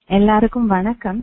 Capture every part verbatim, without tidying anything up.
எல்லாருக்கும் வணக்கம்.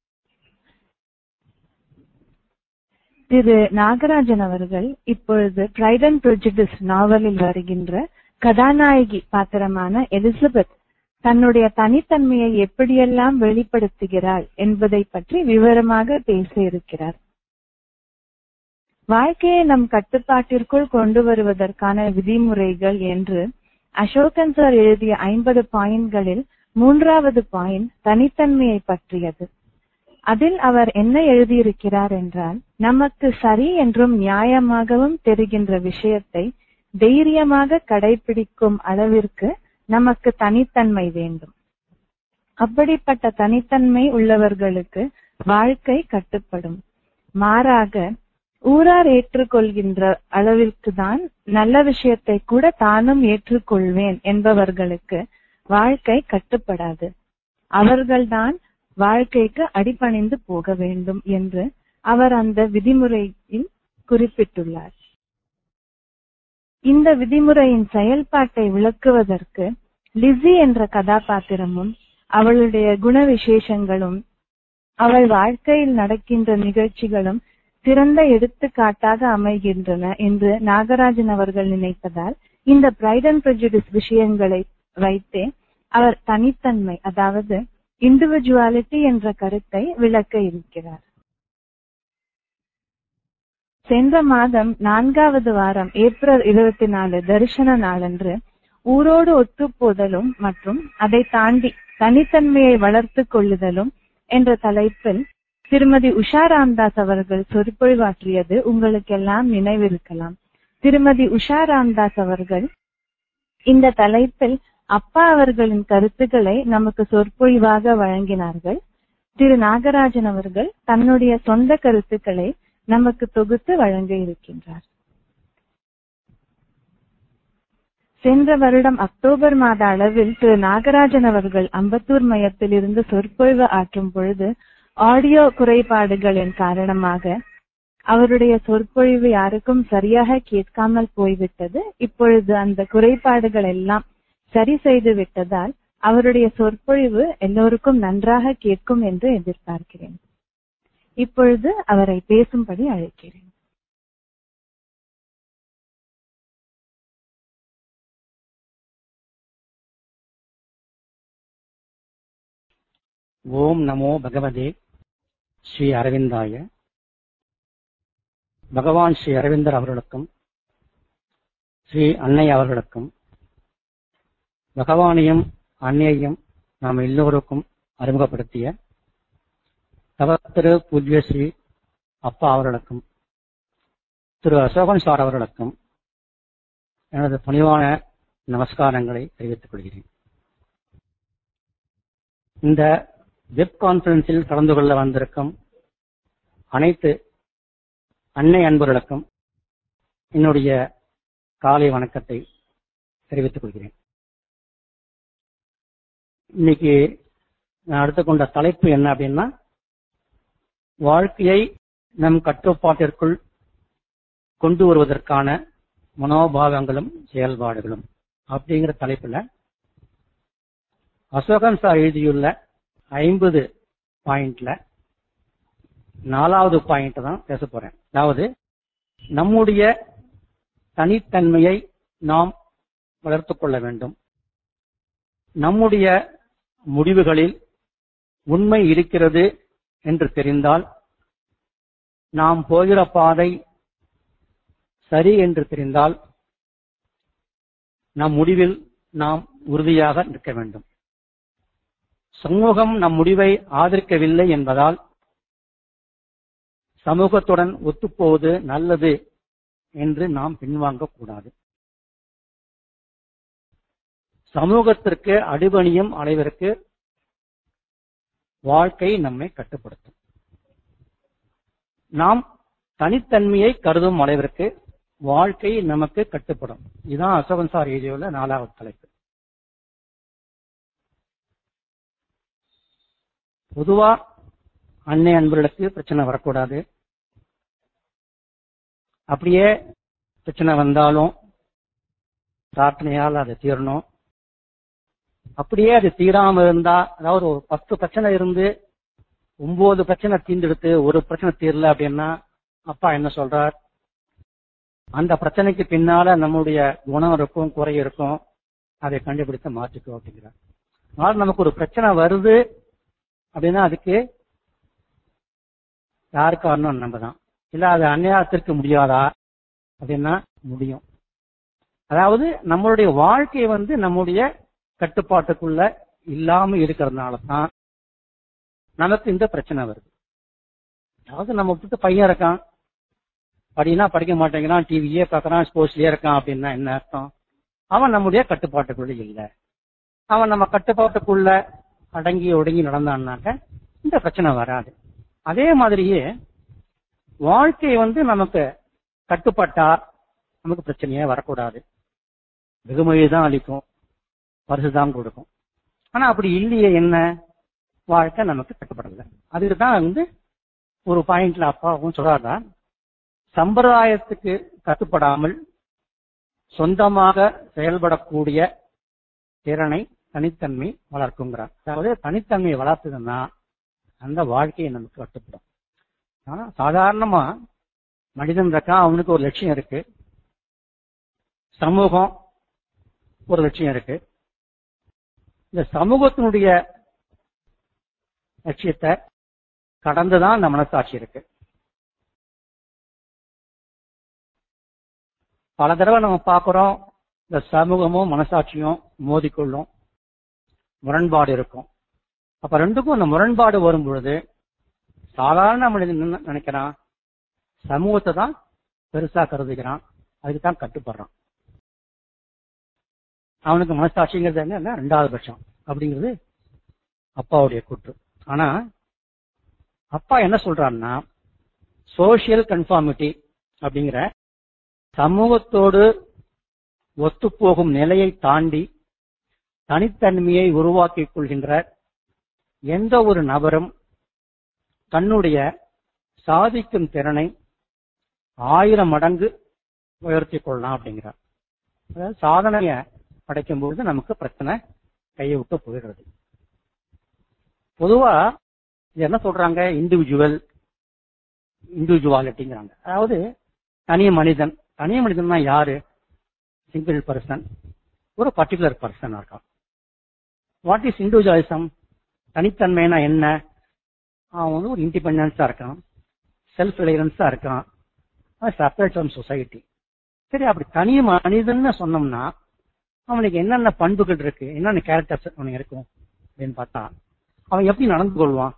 திரு நாகராஜன் அவர்கள் இப்பொழுது பிரைட் அண்ட் பிரெஜுடிஸ் நாவலில் வருகின்ற கதாநாயகி பாத்திரமான எலிசபெத் தன்னுடைய தனித்தன்மையை எப்படியெல்லாம் வெளிப்படுத்துகிறாள் என்பதை பற்றி விவரமாக பேச இருக்கிறார். வாழ்க்கையை நம் கட்டுப்பாட்டிற்குள் கொண்டு வருவதற்கான விதிமுறைகள் என்று அசோகன் சார் எழுதிய ஐம்பது பாயிண்ட்களில் மூன்றாவது பாயிண்ட் தனித்தன்மையை பற்றியது. அதில் அவர் என்ன எழுதியிருக்கிறார் என்றால், நமக்கு சரி என்றும் நியாயமாகவும் தெரிகின்ற விஷயத்தை தைரியமாக கடைபிடிக்கும் அளவிற்கு நமக்கு தனித்தன்மை வேண்டும். அப்படிப்பட்ட தனித்தன்மை உள்ளவர்களுக்கு வாழ்க்கை கட்டுப்படும். மாறாக ஊரார் ஏற்றுக்கொள்கின்ற அளவிற்கு தான் நல்ல விஷயத்தை கூட தானும் ஏற்றுக்கொள்வேன் என்பவர்களுக்கு வாழ்க்கை கட்டுப்படாது. அவர்கள்தான் வாழ்க்கைக்கு அடிபணிந்து போக வேண்டும் என்று அவர் அந்த விதிமுறையில் குறிப்பிட்டுள்ளார். இந்த விதிமுறையின் செயல்பாட்டை விளக்குவதற்கு லிஸி என்ற கதாபாத்திரமும் அவளுடைய குண விசேஷங்களும் அவள் வாழ்க்கையில் நடக்கின்ற நிகழ்ச்சிகளும் சிறந்த எடுத்துக்காட்டாக அமைகின்றன என்று நாகராஜன் அவர்கள் நினைப்பதால் இந்த பிரைட் அண்ட் பிரெஜுடிஸ் விஷயங்களை வைத்தே அவர் தனித்தன்மை, அதாவது இண்டிவிஜுவாலிட்டி என்ற கருத்தை விளக்க இருக்கிறார். சென்ற மாதம் நான்காவது வாரம் ஏப்ரல் இருபத்தி நாலு தரிசன நாளன்று ஊரோடு ஒத்து போதலும் மற்றும் அதை தாண்டி தனித்தன்மையை வளர்த்து கொள்ளுதலும் என்ற தலைப்பில் திருமதி உஷா ராம்தாஸ் அவர்கள் சொற்பொழிவாற்றியது உங்களுக்கெல்லாம் நினைவிருக்கலாம். திருமதி உஷா ராம்தாஸ் அவர்கள் இந்த தலைப்பில் அப்பா அவர்களின் கருத்துக்களை நமக்கு சொற்பொழிவாக வழங்கினார்கள். திரு நாகராஜன் அவர்கள் தன்னுடைய சொந்த கருத்துக்களை நமக்கு தொகுத்து வழங்க இருக்கின்றார். சென்ற வருடம் அக்டோபர் மாத அளவில் திரு நாகராஜன் அவர்கள் அம்பத்தூர் மையத்தில் இருந்து சொற்பொழிவு ஆற்றும் பொழுது ஆடியோ குறைபாடுகளின் காரணமாக அவருடைய சொற்பொழிவு யாருக்கும் சரியாக கேட்காமல் போய்விட்டது. இப்பொழுது அந்த குறைபாடுகள் எல்லாம் சரி செய்து விட்டதால் அவருடைய சொற்பொழிவு எல்லோருக்கும் நன்றாக கேட்கும் என்று எதிர்பார்க்கிறேன். இப்பொழுது அவரை பேசும்படி அழைக்கிறேன். ஓம் நமோ பகவதே ஸ்ரீ அரவிந்தாய. பகவான் ஸ்ரீ அரவிந்தர் அவர்களுக்கும் ஸ்ரீ அன்னை அவர்களுக்கும் பகவானையும் அன்னையையும் நாம் எல்லோருக்கும் அறிமுகப்படுத்திய தவத்திரு பூஜ்ய ஸ்ரீ அப்பா அவர்களுக்கும் திரு அசோகன் சார் அவர்களுக்கும் எனது பணிவான நமஸ்காரங்களை தெரிவித்துக் கொள்கிறேன். இந்த வெப் கான்பரன்ஸில் கலந்து கொள்ள வந்திருக்கும் அனைத்து அன்னை அன்பர்களுக்கும் என்னுடைய காலை வணக்கத்தை தெரிவித்துக் கொள்கிறேன். இன்னைக்கு நான் எடுத்துக்கொண்ட தலைப்பு என்ன அப்படின்னா, வாழ்க்கையை நம் கட்டுப்பாட்டிற்குள் கொண்டு வருவதற்கான மனோபாவங்களும் செயல்பாடுகளும் அப்படிங்கிற தலைப்புல அசோகன் சார் எழுதியுள்ள ஐம்பது பாயிண்ட்ல நாலாவது பாயிண்ட் தான் பேச போறேன். அதாவது நம்முடைய தனித்தன்மையை நாம் வளர்த்துக் கொள்ள வேண்டும். நம்முடைய முடிவுகளில் உண்மை இருக்கிறது என்று தெரிந்தால், நாம் போகிற பாதை சரி என்று தெரிந்தால், நம் முடிவில் நாம் உறுதியாக நிற்க வேண்டும். சமூகம் நம் முடிவை ஆதரிக்கவில்லை என்பதால் சமூகத்துடன் ஒத்துப்போவது நல்லது என்று நாம் பின்வாங்கக்கூடாது. சமூகத்திற்கு அடிபணியும் அளவிற்கு வாழ்க்கை நம்மை கட்டுப்படுத்தும். நாம் தனித்தன்மையை கருதும் அளவிற்கு வாழ்க்கை நமக்கு கட்டுப்படும். இதுதான் அசோகன் சார் எழுதியுள்ள நாலாவது தலைப்பு. பொதுவா அன்னை அன்பர்களுக்கு பிரச்சனை வரக்கூடாது. அப்படியே பிரச்சனை வந்தாலும் பிரார்த்தனையால் அதை தீரணும். அப்படியே அது தீராம இருந்தா, அதாவது ஒரு பத்து பிரச்சனை இருந்து ஒன்பது பிரச்சனை தீர்ந்தெடுத்து ஒரு பிரச்சனை தீரல அப்படின்னா அப்பா என்ன சொல்றார்? அந்த பிரச்சனைக்கு பின்னால நம்முடைய குணம் இருக்கும், குறை இருக்கும், அதை கண்டுபிடித்து மாற்றிக்கோ அப்படிங்கிறார். அதனால நமக்கு ஒரு பிரச்சனை வருது அப்படின்னா அதுக்கு யாரு காரணம்? நம்ம தான். இல்ல அது அந்நியாயத்திற்கு முடியாதா அப்படின்னா முடியும். அதாவது நம்மளுடைய வாழ்க்கை வந்து நம்முடைய கட்டுப்பாட்டுக்குள்ள இல்லாம இருக்கிறதுனால தான் நமக்கு இந்த பிரச்சனை வருது. அதாவது நம்ம விட்டு பையன் இருக்கான், படினா படிக்க மாட்டேங்கிறான், டிவியே பார்க்கறான், ஸ்போர்ட்ஸ்லயே இருக்கான் அப்படின்னா என்ன அர்த்தம்? அவன் நம்முடைய கட்டுப்பாட்டுக்குள்ள இல்லை. அவன் நம்ம கட்டுப்பாட்டுக்குள்ள அடங்கி ஒடுங்கி நடந்தான்னாக்க இந்த பிரச்சனை வராது. அதே மாதிரியே வாழ்க்கை வந்து நமக்கு கட்டுப்பட்டா நமக்கு பிரச்சனையே வரக்கூடாது. வெகுமொழி தான் அளிக்கும், பரிசு தான் கொடுக்கும். ஆனா அப்படி இல்லையே, என்ன வாழ்க்கை நமக்கு கட்டுப்படல. அதுக்குதான் வந்து ஒரு பாயிண்ட்ல அப்பாவும் சொல்றாரா, சம்பிரதாயத்துக்கு கட்டுப்படாமல் சொந்தமாக செயல்படக்கூடிய திறனை தனித்தன்மை வளர்க்குங்கிறார். அதாவது தனித்தன்மையை வளர்த்ததுன்னா அந்த வாழ்க்கையை நமக்கு கட்டுப்படும். ஆனா சாதாரணமா மனிதன் இருக்கான், அவனுக்கு ஒரு லட்சியம் இருக்கு, சமூகம் ஒரு லட்சியம் இருக்கு. இந்த சமூகத்தினுடைய லட்சியத்தை கடந்துதான் இந்த மனசாட்சி இருக்கு. பல தடவை நம்ம பார்க்கிறோம், இந்த சமூகமும் மனசாட்சியும் மோதிக்கொள்ளும், முரண்பாடு இருக்கும். அப்ப ரெண்டுக்கும் இந்த முரண்பாடு வரும் பொழுது சாதாரண மனிதன் நினைக்கிறான், சமூகத்தை தான் பெருசா கருதுகிறான், அதுக்கு தான் கட்டுப்படுறான். அவனுக்கு மனசாட்சிங்கிறது என்ன, ரெண்டாவது பட்சம் அப்படிங்கிறது அப்பாவுடைய கூற்று. ஆனா அப்பா என்ன சொல்றாருன்னா, சோசியல் கன்ஃபார்மிட்டி அப்படிங்கிற சமூகத்தோடு ஒத்துப்போகும் நிலையை தாண்டி தனித்தன்மையை உருவாக்கிக் கொள்கின்ற எந்த ஒரு நபரும் தன்னுடைய சாதிக்கும் திறனை ஆயிரம் மடங்கு உயர்த்தி கொள்ளலாம் அப்படிங்கிறார். அதாவது சாதனைய படைக்கும் பொழுது நமக்கு பிரச்சனை கையை விட்டு போயிடுறது. பொதுவா இது என்ன சொல்றாங்க, இண்டிவிஜுவல் இண்டிவிஜுவாலிட்டிங்கிறாங்க. அதாவது தனி மனிதன். தனி மனிதன் தான் யாரு? சிங்கிள் பர்சன், ஒரு பர்டிகுலர் பர்சன் இருக்கான். What is individualism? தனித்தன்மைனா என்ன? அவன் வந்து ஒரு இண்டிபெண்டன்ஸா இருக்கான், செல்ஃப் ரிலையன்ஸா இருக்கான், செப்பரேட் ஃப்ரம் சொசைட்டி. சரி, அப்படி தனி மனிதன் சொன்னோம்னா அவனுக்கு என்னென்ன பண்புகள் இருக்கு, என்னென்ன கேரக்டர்ஸ் அவனுக்கு இருக்கும் அப்படின்னு பார்த்தா அவன் எப்படி நடந்து கொள்வான்?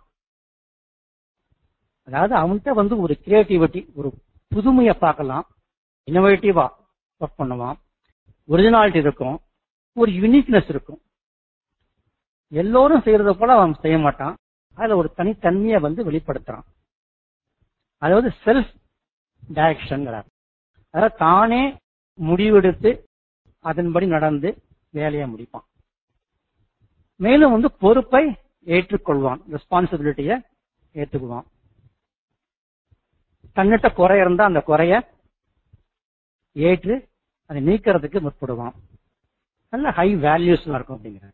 அதாவது அவன்கிட்ட வந்து ஒரு கிரியேட்டிவிட்டி, ஒரு புதுமையை பார்க்கலாம், இன்னோவேட்டிவா ஒர்க் பண்ணுவான், ஒரிஜினாலிட்டி இருக்கும், ஒரு யூனிக்னஸ் இருக்கும். எல்லோரும் செய்யறத போல அவன் செய்ய மாட்டான், அதுல ஒரு தனித்தன்மையை வந்து வெளிப்படுத்துறான். அதாவது செல்ஃப் டைரக்ஷன், அதாவது தானே முடிவெடுத்து அதன்படி நடந்து வேலையை முடிப்பான். மேலும் வந்து பொறுப்பை ஏற்றுக்கொள்வான், ரெஸ்பான்சிபிலிட்டியை ஏற்றுக்குவான். தன்னிட்ட குறை இருந்தா அந்த குறைய ஏற்று அதை நீக்கிறதுக்கு முற்படுவான். நல்ல ஹை வேல்யூஸ் இருக்கும் அப்படிங்கிற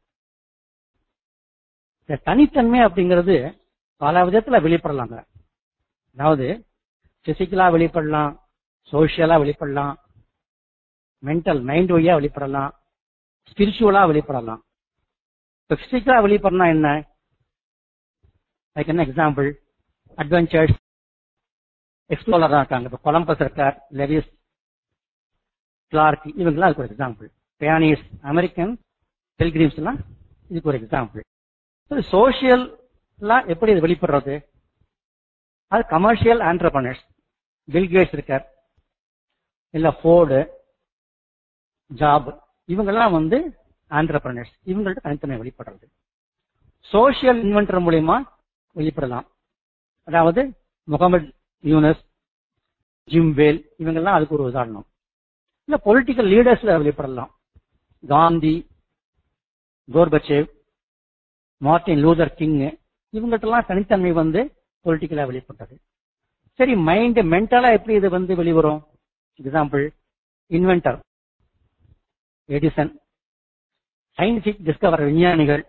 தனித்தன்மை அப்படிங்கிறது பல விதத்துல வெளிப்படலாங்க. அதாவது பிசிக்கலா வெளிப்படலாம், சோசியலா வெளிப்படலாம், மென்டல் மைண்ட் வழியா வெளிப்படலாம், ஸ்பிரிச்சுவலா வெளிப்படலாம். பிசிக்கலா வெளிப்படனா என்ன? லைக் என்ன எக்ஸாம்பிள், அட்வென்ச்சர்ஸ் எக்ஸ்ப்ளோரர் இருக்காங்க. இப்ப கொலம்பஸ் இருக்கார், லெவிஸ், கிளார்க், இவங்கெல்லாம் அதுக்கு ஒரு எக்ஸாம்பிள். பியானிஸ், அமெரிக்கன் பில்கிரிம்ஸ் எல்லாம் இதுக்கு ஒரு எக்ஸாம்பிள். சோசியல் எப்படி இது வெளிப்படுறது? அது கமர்ஷியல் ஆண்டர்பிரனர்ஸ், பில்கேட்ஸ் இருக்கார், இல்ல ஃபோர்டு, ஜாப், இவங்கெல்லாம் வந்து ஆண்டர்பிரனர்ஸ். இவங்கள்ட்ட தனித்தன்மை வெளிப்படுறது. சோசியல் இன்வென்டர் மூலியமா வெளிப்படலாம். அதாவது முகமது யூனஸ், ஜிம் வேல், இவங்கெல்லாம் அதுக்கு ஒரு உதாரணம். இல்ல பொலிட்டிக்கல் லீடர்ஸ்ல வெளிப்படலாம். Gandhi, Gorbachev, Martin Luther King, இவங்கள்ட்ட எல்லாம் தனித்தன்மை வந்து பொலிட்டிக்கலா வெளிப்பட்டது. சரி, மைண்ட் மென்டலா எப்படி இது வந்து வெளிவரும்? Example, inventor Edison, scientific discover விஞ்ஞானிகள்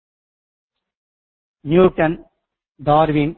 Newton, Darwin,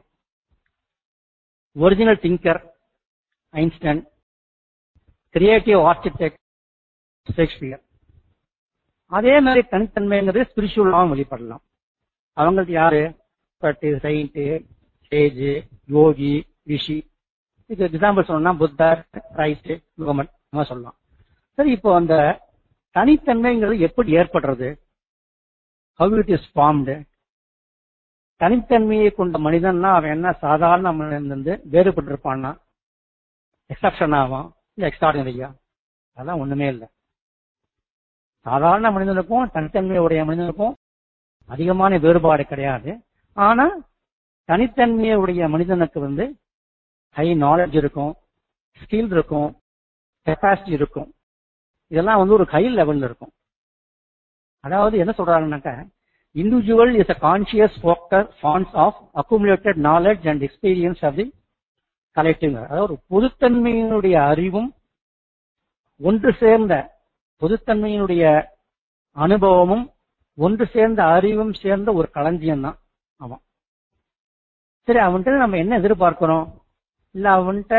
original thinker Einstein, creative architect Shakespeare. அதே மாதிரி தனித்தன்மைங்கிறது ஸ்பிரிச்சுவலாகவும் வெளிப்படலாம். அவங்களுக்கு யாரு பட்டு, சைன்ட், சேஜ், யோகி, ரிஷி. இதுக்கு எக்ஸாம்பிள் சொன்னா புத்தர், கிரைஸ்ட், முகமது சொல்லலாம். சரி, இப்போ அந்த தனித்தன்மைங்கிறது எப்படி ஏற்படுறது? How it is formed? தனித்தன்மையை கொண்ட மனிதன்னா அவன் என்ன சாதாரண மனிதன் வேறுபட்டு இருப்பான்னா எக்ஸப்ஷன் ஆவான் இல்ல எக்ஸ்ட்ராடினரியா? அதெல்லாம் ஒண்ணுமே இல்லை. சாதாரண மனிதனுக்கும் தனித்தன்மையுடைய மனிதனுக்கும் அதிகமான வேறுபாடு கிடையாது. ஆனா தனித்தன்மையுடைய மனிதனுக்கு வந்து ஹை நாலேஜ் இருக்கும், ஸ்கில் இருக்கும், கெப்பாசிட்டி இருக்கும். இதெல்லாம் வந்து ஒரு ஹை லெவல்ல இருக்கும். அதாவது என்ன சொல்றாங்கன்னாக்க, individual is a conscious focus fans of accumulated knowledge and experience of the collective. அதாவது ஒரு பொதுத்தன்மையினுடைய அறிவும் ஒன்று சேர்ந்த பொதுத்தன்மையினுடைய அனுபவமும் ஒன்று சேர்ந்த அறிவும் சேர்ந்த ஒரு களஞ்சியம் தான் அவன். சரி, அவன்கிட்ட நம்ம என்ன எதிர்பார்க்கிறோம்? இல்ல அவன்கிட்ட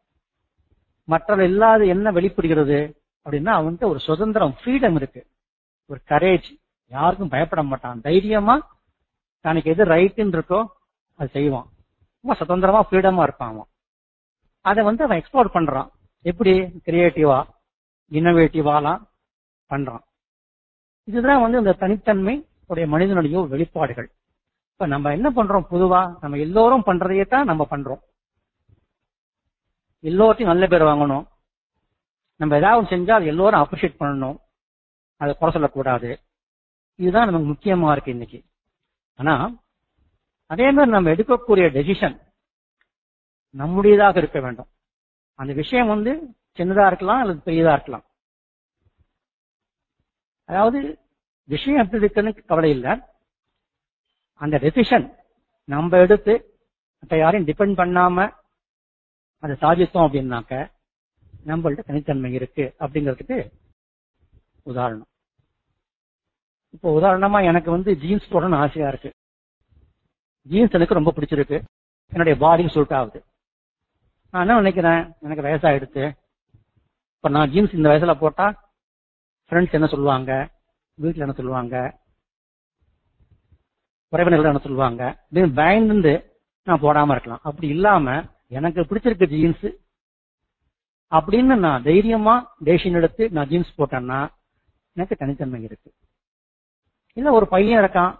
மற்ற இல்லாத என்ன வெளிப்படுகிறது அப்படின்னா, அவன்கிட்ட ஒரு சுதந்திரம், ஃப்ரீடம் இருக்கு, ஒரு கரேஜ். யாருக்கும் பயப்பட மாட்டான். தைரியமா தனக்கு எது ரைட்டுன்னு இருக்கோ அது செய்வான். ரொம்ப சுதந்திரமா ஃப்ரீடமா இருப்பான் அவன். அதை வந்து அவன் எக்ஸ்ப்ளோர் பண்றான். எப்படி? கிரியேட்டிவா, இன்னோவேட்டிவாலாம் பண்றான். இதுதான் வந்து இந்த தனித்தன்மை உடைய மனிதனுடைய வெளிப்பாடுகள். இப்ப நம்ம என்ன பண்றோம்? பொதுவா நம்ம எல்லோரும் பண்றதையே தான் நம்ம பண்றோம். எல்லோருத்தையும் நல்ல பேர் வாங்கணும். நம்ம ஏதாவது செஞ்சா அது எல்லோரும் அப்ரிஷியேட் பண்ணணும், அதை குறை சொல்லக்கூடாது. இதுதான் நமக்கு முக்கியமா இருக்கு இன்னைக்கு. ஆனா அதே மாதிரி நம்ம எடுக்கக்கூடிய டெசிஷன் நம்முடையதாக இருக்க வேண்டும். அந்த விஷயம் வந்து சின்னதா இருக்கலாம் அல்லது பெரியதா இருக்கலாம். அதாவது விஷயம் எப்படி இருக்குன்னு கவலை இல்லை. அந்த டெசிஷன் நம்ம எடுத்து மற்ற யாரையும் டிபெண்ட் பண்ணாம அதை சாதித்தோம் அப்படின்னாக்க நம்மள்ட்ட தனித்தன்மை இருக்கு அப்படிங்கிறதுக்கு உதாரணம். இப்போ உதாரணமா எனக்கு வந்து ஜீன்ஸ் போடணும்னு ஆசையா இருக்கு. ஜீன்ஸ் எனக்கு ரொம்ப பிடிச்சிருக்கு, என்னுடைய பாடியும் சூட் ஆகுது. நான் என்ன நினைக்கிறேன், எனக்கு வயசாயிடுச்சு, இப்ப நான் ஜீன்ஸ் இந்த வயசுல போட்டா ஃப்ரெண்ட்ஸ் என்ன சொல்லுவாங்க, வீட்டுல என்ன சொல்லுவாங்க, உறவினர்கள் என்ன சொல்லுவாங்க அப்படின்னு பயந்து நான் போடாம இருக்கலாம். அப்படி இல்லாம எனக்கு பிடிச்சிருக்க ஜீன்ஸ் அப்படின்னு நான் தைரியமா டெசிஷன் எடுத்து நான் ஜீன்ஸ் போட்டேன்னா எனக்கு தனித்தன்மை இருக்கு. இல்ல ஒரு பையன் இருக்கான்,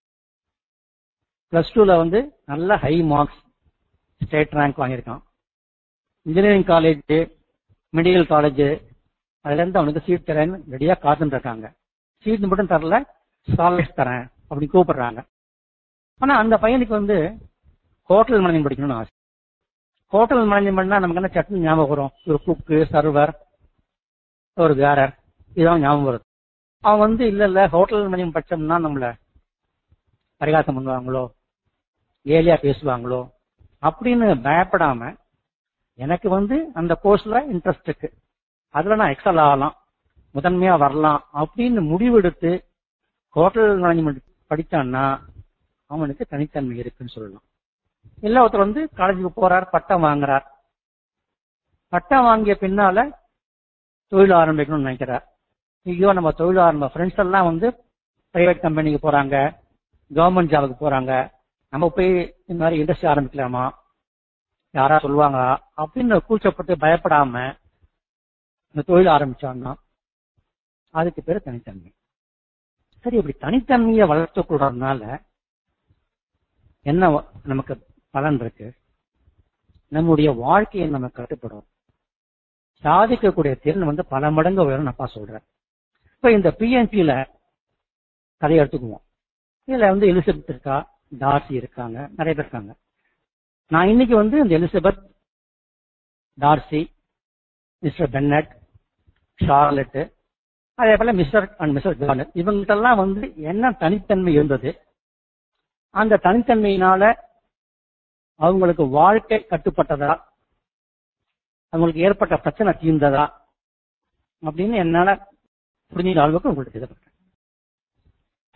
பிளஸ் டூல வந்து நல்ல ஹை மார்க்ஸ், ஸ்டேட் ரேங்க் வாங்கியிருக்கான். இன்ஜினியரிங் காலேஜ், மெடிக்கல் காலேஜ், அதுல இருந்து அவனுக்கு சீட் தரேன்னு ரெடியா காத்துட்டு இருக்காங்க. சீட் மட்டும் தரல, ஸ்காலர்ஷிப் தரேன் அப்படி கூப்பிடுறாங்க. ஆனா அந்த பையனுக்கு வந்து ஹோட்டல் மேனேஜ்மெண்ட் படிக்கணும்னு ஆசை. ஹோட்டல் மேனேஜ்மெண்ட்னா நமக்கு என்ன சட்னி ஞாபகம் வரும்? ஒரு குக்கு, சர்வர், ஒரு வேரர், இதான் ஞாபகம் வருது. அவன் வந்து இல்ல இல்ல ஹோட்டல் மேனேஜ்மெண்ட் படிச்சோம்னா நம்மள பரிகாசம் பண்ணுவாங்களோ, ஏலியா பேசுவாங்களோ அப்படின்னு பயப்படாம, எனக்கு வந்து அந்த கோர்ஸ்ல இன்ட்ரெஸ்ட் இருக்கு, அதுல நான் எக்ஸல் ஆகலாம், முதன்மையா வரலாம் அப்படின்னு முடிவெடுத்து ஹோட்டல் மேனேஜ்மெண்ட் படிச்சான்னா அவனுக்கு தனித்தன்மை இருக்குன்னு சொல்லலாம். இல்ல ஒருத்தர் வந்து காலேஜுக்கு போறார், பட்டம் வாங்குறார், பட்டம் வாங்கிய பின்னால தொழில் ஆரம்பிக்கணும்னு நினைக்கிறார். ஐயோ நம்ம தொழில் ஆரம்ப ஃப்ரெண்ட்ஸ் எல்லாம் வந்து பிரைவேட் கம்பெனிக்கு போறாங்க, கவர்மெண்ட் ஜாபுக்கு போறாங்க, நம்ம போய் இந்த மாதிரி இண்டஸ்ட்ரி ஆரம்பிக்கலாமா, யாரா சொல்லுவாங்களா அப்படின்னு கூச்சப்பட்டு பயப்படாம இந்த தொழில் ஆரம்பிச்சான்னா அதுக்கு பேரு தனித்தன்மை. சரி, இப்படி தனித்தன்மையை வளர்த்துக்கூடறதுனால என்ன நமக்கு பலன் இருக்கு? நம்முடைய வாழ்க்கையை நம்ம கட்டுப்படும், சாதிக்கக்கூடிய திறன் வந்து பல மடங்கு உயரும் அப்பா சொல்றேன். இப்ப இந்த பிஎன்பில கதையை எடுத்துக்குவோம். இதுல வந்து எலிசபெத் இருக்கா, டார்சி இருக்காங்க, நிறைய பேர் இருக்காங்க. நான் இன்னைக்கு வந்து இந்த Elizabeth, Darcy, mister Bennet, Charlotte, அதே போல மிஸ்டர் அண்ட் மிஸ்டர் ஜார்னட், இவங்கள்ட்ட எல்லாம் வந்து என்ன தனித்தன்மை இருந்தது, அந்த தனித்தன்மையினால அவங்களுக்கு வாழ்க்கை கட்டுப்பட்டதா, அவங்களுக்கு ஏற்பட்ட பிரச்சனை தீர்ந்ததா அப்படின்னு என்னால புரிஞ்சுக்கிற அளவுக்கு உங்களுக்கு இதை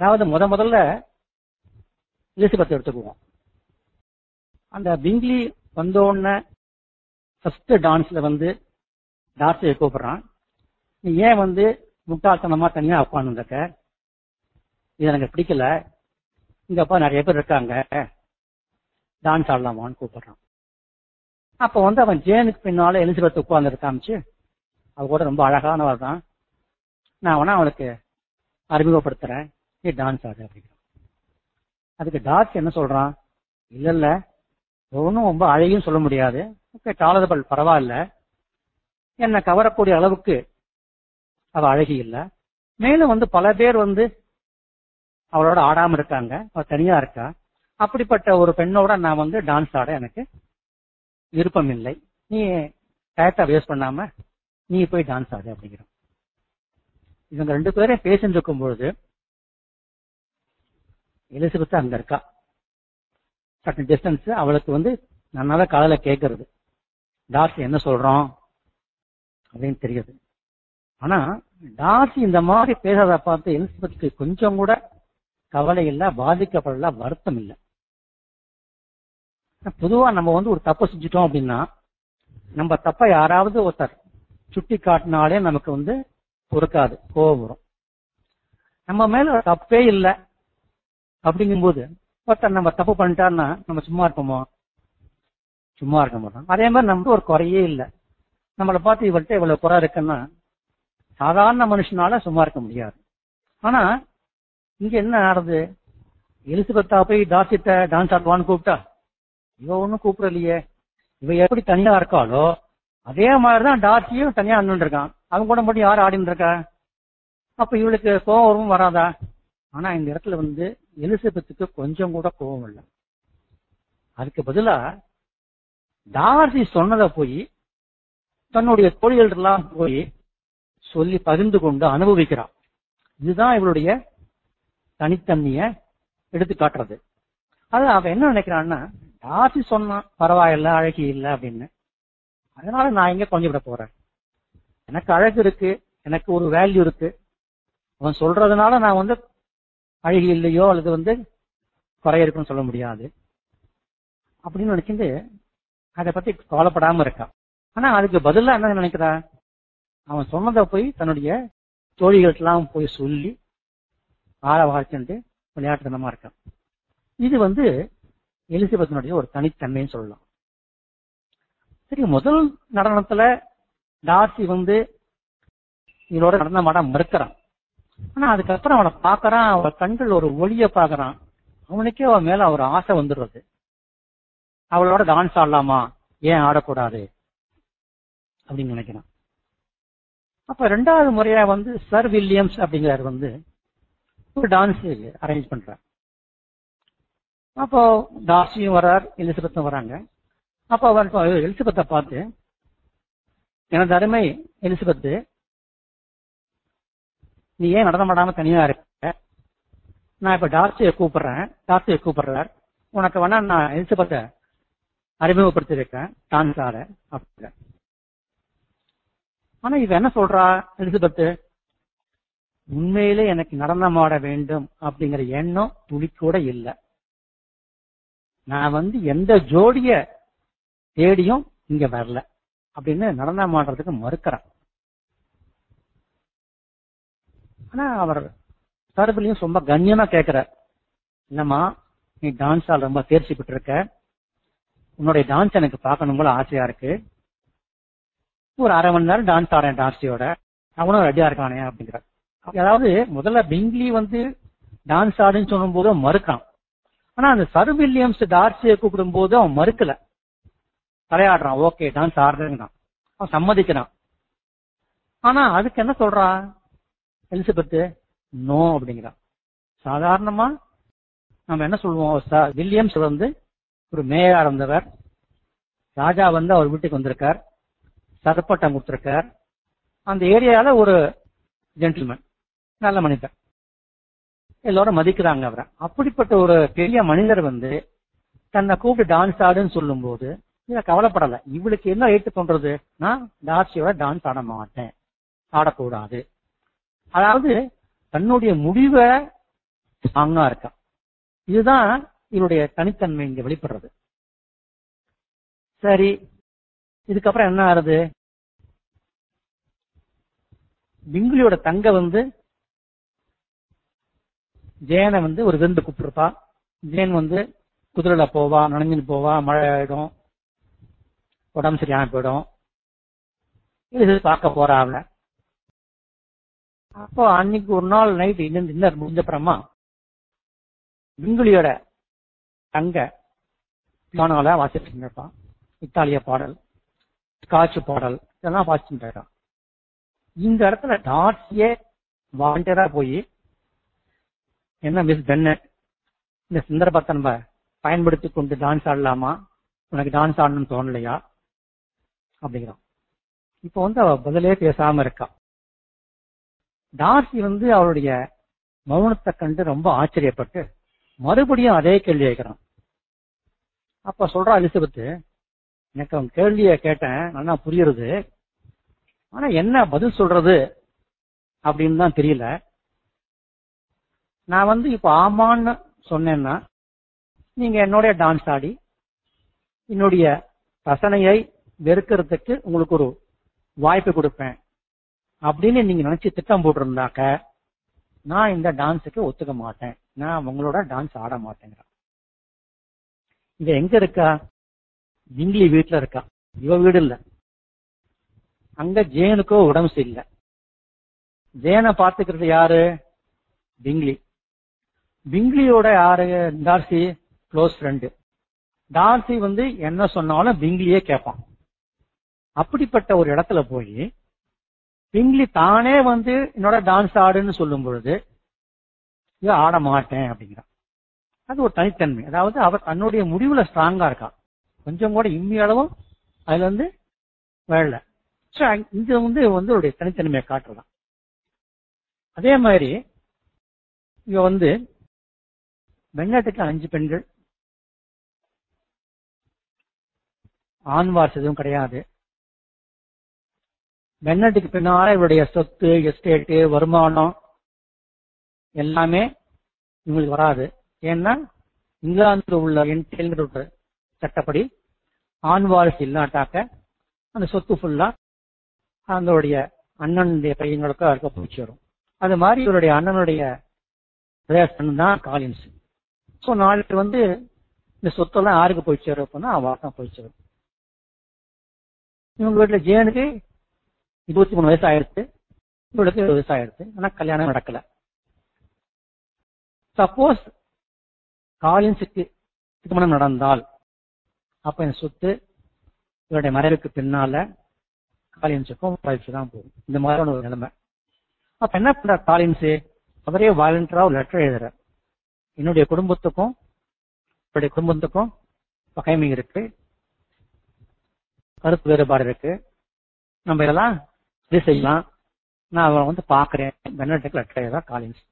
அதாவது முத முதல்ல எலிசபெத் எடுத்துக்குவோம். அந்த பிங்லி வந்தோடனே ஃபர்ஸ்ட் டான்ஸ்ல வந்து டார்சியை கூப்பிடுறான். நீ ஏன் வந்து முட்டாள்தனமா தனியா உட்காந்துருக்க, இது எனக்கு பிடிக்கல, இங்கப்பா நிறைய பேர் இருக்காங்க, டான்ஸ் ஆடலாமான்னு கூப்பிடுறான். அப்ப வந்து அவன் ஜேனுக்கு பின்னால எலிசபெத் உட்கார்ந்து காமிச்சு, அவ கூட ரொம்ப அழகானவர் தான், நான் வேணா அவனுக்கு அறிமுகப்படுத்துறேன், நீ டான்ஸ் ஆடு அப்படிங்கிறான். அதுக்கு டார்சி என்ன சொல்றான், இல்ல இல்ல ஒன்னும் ரொம்ப அழகியும் சொல்ல முடியாது, டாலரபிள் பரவாயில்ல, என்னை கவரக்கூடிய அளவுக்கு அவ அழகி இல்ல, மேலும் வந்து பல பேர் வந்து அவளோட ஆடாம இருக்காங்க, அவ தனியா இருக்கா, அப்படிப்பட்ட ஒரு பெண்ணோட நான் வந்து டான்ஸ் ஆட எனக்கு விருப்பம் இல்லை, நீ டயத்தை வேஸ்ட் பண்ணாம நீ போய் டான்ஸ் ஆடு அப்படிங்கிற. இவங்க ரெண்டு பேரும் பேசிட்டு இருக்கும் பொழுது எலிசபெத் அங்க இருக்கா, சர்டன் டிஸ்டன்ஸ், அவளுக்கு வந்து நன்னால காதல கேட்கறது, டார்சி என்ன சொல்றோம் அப்படின்னு தெரியுது. ஆனா டார்சி இந்த மாதிரி பேசாத பார்த்து எலிசபெத்துக்கு கொஞ்சம் கூட கவலை இல்ல, பாதிக்கப்படல, வருத்தம் இல்லை. பொதுவா நம்ம வந்து ஒரு தப்பு செஞ்சுட்டோம் அப்படின்னா நம்ம தப்ப யாராவது ஒருத்தர் சுட்டி காட்டினாலே நமக்கு வந்து பொறுக்காது, கோபம் வரும். நம்ம மேல தப்பே இல்லை அப்படிங்கும்போது ஒருத்தர் நம்ம தப்பு பண்ணிட்டாருன்னா நம்ம சும்மா இருப்போமோ, சும்மா இருக்க மாட்டோம். அதே மாதிரி நமக்கு ஒரு குறையே இல்லை, நம்மளை பார்த்து இவர்கிட்ட இவ்வளவு குறை இருக்குன்னா சாதாரண மனுஷனால சும்மா இருக்க முடியாது. ஆனா இங்க என்ன ஆடுறது, எலிசபெத்தா போய் டார்சிட்ட டான்ஸ் ஆடுவான்னு கூப்பிட்டா, இவ ஒன்னும் கூப்பிடலையே, இவ எப்படி தனியா இருக்காளோ அதே மாதிரிதான் டார்சியும் தனியா ஆடிட்டு இருக்கான், அவங்க கூட மட்டும் யாரும் ஆடிட்டு இருக்கா, அப்ப இவளுக்கு கோபம் வராதா? ஆனா இந்த இடத்துல வந்து எலிசபெத்துக்கு கொஞ்சம் கூட கோபம் இல்லை. அதுக்கு பதிலா டார்சி சொன்னதை போய் தன்னுடைய தோழிகள் எல்லாம் போய் சொல்லி பகிர்ந்து கொண்டு அனுபவிக்கிறான். இதுதான் இவளுடைய தனித்தன்மைய எடுத்து காட்டுறது. அது அவ என்ன நினைக்கிறான்னா, டார்சி சொன்னா பரவாயில்ல, அழகி இல்லை அப்படின்னு, அதனால நான் இங்க கொஞ்சம் விட போறேன், எனக்கு அழகு இருக்கு, எனக்கு ஒரு வேல்யூ இருக்கு, அவன் சொல்றதுனால நான் வந்து அழகி இல்லையோ அல்லது வந்து குறைய இருக்குன்னு சொல்ல முடியாது அப்படின்னு நினைச்சிட்டு அதை பத்தி கவலைப்படாம இருக்கான். ஆனா அதுக்கு பதிலா என்ன நினைக்கிறா, அவன் சொன்னதை போய் தன்னுடைய தோழிகளுக்கெல்லாம் போய் சொல்லி ஆழ வாழ்ச்சுட்டு விளையாட்டுத்தனமா இருக்கான். இது வந்து எலிசபெத்தினுடைய ஒரு தனித்தன்மைன்னு சொல்லலாம். சரி, முதல் நடனத்துல டார்சி வந்து இதோட நடனம் ஆட மறுக்கிறான். ஆனா அதுக்கப்புறம் அவனை பாக்குறான், அவன் கண்கள் ஒரு ஒளிய பாக்குறான், அவனுக்கே அவன் மேல ஒரு ஆசை வந்துடுறது, அவளோட டான்ஸ் ஆடலாமா, ஏன் ஆடக்கூடாது அப்படின்னு நினைக்கிறான். அப்ப ரெண்டாவது முறையா வந்து சர் வில்லியம்ஸ் அப்படிங்கிறார் வந்து ஒரு டான்ஸ் அரேஞ்ச் பண்றார். அப்போ டார்சியும் வர்றார், எலிசபெத்தும் வராங்க. அப்போ அவர் எலிசபெத்தை பார்த்து, எனது அருமை எலிசபெத்து, நீ ஏன் நடனம் ஆடாம தனியா இருக்க, நான் இப்ப டார்சியை கூப்பிடுறேன், டார்சியை கூப்பிடுறார், உனக்கு வேணா நான் எலிசபெத்தை அறிமுகப்படுத்திருக்கேன் டான்ஸ் ஆட அப்ப. ஆனா இவ என்ன சொல்றா எலிசபெத்து, உண்மையிலே எனக்கு நடனம் ஆட வேண்டும் அப்படிங்கிற எண்ணம் துளி கூட இல்லை, நான் வந்து எந்த ஜோடிய தேடியும் இங்க வரல அப்படின்னு நடனம் ஆடுறதுக்கு மறுக்கிறான். ஆனா அவர் தரப்புலையும் ரொம்ப கண்ணியமா கேட்கிறார், இல்லம்மா நீ டான்ஸ் ஆட ரொம்ப தேர்ச்சி பெற்று இருக்க, உன்னுடைய டான்ஸ் எனக்கு பார்க்கணும் போல ஆசையா இருக்கு, ஒரு அரை மணி நேரம் டான்ஸ் ஆடுறேன் டார்சியோட, அவனும் ரெடியா இருக்கானே அப்படிங்கிறார். அதாவது முதல்ல பிங்லி வந்து டான்ஸ் ஆடுன்னு சொல்லும் போது மறுக்கான். ஆனா அந்த சர் வில்லியம்ஸ் டார்சியை கூப்பிடும் போது அவன் மறுக்கல, தலையாடுறான், ஓகே டான்ஸ் ஆடுறேங்கிறான், அவன் சம்மதிக்கிறான். ஆனா அதுக்கு என்ன சொல்றான் எலிசபெத்து, நோ அப்படிங்கிறான். சாதாரணமா நம்ம என்ன சொல்லுவோம், வில்லியம்ஸ் வந்து ஒரு மேயரா இருந்தவர், ராஜா வந்து அவர் வீட்டுக்கு வந்திருக்கார், சரப்பட்டம் கொடுத்திருக்கார், அந்த ஏரியால ஒரு ஜென்டில்மேன், நல்ல மனிதர், எல்லாரும் மதிக்கிறாங்க அவரை. அப்படிப்பட்ட ஒரு பெரிய மனிதர் வந்து தன்னை கூப்பிட்டு டான்ஸ் ஆடுன்னு சொல்லும் போது இதை கவலைப்படல. இவளுக்கு என்ன ஏற்று தோன்றது, நான் டார்சியோட டான்ஸ் ஆட மாட்டேன், ஆடக்கூடாது. அதாவது தன்னுடைய முடிவை ஸ்ட்ராங்கா இருக்கா. இதுதான் இவருடைய தனித்தன்மை இங்க வெளிப்படுறது. சரி, இதுக்கப்புறம் என்ன ஆறுது? பிங்குலியோட தங்க வந்து ஜெயனை வந்து ஒரு விருந்து கூப்பிட்டுருப்பா. ஜெயன் வந்து குதிரையில போவா, நனைஞ்சுன்னு போவா, மழை ஆயிடும், உடம்பு சரியான போயிடும். இது பார்க்க போறா அவள. அப்போ அன்னைக்கு ஒரு நாள் நைட் டின்னர் முடிஞ்சப்புறமா பிங்குலியோட தங்க பியானோல வாசிச்சுட்டு இருப்பான். இத்தாலிய பாடல், ஸ்காட்ச் பாடல், இதெல்லாம் வாசிச்சுட்டு இருக்கான். இந்த இடத்துல டார்சியே வாலண்டியரா போய், என்ன மிஸ் பென்னட், இந்த சந்தர்ப்பத்தை நம்ம பயன்படுத்தி கொண்டு டான்ஸ் ஆடலாமா, உனக்கு டான்ஸ் ஆடணும்னு தோணலையா அப்படிங்கிறான். இப்ப வந்து அவ பதிலே பேசாம இருக்கா. டார்சி வந்து அவளுடைய மௌனத்தை கண்டு ரொம்ப ஆச்சரியப்பட்டு மறுபடியும் அதே கேள்வி கேட்கிறான். அப்ப சொல்றா எலிசபெத், எனக்கு அவன் கேள்விய கேட்டேன், நல்லா புரியுறது, ஆனா என்ன பதில் சொல்றது அப்படின்னு தான் தெரியல. நான் வந்து இப்ப ஆமான்னு சொன்னேன்னா நீங்க என்னுடைய டான்ஸ் ஆடி என்னுடைய ரசனையை வெறுக்கிறதுக்கு உங்களுக்கு ஒரு வாய்ப்பு கொடுப்பேன் அப்படின்னு நீங்க நினைச்சு திட்டம் போட்டிருந்தாக்க நான் இந்த டான்ஸுக்கு ஒத்துக்க மாட்டேன், நான் உங்களோட டான்ஸ் ஆட மாட்டேங்கிறேன். இது எங்க இருக்கா? பிங்லி வீட்டுல இருக்கா, இவ வீடு இல்ல. அங்க ஜேனுக்கோ உடம்பு சரியில்லை. ஜேனை பாத்துக்கிறது யாரு? பிங்லி. பிங்லியோட யாரு? Darcy close friend. டார்சி வந்து என்ன சொன்னாலும் பிங்லியே கேட்பான். அப்படிப்பட்ட ஒரு இடத்துல போய் பிங்லி தானே வந்து என்னோட டான்ஸ் ஆடுன்னு சொல்லும் பொழுது இவ ஆட மாட்டேன் அப்படிங்கிறான். அது ஒரு தனித்தன்மை. அதாவது அவர் தன்னுடைய முடிவுல ஸ்ட்ராங்கா இருக்கா, கொஞ்சம் கூட இம்மி அளவும் அதுல வந்து வேலை. இங்க வந்து வந்து அவருடைய தனித்தன்மையை காட்டுறதான். அதே மாதிரி இவ வந்து பென்னட்டுக்கு அஞ்சு பெண்கள், ஆண் வாரிசு எதுவும் கிடையாது. பென்னட்டுக்கு பின்னால இவருடைய சொத்து, எஸ்டேட்டு, வருமானம் எல்லாமே இவங்களுக்கு வராது. ஏன்னா இங்கிலாந்து உள்ள என்கிற சட்டப்படி ஆண் வாரிசு இல்லாட்டாக்க அந்த சொத்து ஃபுல்லா அவங்களுடைய அண்ணனுடைய பையங்களுக்கும் இருக்க போச்சு வரும். அது மாதிரி இவருடைய அண்ணனுடைய தான் காலின்ஸ். ஸோ நாளைக்கு வந்து இந்த சொத்தெல்லாம் யாருக்கு போய் சேரும் அப்படின்னா அவன் தான் போய் சேரும். இவங்க வீட்டுல ஜேனுக்கு இருபத்தி மூணு வயசு ஆயிடுச்சு, இவளுக்கு இருபது வயசு ஆயிடுச்சு, ஆனா கல்யாணம் நடக்கல. சப்போஸ் காலின்ஸுக்கு திருமணம் நடந்தால் அப்ப இந்த சொத்து இவருடைய மறைவுக்கு பின்னால காலின்ஸுக்கும் பயிற்சி தான் போகும். இந்த மாதிரியான ஒரு நிலைமை. அப்ப என்ன பண்ற காலின்ஸ்? அவரே வாலண்டியரா ஒரு லெட்டர் எழுதுறார். என்னுடைய குடும்பத்துக்கும் இவருடைய குடும்பத்துக்கும் பகைமை இருக்கு, கருத்து வேறுபாடு இருக்கு, நம்ம இதெல்லாம் இது செய்யலாம், நான் அவரை வந்து பாக்குறேன். பென்னட்டுக்கு லெட்டர் எழுதுறா காலின்ஸ்.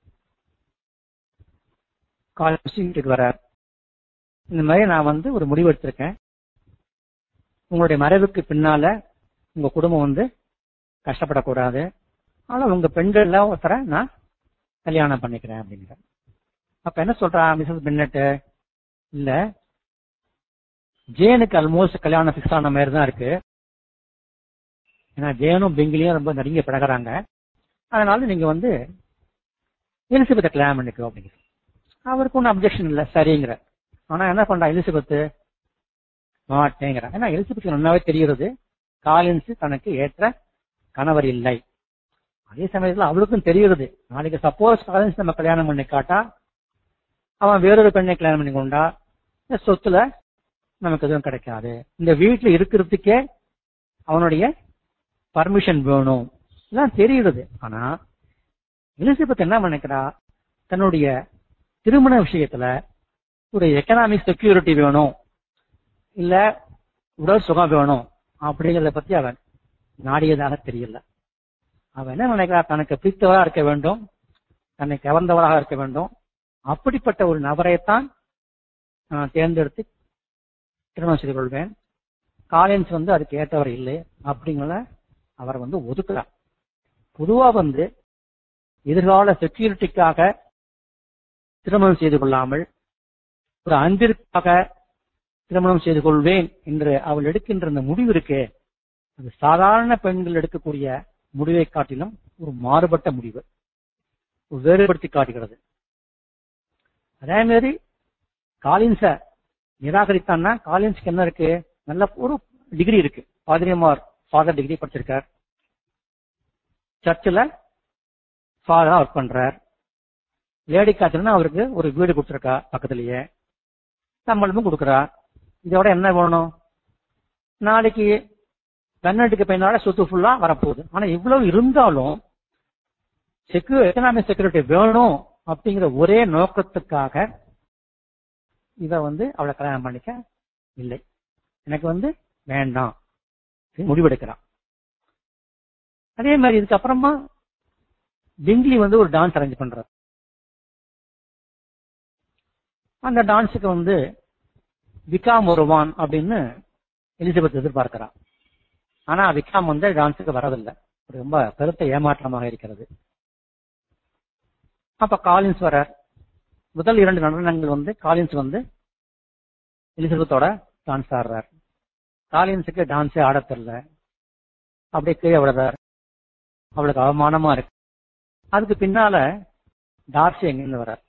காலின்ஸ் வீட்டுக்கு வர, இந்த மாதிரி நான் வந்து ஒரு முடிவு எடுத்திருக்கேன், உங்களுடைய மறைவுக்கு பின்னால உங்க குடும்பம் வந்து கஷ்டப்படக்கூடாது, ஆனா உங்க பெண்கள்ல ஒருத்தர நான் கல்யாணம் பண்ணிக்கிறேன் அப்படிங்கிற. அப்ப என்ன சொல்றா மிஸ்ஸஸ் பென்னட்? இல்ல, ஜேனுக்கு ஆல்மோஸ்ட் கல்யாணம் பிக்ஸ் ஆன மாதிரி தான் இருக்கு. ஏன்னா ஜேனும் பெங்கிலியும் ரொம்ப நெருங்கி பழகிறாங்க, அதனால நீங்க வந்து எலிசபெத்தை கல்யாணம் பண்ணிக்கோ அப்படிங்கிற. அவருக்கு ஒன்றும் அப்ஜெக்ஷன் இல்லை, சரிங்கிற. ஆனா என்ன பண்றா எலிசபெத்? மாட்டேங்கிற. ஏன்னா எலிசபெத்துக்கு நல்லாவே தெரிகிறது காலின்ஸ் தனக்கு ஏற்ற கணவர் இல்லை. அதே சமயத்துல அவளுக்கும் தெரிகிறது, நாளைக்கு சப்போஸ் காலின்ஸ் நம்ம கல்யாணம் பண்ணி காட்டா அவன் வேறொரு பெண்ணை கல்யாணம் பண்ணி கொண்டா இந்த சொத்துல நமக்கு எதுவும் கிடைக்காது, இந்த வீட்டுல இருக்கிறதுக்கே அவனுடைய பர்மிஷன் வேணும், இதெல்லாம் தெரிகிறது. ஆனா எலிசபெத் என்ன நினைக்கிறா? தன்னுடைய திருமண விஷயத்துல ஒரு எக்கனாமிக் செக்யூரிட்டி வேணும், இல்ல உடல் சுகம் வேணும் அப்படிங்கறத பத்தி அவன் நாடியதாக தெரியல. அவன் என்ன நினைக்கிறா? தனக்கு பிடித்தவராக இருக்க வேண்டும், தன்னை கவர்ந்தவராக இருக்க வேண்டும், அப்படிப்பட்ட ஒரு நபரைத்தான் நான் தேர்ந்தெடுத்து திருமணம் செய்து கொள்வேன். காலின்ஸ் வந்து அதுக்கு ஏற்றவர் இல்லை அப்படிங்கிற அவர் வந்து ஒதுக்குறார். பொதுவா வந்து எதிர்கால செக்யூரிட்டிக்காக திருமணம் செய்து கொள்ளாமல் ஒரு அன்பிற்காக திருமணம் செய்து கொள்வேன் என்று அவள் எடுக்கின்ற அந்த முடிவு இருக்கே, அது சாதாரண பெண்கள் எடுக்கக்கூடிய முடிவை காட்டிலும் ஒரு மாறுபட்ட முடிவு, வேறுபடுத்தி காட்டுகிறது. அதே மாதிரி காலின்ஸ நிராகரித்தான்னா, காலின்ஸ்க்கு என்ன இருக்கு, நல்ல ஒரு டிகிரி இருக்கு, பாதிரியமார் ஃபாதர் டிகிரி படிச்சிருக்கார், சர்ச்சில் ஃபாதரா ஒர்க் பண்றார். லேடி காய்ச்சல்னா அவருக்கு ஒரு வீடு கொடுத்துருக்கா, பக்கத்திலேயே சம்பளமும் கொடுக்குறா. இதோட என்ன வேணும், நாளைக்கு பெண்ணட்டுக்கு பையனால சொத்து ஃபுல்லா வரப்போகுது. ஆனா இவ்வளவு இருந்தாலும் செக்யூ எக்கனாமிக் செக்யூரிட்டி வேணும் அப்படிங்கிற ஒரே நோக்கத்துக்காக இவ வந்து அவளை கல்யாணம் பண்ணிக்க இல்லை, எனக்கு வந்து வேண்டாம் முடிவெடுக்கிறான். அதே மாதிரி இதுக்கப்புறமா பிங்லி வந்து ஒரு டான்ஸ் அரேஞ்ச் பண்றார். அந்த டான்ஸுக்கு வந்து விகாம் வருவான் அப்படின்னு எலிசபெத் எதிர்பார்க்கிறான். ஆனா விகாம் வந்து டான்ஸுக்கு வரதில்லை, ரொம்ப பெருத்த ஏமாற்றமாக இருக்கிறது. அப்ப காலின்ஸ் வர முதல் இரண்டு நடனங்கள் வந்து காலின்ஸ் வந்து எலிசபெத்தோட டான்ஸ் ஆடுறார். காலின்ஸுக்கு டான்ஸே ஆட தெரியல, அப்படியே கீழே விடுறார், அவளுக்கு அவமானமா இருக்கு. அதுக்கு பின்னால டார்சி எங்கிருந்து வர்றார்.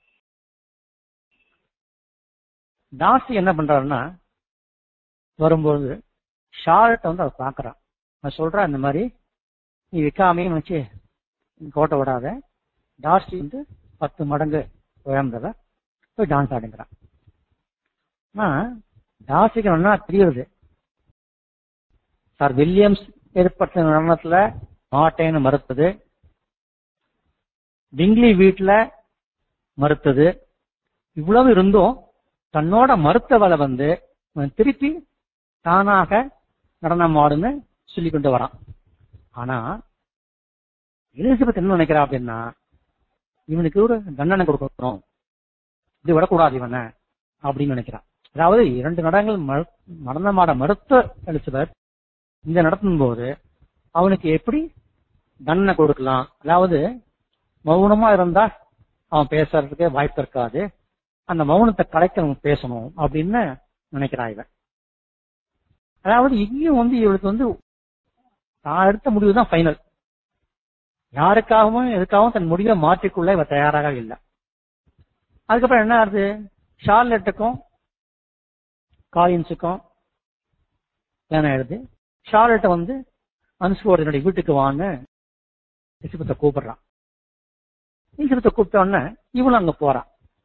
டார்சி என்ன பண்றாருன்னா, வரும்போது ஷார்ட் வந்து அவ பாக்குறான். நான் சொல்றேன், இந்த மாதிரி நீ விக்காமையும் வச்சு கோட்டை விடாத, டார்சி வந்து பத்து மடங்கு உயர்ந்தவ, போய் டான்ஸ் ஆடுங்கிறான். டார்சிக்கு நல்லா தெரியுது, சார் வில்லியம்ஸ் ஏற்பட்ட நடனத்துல மாட்டேன்னு மறுத்தது, பிங்லி வீட்டுல மறுத்தது, இவ்வளவு இருந்தும் தன்னோட மறுத்தவளை வந்து திருப்பி தானாக நடனம் ஆடுன்னு சொல்லி கொண்டு வரான். ஆனா எலிசபெத் என்ன நினைக்கிறா அப்படின்னா, இவனுக்கு ஒரு தண்டனை கொடுக்கணும், இது விடக்கூடாது இவனை அப்படின்னு நினைக்கிறான். அதாவது இரண்டு நடனங்கள் நடனமாட மறுத்த எலிசபெத் இந்த நடத்தும் போது அவனுக்கு எப்படி தண்டனை கொடுக்கலாம், அதாவது மௌனமா இருந்தா அவன் பேசுறதுக்கு வாய்ப்பு இருக்காது, அந்த மௌனத்தை கலைக்க அவன் பேசணும் அப்படின்னு நினைக்கிறான் இவன். அதாவது இங்கேயும் வந்து இவளுக்கு வந்து தான் எடுத்த முடிவு தான் ஃபைனல், யாருக்காகவும் எதுக்காகவும் தன் முடிவை மாற்றிக்கொள்ள இவ தயாராக இல்லை. அதுக்கப்புறம் என்ன ஆகுது, ஷார்லெட்டுக்கும் காலின்ஸுக்கும் என்ன ஆயிடுது, ஷார்லெட்டை வந்து அன்ஸ்போர்ட் என்னுடைய வீட்டுக்கு வாங்க எலிசபெத்தை கூப்பிடுறான். எலிசபெத்தை கூப்பிட்ட உடனே இவளும் அங்க போறான்.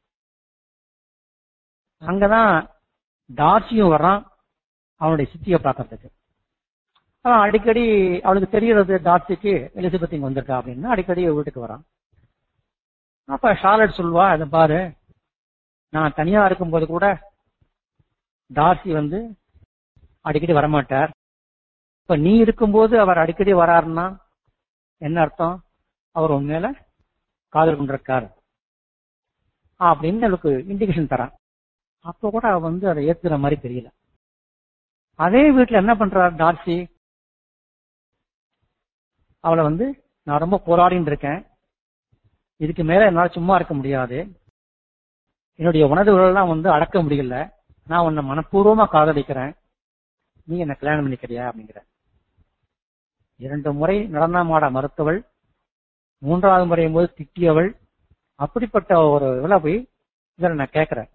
அங்கதான் டார்சியும் வர்றான் அவனுடைய சித்தியை பார்க்கறதுக்கு. அவன் அடிக்கடி அவளுக்கு தெரியறது டார்சிக்கு எலிசபெத் இங்க வந்திருக்கா அப்படின்னு அடிக்கடி வீட்டுக்கு வரான். அப்ப ஷார்லட் சொல்வா, அதை பாரு, நான் தனியா இருக்கும்போது கூட டார்சி வந்து அடிக்கடி வரமாட்டார், இப்ப நீ இருக்கும்போது அவர் அடிக்கடி வராருன்னா என்ன அர்த்தம், அவர் உண்மையில காதல் கொண்டிருக்கார் அப்படின்னு அவளுக்கு இண்டிகேஷன் தரான். அப்ப கூட அவ வந்து அதை ஏத்துக்கிற மாதிரி தெரியல. அதே வீட்டுல என்ன பண்றார் டார்சி, அவளை வந்து நான் ரொம்ப போராடின்னு இருக்கேன், இதுக்கு மேல என்னால சும்மா இருக்க முடியாது, என்னுடைய உணர்வுகள் எல்லாம் வந்து அடக்க முடியல, நான் உன்னை மனப்பூர்வமா காதலிக்கிறேன், நீ என்ன கல்யாணம் பண்ணிக்கிறியா அப்படிங்கிற. இரண்டு முறை நடனமாட மறுத்தவள், மூன்றாவது முறையும் போது திட்டியவள், அப்படிப்பட்ட ஒரு இதில் போய் இதில் நான் கேட்கிறேன்.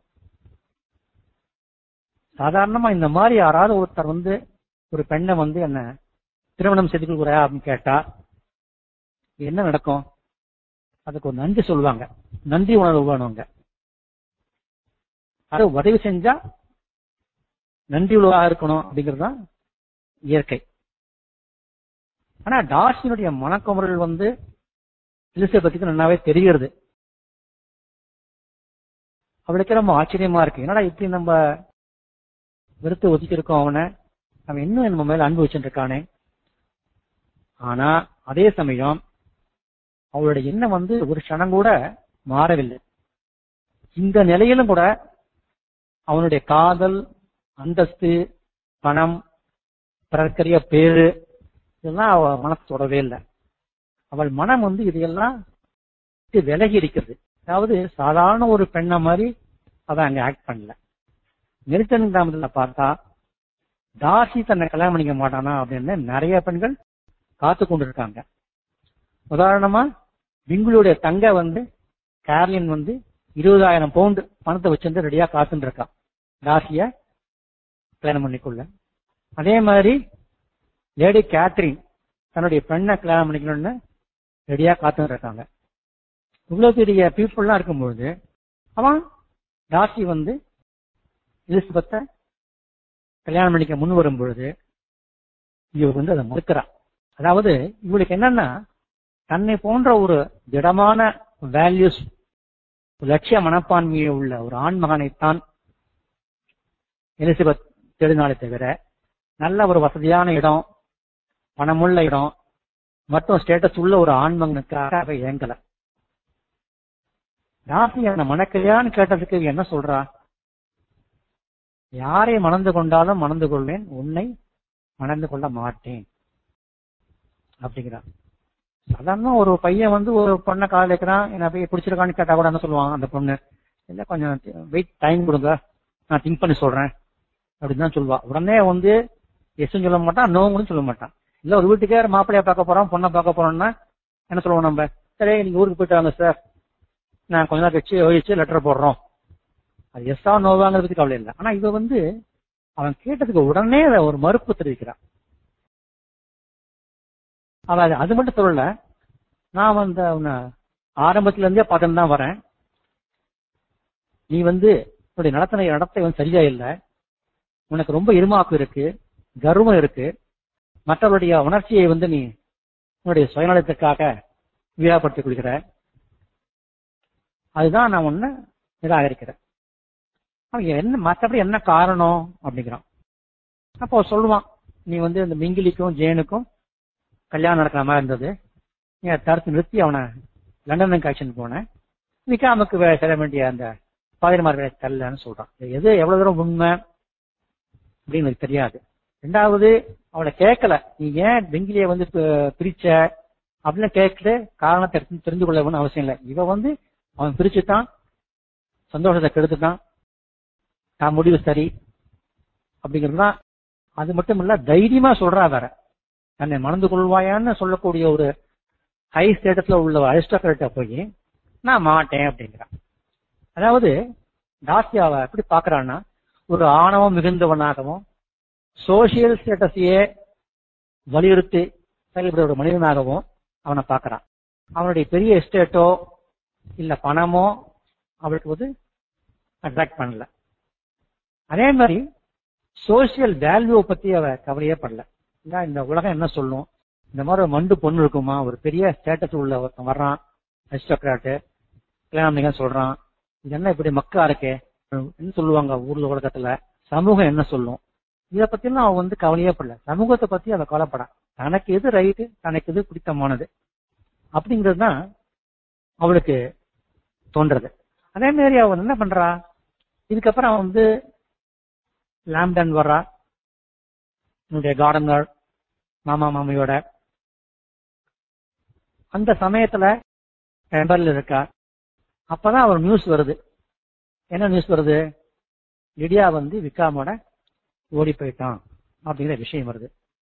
சாதாரணமா இந்த மாதிரி யாராவது ஒருத்தர் வந்து ஒரு பெண்ணை வந்து என்ன திருமணம் செய்து கொள்கிற அப்படின்னு கேட்டா என்ன நடக்கும், அதுக்கு ஒரு நன்றி சொல்லுவாங்க, நன்றி உணர்வு வேணுங்க, அது உதவி செஞ்சா நன்றி உள்ளதாக இருக்கணும் அப்படிங்கிறது தான் இயற்கை. ஆனா டார்சியினுடைய மனக்குமுறல் வந்து எலிசபெத்துக்கு நல்லாவே தெரிகிறது. அவளுக்கு ரொம்ப ஆச்சரியமா இருக்கு, என்னடா இப்படி நம்ம வெறுத்து ஒதுக்கி இருக்கோம் அவனை, அவன் இன்னும் நம்ம மேல அன்பு வச்சுட்டு இருக்கானே. ஆனா அதே சமயம் அவளுடைய எண்ணம் வந்து ஒரு க்ஷணம் கூட மாறவில்லை. இந்த நிலையிலும் கூட அவனுடைய காதல், அந்தஸ்து, பணம், பிறக்கரிய பேரு இதெல்லாம் அவள் மனசு தொடவே இல்லை. அவள் மனம் வந்து இதையெல்லாம் விலகி இருக்கிறது. அதாவது சாதாரண ஒரு பெண்ணை மாதிரி அவன் அங்க ஆக்ட் பண்ணல. மில்டன் கிராமத்துல பார்த்தா டார்சி தன்னை கல்யாணம் பண்ணிக்க மாட்டானா அப்படின்னு நிறைய பெண்கள் காத்து கொண்டு இருக்காங்க. உதாரணமா பிங்குளுடைய தங்க வந்து கேர்லின் வந்து இருபதாயிரம் பவுண்டு பணத்தை வச்சிருந்து ரெடியா காத்துட்டு இருக்கான் டார்சிய கல்யாணம் பண்ணிக்குள்ள. அதே மாதிரி லேடி கேத்ரின் தன்னுடைய பெண்ணை கல்யாணம் பண்ணிக்கணும்னு ரெடியா காத்துட்டு இருக்காங்க. இவ்வளவு பெரிய பீப்புள்லாம் இருக்கும்பொழுது அவன் டார்சி வந்து எலிசபெத்தை கல்யாணம் பண்ணிக்க முன் வரும் பொழுது இவங்க வந்து அதை மறுக்கிறான். அதாவது இவளுக்கு என்னன்னா தன்னை போன்ற ஒரு திடமான வேல்யூஸ் லட்சிய மனப்பான்மையை உள்ள ஒரு ஆண்மகனைத்தான் எலிசபெத் தேடினாலே தவிர நல்ல ஒரு வசதியான இடம், பணமுள்ள இடம் மற்றும் ஸ்டேட்டஸ் உள்ள ஒரு ஆண்மகனுக்காக இயங்கல. டார்சி அந்த மணக்கல்யான்னு கேட்டதுக்கு என்ன சொல்றா? யாரை மணந்து கொண்டாலும் மணந்து கொள்வேன், உன்னை மணந்து கொள்ள மாட்டேன் அப்படிங்கிறான். சாதாரண ஒரு பையன் வந்து ஒரு பொண்ணை கால வைக்கிறான், என்ன போய் பிடிச்சிருக்கான்னு கேட்டா கூட என்ன சொல்லுவாங்க அந்த பொண்ணு, இல்ல கொஞ்சம் வெயிட் டைம் கொடுங்க நான் திங்க் பண்ணி சொல்றேன் அப்படின்னு தான் சொல்லுவா. உடனே வந்து எஸ்ன்னு சொல்ல மாட்டான், நோங்கன்னு சொல்ல மாட்டான். இல்ல ஒரு வீட்டுக்கே மாப்பிள்ளைய பார்க்க போறோம் பொண்ணை பார்க்க போறோம்னா என்ன சொல்லுவோம் நம்ம, சரி நீங்க ஊருக்கு போயிட்டு வாங்க சார், நான் கொஞ்ச நாள் கழிச்சு யோசிச்சு லெட்டர் போடுறோம். அது எஸ்ஸா நோவாங்கிறத பத்தி கவலை இல்லை. ஆனா இவ வந்து அவன் கேட்டதுக்கு உடனே ஒரு மறுப்பு தெரிவிக்கிறான். அவன் அது மட்டும் சொல்லல, நான் வந்து அவனை ஆரம்பத்துல இருந்தே பார்த்துன்னு தான் வரேன், நீ வந்து உன்னுடைய நடத்தின நடத்தை வந்து சரியா இல்லை, உனக்கு ரொம்ப இருமாப்பு இருக்கு, கர்வம் இருக்கு, மற்றவருடைய உணர்ச்சியை வந்து நீ உன்னுடைய சுயநலத்துக்காக வீழாப்படுத்திக் கொள்கிற, அதுதான் நான் உன்னை நிராகரிக்கிறேன். அவன் என்ன மற்றபடி என்ன காரணம் அப்படிங்கிறான். அப்போ சொல்லுவான், நீ வந்து இந்த மிங்கிலிக்கும் ஜேனுக்கும் கல்யாணம் நடக்கிற மாதிரி இருந்தது, நீ அதை தடுத்து நிறுத்தி அவனை லண்டனுக்கு ஆக்ஷன் போனேன், விக்காமுக்கு செல்ல வேண்டிய அந்த பாதிரிமார் வேலை தரலன்னு சொல்றான். எது எவ்வளவு தூரம் உண்மை அப்படின்னு எனக்கு தெரியாது. ரெண்டாவது அவளை கேட்கல, நீ ஏன் பெங்கிலிய வந்து பிரிச்ச அப்படின்னு கேட்கல, காரணத்தை தெரிந்து கொள்ளணும்னு அவசியம் இல்லை. இவ வந்து அவன் பிரிச்சுட்டான், சந்தோஷத்தை கெடுத்துட்டான், நான் முடிவு சரி அப்படிங்கிறதுதான். அது மட்டும் இல்ல, தைரியமா சொல்றா வேற, தன்னை மணந்து கொள்வாயான்னு சொல்லக்கூடிய ஒரு ஹை ஸ்டேட்டஸ்ல உள்ள அரிஸ்டோக்ராட்ட போய் நான் மாட்டேன் அப்படிங்கிறான். அதாவது டார்சியாவை எப்படி பாக்குறான்னா ஒரு ஆணவம் மிகுந்தவனாகவும் சோசியல் ஸ்டேட்டஸையே வலியுறுத்தி செயல்படுற ஒரு மனிதனாகவும் அவனை பாக்குறான். அவனுடைய பெரிய எஸ்டேட்டோ இல்ல பணமோ அவளுக்கு வந்து அட்ராக்ட் பண்ணல. அதே மாதிரி சோசியல் வேல்யூவை பத்தி அவ கவலையே படல. இந்த உலகம் என்ன சொல்லும், இந்த மாதிரி ஒரு மண்டு பொண்ணு இருக்குமா, ஒரு பெரிய ஸ்டேட்டஸ் உள்ள ஒருத்தன் வர்றான் அரிஸ்டோக்ராட்டு கல்யாணம் சொல்றான், இது என்ன இப்படி மக்கா இருக்கே என்ன சொல்லுவாங்க ஊர்ல உலகத்துல, சமூகம் என்ன சொல்லும், இதை பத்திலாம் அவன் வந்து கவலையே படல. சமூகத்தை பத்தி அவ கவலைப்படா, தனக்கு எது ரைட்டு தனக்கு எது பிடித்தமானது அப்படிங்கிறது தான் அவளுக்கு தோன்றது. அதே மாதிரி அவன் என்ன பண்றா, இதுக்கப்புறம் அவன் வந்து லாம்டன் வர்றா, என்னுடைய கார்டனர் மாமா மாமியோட. அந்த சமயத்துல பெம்பர்ல இருக்கா. அப்பதான் ஒரு நியூஸ் வருது. என்ன நியூஸ் வருது, லிடியா வந்து விக்காமோட ஓடி போயிட்டான் அப்படிங்கிற விஷயம் வருது.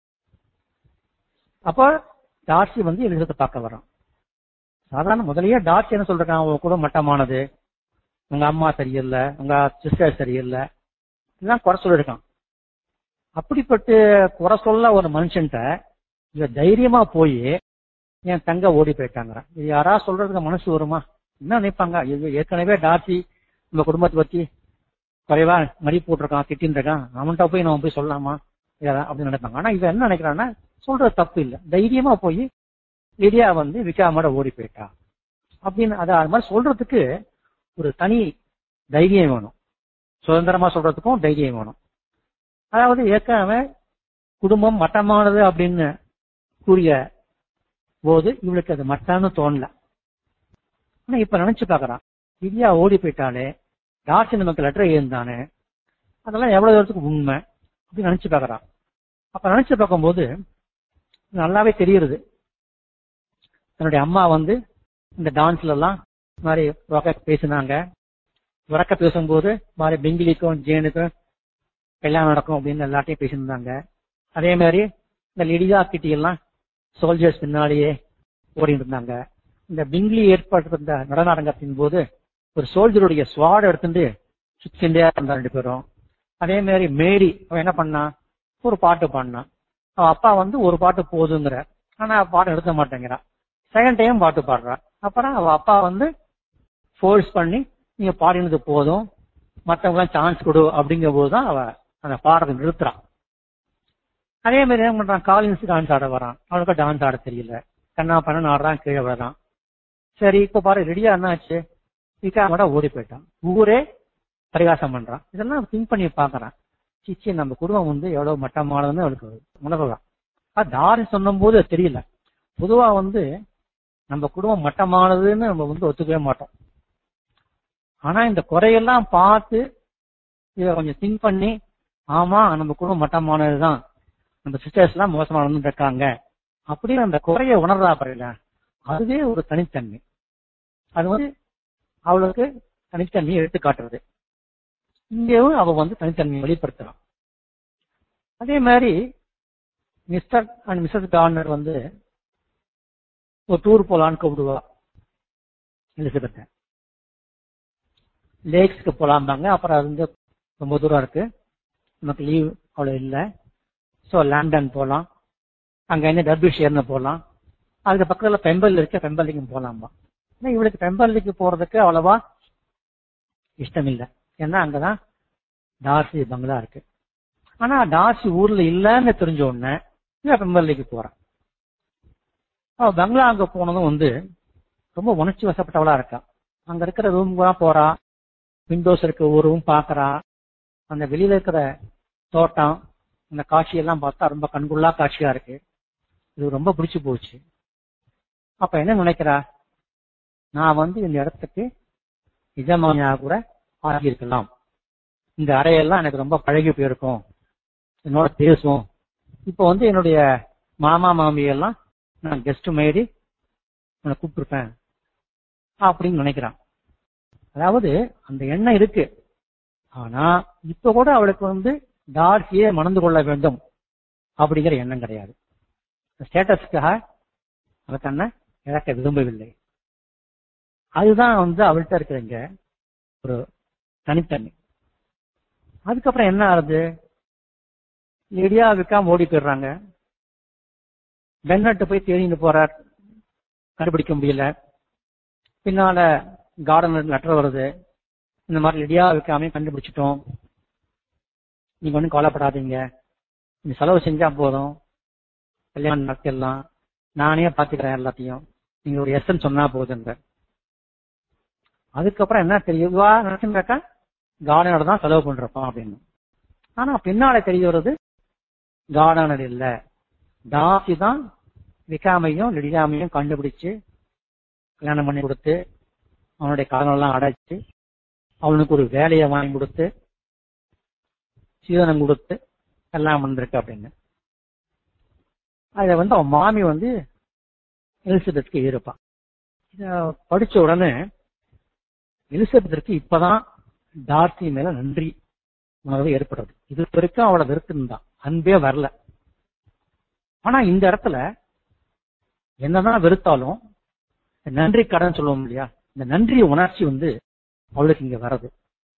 அப்போ டார்சி வந்து எலிசபெத்தை பார்க்க வர்றான். சாதாரண முதலையே டார்சி என்ன சொல்றான், உங்க கூட மட்டமானது, உங்க அம்மா சரியில்லை, உங்க சிஸ்டர் சரியில்லை, இதெல்லாம் குறை சொல்லிருக்கான். அப்படிப்பட்டு குறை சொல்ல ஒரு மனுஷன்ட்ட இவ தைரியமா போய் என் தங்க ஓடி போயிட்டாங்க, இது யாரா சொல்றதுக்கு மனசு வருமா? என்ன நினைப்பாங்க, ஏற்கனவே டார்சி உங்க குடும்பத்தை பத்தி குறைவா மடி போட்டிருக்கான், திட்டின்னு இருக்கான், அவன்கிட்ட போய் நம்ம போய் சொல்லலாமா அப்படின்னு நினைப்பாங்க. ஆனா இவ என்ன நினைக்கிறான்னா சொல்றது தப்பு இல்லை, தைரியமா போய் லிடியா வந்து விக்காமோட ஓடி போயிட்டா அப்படின்னு அதை அது மாதிரி சொல்றதுக்கு ஒரு தனி தைரியம் வேணும், சுதந்திரமா சொல்றதுக்கும் தைரியம் வேணும். அதாவது ஏற்கனவே குடும்பம் மட்டமானது அப்படின்னு கூறிய போது இவளுக்கு அது மட்டம்னு தோணல. ஆனா இப்ப நினைச்சு பாக்குறான், லிடியா ஓடி போயிட்டாலே, டார்சி நமக்கு லெட்டர் எழுந்தானே, அதெல்லாம் எவ்வளவு தூரத்துக்கு உண்மை அப்படின்னு நினைச்சு பாக்குறான். அப்ப நினைச்சு பார்க்கும்போது நல்லாவே தெரியுது, தன்னுடைய அம்மா வந்து இந்த டான்ஸ்ல எல்லாம் மாதிரி உறக்க பேசினாங்க. உறக்க பேசும்போது மாதிரி பிங்கிலிக்கும் ஜேனுக்கும் கல்யாணம் நடக்கும் அப்படின்னு எல்லாத்தையும் பேசியிருந்தாங்க. அதே மாதிரி இந்த லிடியா கிட்டி எல்லாம் சோல்ஜர்ஸ் பின்னாலேயே ஓடிட்டு இருந்தாங்க. இந்த பிங்லி ஏற்பட்டிருந்த நடனரங்கத்தின் போது ஒரு சோல்ஜருடைய ஸ்வாட் எடுத்துட்டு சுத்தியா இருந்தா ரெண்டு பேரும். அதே மாதிரி மேரி அவன் என்ன பண்ணா, ஒரு பாட்டு பாடினான். அவன் அப்பா வந்து ஒரு பாட்டு போதுங்கிற, ஆனா பாட்டு நிறுத்த மாட்டேங்கிறான். செகண்ட் டைம் பாட்டு பாடுறான். அப்புறம் அவ அப்பா வந்து ஃபோர்ஸ் பண்ணி நீங்க பாடினது போதும், மற்றவங்க எல்லாம் சான்ஸ் கொடு அப்படிங்கிற போதுதான் அவ அந்த பாடத்தை நிறுத்துறான். அதே மாதிரி என்ன பண்றான், காலின்ஸ் டான்ஸ் ஆட வரான். அவனுக்கு டான்ஸ் ஆட தெரியல, கண்ணா பண்ண ஆடுறான், கீழே வர்றான். சரி இப்ப பாரு ரெடியா என்ன ஆச்சு, விக்காமோட ஓடி போயிட்டான். ஊரே பரிகாசம் பண்றான். இதெல்லாம் திங்க் பண்ணி பாக்குறான். சிச்சி நம்ம குடும்பம் வந்து எவ்வளவு மட்டமானதுன்னு அவளுக்கு உணர்றான். தாரி சொன்னும் போது தெரியல. பொதுவா வந்து நம்ம குடும்பம் மட்டமானதுன்னு நம்ம வந்து ஒத்துக்கவே மாட்டோம். ஆனா இந்த குறையெல்லாம் பார்த்து இத கொஞ்சம் திங்க் பண்ணி, ஆமா நம்ம குடும்பம் மட்டமானதுதான், நம்ம சிஸ்டர்ஸ் எல்லாம் மோசமானது இருக்காங்க அப்படின்னு அந்த குறைய உணர்றா பாருங்க, அதுவே ஒரு தனித்தன்மை. அது வந்து அவளுக்கு தனித்தன்மையை எடுத்து காட்டுறது. இங்கேயும் அவ வந்து தனித்தன்மையை வெளிப்படுத்துறான். அதே மாதிரி மிஸ்டர் அண்ட் மிஸ்ஸஸ் டார்னர் வந்து ஒரு டூர் போலான்னு கூப்பிடுவா எலிசபெத். லேக்ஸ்க்கு போலாம்பாங்க. அப்புறம் அது வந்து ரொம்ப தூரம் இருக்கு, நமக்கு லீவ் அவ்வளவு இல்லை, ஸோ லண்டன் போகலாம், அங்க என்ன டர்பிஷியர்னு போகலாம், அதுக்கு பக்கத்துல பெம்பல் இருக்க பெம்பல்லிக்கும் போலாம்பா. ஆனா இவளுக்கு பெம்பல்லிக்கு போறதுக்கு அவ்வளவா இஷ்டம் இல்லை. ஏன்னா அங்கதான் டார்சி பங்களா இருக்கு. ஆனா டார்சி ஊர்ல இல்லன்னு தெரிஞ்ச உடனே இவன் பெம்பல்லிக்கு போறான். அவ பங்களா அங்க போனதும் வந்து ரொம்ப உணர்ச்சி வசப்பட்டவளா இருக்கா. அங்க இருக்கிற ரூம் தான் போறா, விண்டோஸ் இருக்க ஒரு ரூம் பாக்குறா, அந்த வெளியில இருக்கிற தோட்டம் அந்த காட்சியெல்லாம் பார்த்தா ரொம்ப கண்கொள்ளா காட்சியா இருக்கு. இது ரொம்ப பிடிச்சு போச்சு. அப்ப என்ன நினைக்கிறா, நான் வந்து இந்த இடத்துக்கு எஜமானியா கூட ஆகியிருக்கலாம், இந்த அறையெல்லாம் எனக்கு ரொம்ப பழகி போயிருக்கும், என்னோட பேசும், இப்ப வந்து என்னுடைய மாமா மாமியெல்லாம் நான் கெஸ்ட் மாரி உன்னை கூப்பிட்டுருப்பேன் அப்படின்னு நினைக்கிறான். அதாவது அந்த எண்ணம் இருக்கு. ஆனா இப்ப கூட அவளுக்கு வந்து டார்சியே மணந்து கொள்ள வேண்டும் அப்படிங்கிற எண்ணம் கிடையாது. ஸ்டேட்டஸ்க்காக அவ தன்னை இழக்க விரும்பவில்லை. அதுதான் வந்து அவள்கிட்ட இருக்கிறங்க ஒரு தனித்தன்மை. அதுக்கப்புறம் என்ன ஆகுது, லிடியா விக்காம ஓடி போயிடுறாங்க. பென்னட் போய் தேடிட்டு போறார், கண்டுபிடிக்க முடியல. பின்னால கார்டனர் லெட்டர் வருது, இந்த மாதிரி லிடியா விக்காமே கண்டுபிடிச்சிட்டோம், நீங்க ஒன்னும் கவலைப்படாதீங்க, நீங்க செலவு செஞ்சா போதும், கல்யாணம் நடத்திடலாம், நானே பாத்துக்கிறேன் எல்லாத்தையும், நீங்க ஒரு எஸ்ன்னு சொன்னா போதுங்க. அதுக்கப்புறம் என்ன தெரியுவா நினைச்சுட்டாக்கா கார்டனர் தான் செலவு பண்றப்போம் அப்படின்னு. ஆனா பின்னால தெரிய வருது கார்டனர் இல்ல, டார்சி தான் விக்காமையும் லிடியாமையும் கண்டுபிடிச்சு கல்யாணம் பண்ணி கொடுத்து அவனுடைய காரணம் அடைச்சு அவனுக்கு ஒரு வேலையை வாங்கி கொடுத்து சீதனம் கொடுத்து எல்லாம் வந்திருக்கு அப்படின்னு. அத வந்து அவன் மாமி வந்து எலிசபெத்துக்கு இருப்பான். இத படிச்ச உடனே எலிசபெத்திற்கு இப்பதான் டார்சி மேல நன்றி உணர்வு ஏற்படுறது. இது வரைக்கும் அவளை வெறுத்திருந்தான், அன்பே வரல. ஆனா இந்த இடத்துல என்னதான் வெறுத்தாலும் நன்றி கடன் சொல்லுவோம் இல்லையா, இந்த நன்றி உணர்ச்சி வந்து அவளுக்கு இங்க வர்றது.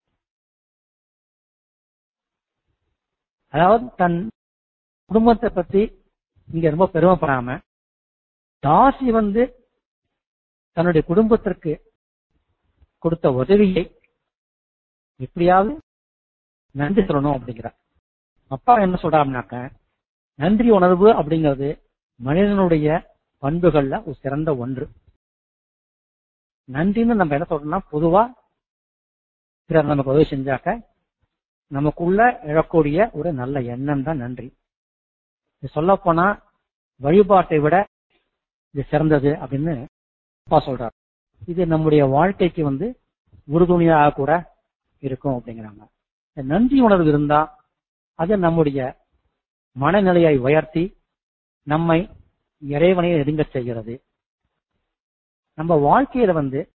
அதாவது தன் குடும்பத்தை பத்தி இங்க ரொம்ப பெருமைப்படாம டார்சி வந்து தன்னுடைய குடும்பத்திற்கு கொடுத்த உதவியை எப்படியாவது நன்றி சொல்லணும் அப்படிங்கிறார். அப்பா என்ன சொல்றாருனாக்க, நன்றி உணர்வு அப்படிங்கிறது மனிதனுடைய பண்புகள்ல ஒரு சிறந்த ஒன்று. நன்றின்னு நம்ம என்ன சொல்றோம்னா, பொதுவா பிறர் நமக்கு உதவி செஞ்சாக்க நமக்குள்ள எழக்கூடிய ஒரு நல்ல எண்ணம் தான் நன்றி. சொல்ல போனா வழிபாட்டை விட இது சிறந்தது அப்படின்னு அப்பா சொல்றாரு. இது நம்முடைய வாழ்க்கைக்கு வந்து உறுதுணையாக கூட இருக்கும் அப்படிங்கிறாங்க. நன்றி உணர்வு இருந்தா அது நம்முடைய மனநிலையை உயர்த்தி நம்மை இறைவனை நெருங்க செய்கிறது. நம்ம வாழ்க்கையில வந்து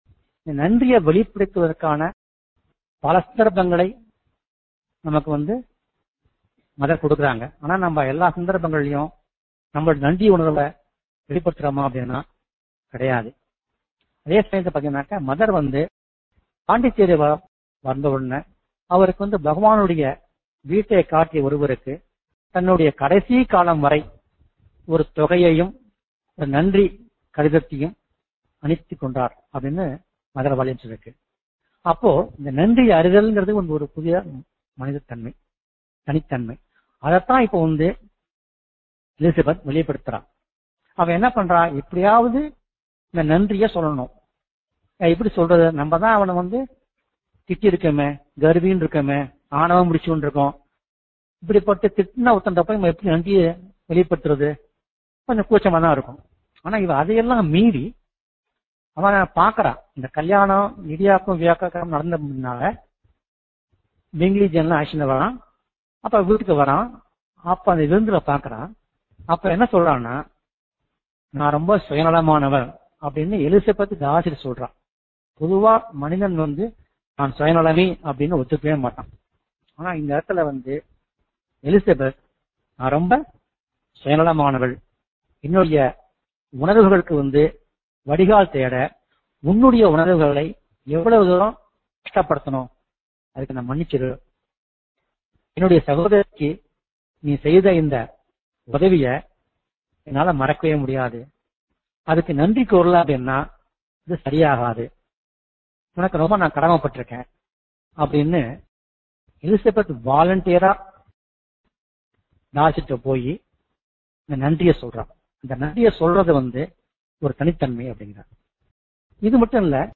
நன்றியை வெளிப்படுத்துவதற்கான பல சந்தர்ப்பங்களை நமக்கு வந்து மதர் கொடுக்குறாங்க. ஆனா நம்ம எல்லா சந்தர்ப்பங்களையும் நம்மளோட நன்றி உணர்வை வெளிப்படுத்துறோமா அப்படின்னா கிடையாது. அதே சமயத்தை பார்த்தீங்கன்னாக்கா மதர் வந்து பாண்டிச்சேரி வந்த உடனே அவருக்கு வந்து பகவானுடைய வீட்டை காட்டிய ஒருவருக்கு தன்னுடைய கடைசி காலம் வரை ஒரு தொகையையும் ஒரு நன்றி கடிதத்தையும் அனுப்பி கொண்டார் அப்படின்னு மதர் வாலியன்ஸ் இருக்கு. அப்போ இந்த நன்றி அறிதல்ங்கிறது வந்து ஒரு புதிய மனிதத்தன்மை, தனித்தன்மை. அதைத்தான் இப்போ வந்து எலிசபெத் வெளிப்படுத்துறான். அவன் என்ன பண்றா, எப்படியாவது இந்த நன்றிய சொல்லணும். எப்படி சொல்றது, நம்ம தான் அவனை வந்து திட்டி இருக்கமே, கர்வின்னு இருக்கமே, ஆணவம் முடிச்சுன்னு இருக்கோம். இப்படிப்பட்ட திட்டின ஒருத்தன் நம்ம எப்படி நன்றிய வெளிப்படுத்துறது, கொஞ்சம் கூச்சமா தான் இருக்கும். ஆனா இவன் அதையெல்லாம் மீறி அவன் பாக்குறான். இந்த கல்யாணம் இடியாக்கும் வியாக்கம் நடந்த முன்னால பெங்கிலி ஜென்லாம் ஆக்ஷன் வரான். அப்ப வீட்டுக்கு வரான். அப்ப அந்த விருந்துல பாக்குறான். அப்ப என்ன சொல்றான்னா, நான் ரொம்ப சுயநலமானவர் அப்படின்னு எலிசபெத் தாசிர் சொல்றான். பொதுவா மனிதன் வந்து நான் சுயநலமே அப்படின்னு ஒத்துக்கவே மாட்டான். ஆனா இந்த இடத்துல வந்து எலிசபெத் நான் ரொம்ப சுயநலமானவள், என்னுடைய உணர்வுகளுக்கு வந்து வடிகால் தேட உன்னுடைய உணர்வுகளை எவ்வளவு தூரம் கஷ்டப்படுத்தணும் அதுக்கு நான் மன்னிச்சிரு. என்னுடைய சகோதரிக்கு நீ செய்த இந்த உதவிய என்னால மறக்கவே முடியாது. அதுக்கு நன்றி கூறல அப்படின்னா இது சரியாகாது. உனக்கு ரொம்ப நான் கடமைப்பட்டிருக்கேன் அப்படின்னு எலிசபெத் வாலண்டியரா தாசிட்ட போய் இந்த நன்றியை சொல்றான். இந்த நன்றியை சொல்றது வந்து ஒரு தனித்தன்மை அப்படிங்கிறார். இது மட்டும் இல்ல,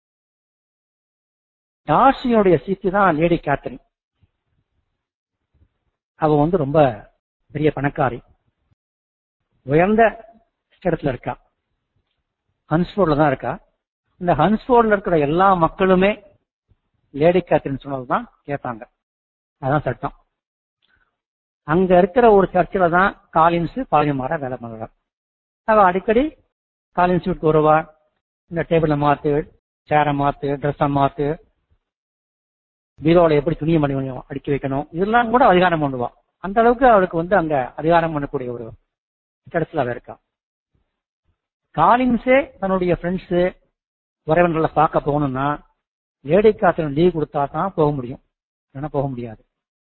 டார்சியோடைய சீத்தி தான் லேடி கேத்தரின். அவ வந்து ரொம்ப பெரிய பணக்காரி, உயர்ந்த இடத்துல இருக்கா, ஹன்ஸ்போர்ட்ல தான் இருக்கா. இந்த ஹன்ஸ்போர்ட்ல இருக்கிற எல்லா மக்களுமே லேடி கேத்தரின் சொன்னதுதான் கேட்பாங்க. அதான் சட்டம். அங்க இருக்கிற ஒரு சர்ச்சில் தான் காலின்ஸ் பாலியமாரா வேலை பண்றார். அவ அடிக்கடி காலின்ஸ் வீட்டுக்கு வருவா. இந்த டேபிள மாத்து, சேரை மாத்து, ட்ரெஸ்ஸை மாத்து, பீரோல எப்படி துணியை மணி அடுக்கி வைக்கணும், இதெல்லாம் கூட அதிகாரம் பண்ணுவா. அந்த அளவுக்கு அவளுக்கு வந்து அங்க அதிகாரம் பண்ணக்கூடிய ஒரு இடத்துல அவ இருக்கா. காலின்ஸே தன்னுடைய ஃப்ரெண்ட்ஸ் உறவினர்களை பார்க்க போகணும்னா லேடி கேத்தரின் லீவ் கொடுத்தா தான் போக முடியும், ஏன்னா போக முடியாது.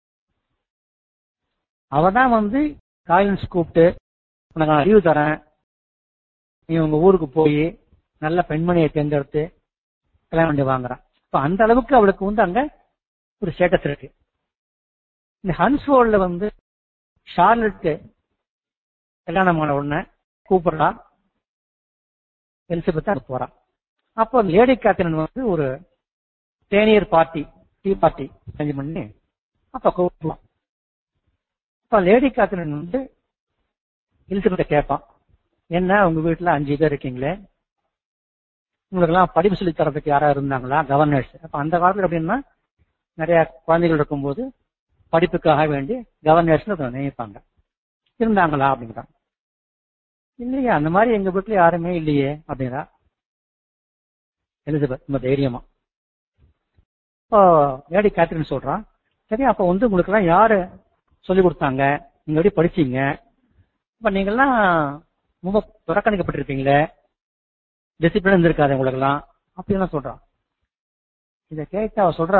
அவதான் வந்து காலின்ஸ் கூப்பிட்டு உனக்கு நான் லீவு தரேன், நீ உங்க ஊருக்கு போய் நல்ல பெண்மணியை தேர்ந்தெடுத்து கல்யாணம் பண்ணி வாங்குறான். இப்ப அந்த அளவுக்கு அவளுக்கு வந்து அங்க ஒரு ஸ்டேட்டஸ் இருக்கு. இந்த ஹன்ஸ்வோர்ட்ல வந்து ஷார்லெட்டு கல்யாணமான உடனே கூப்பிடுறா, எலிசபெத் அங்க போறான். அப்போ லேடி கேத்தரின் வந்து ஒரு தேநீர் பார்ட்டி, டீ பார்ட்டி செஞ்சு பண்ணி அப்ப கூப்பிடுவான். அப்ப லேடி கேத்தரின் வந்து எலிசபெத்தை கேட்பான், என்ன உங்க வீட்டுல அஞ்சு பேர் இருக்கீங்களே, உங்களுக்கு எல்லாம் படிப்பு சொல்லி தரதுக்கு யாரா இருந்தாங்களா, கவர்னர்ஸ். அப்ப அந்த காலத்துல அப்படின்னா நிறைய குழந்தைகள் இருக்கும்போது படிப்புக்காக வேண்டி கவர்னர்ஸ் நினைப்பாங்க, இருந்தாங்களா அப்படிங்கிறாங்க. இல்லையா, அந்த மாதிரி எங்க வீட்டுல யாருமே இல்லையே அப்படிங்கிறா எலிசபெத் ரொம்ப தைரியமா. இப்போ லேடி கேத்தரின் சொல்றான், சரி அப்ப வந்து உங்களுக்கு எல்லாம் யாரு சொல்லி கொடுத்தாங்க, நீங்க எப்படி படிச்சீங்க, இப்ப நீங்க எல்லாம் ரொம்ப புறக்கணிக்கப்பட்டிருப்பீங்களே, டிசிப்ளின் இருந்திருக்காது உங்களுக்கு எல்லாம் அப்படின்னு சொல்றான். இத கேட்டு அவ சொல்றா,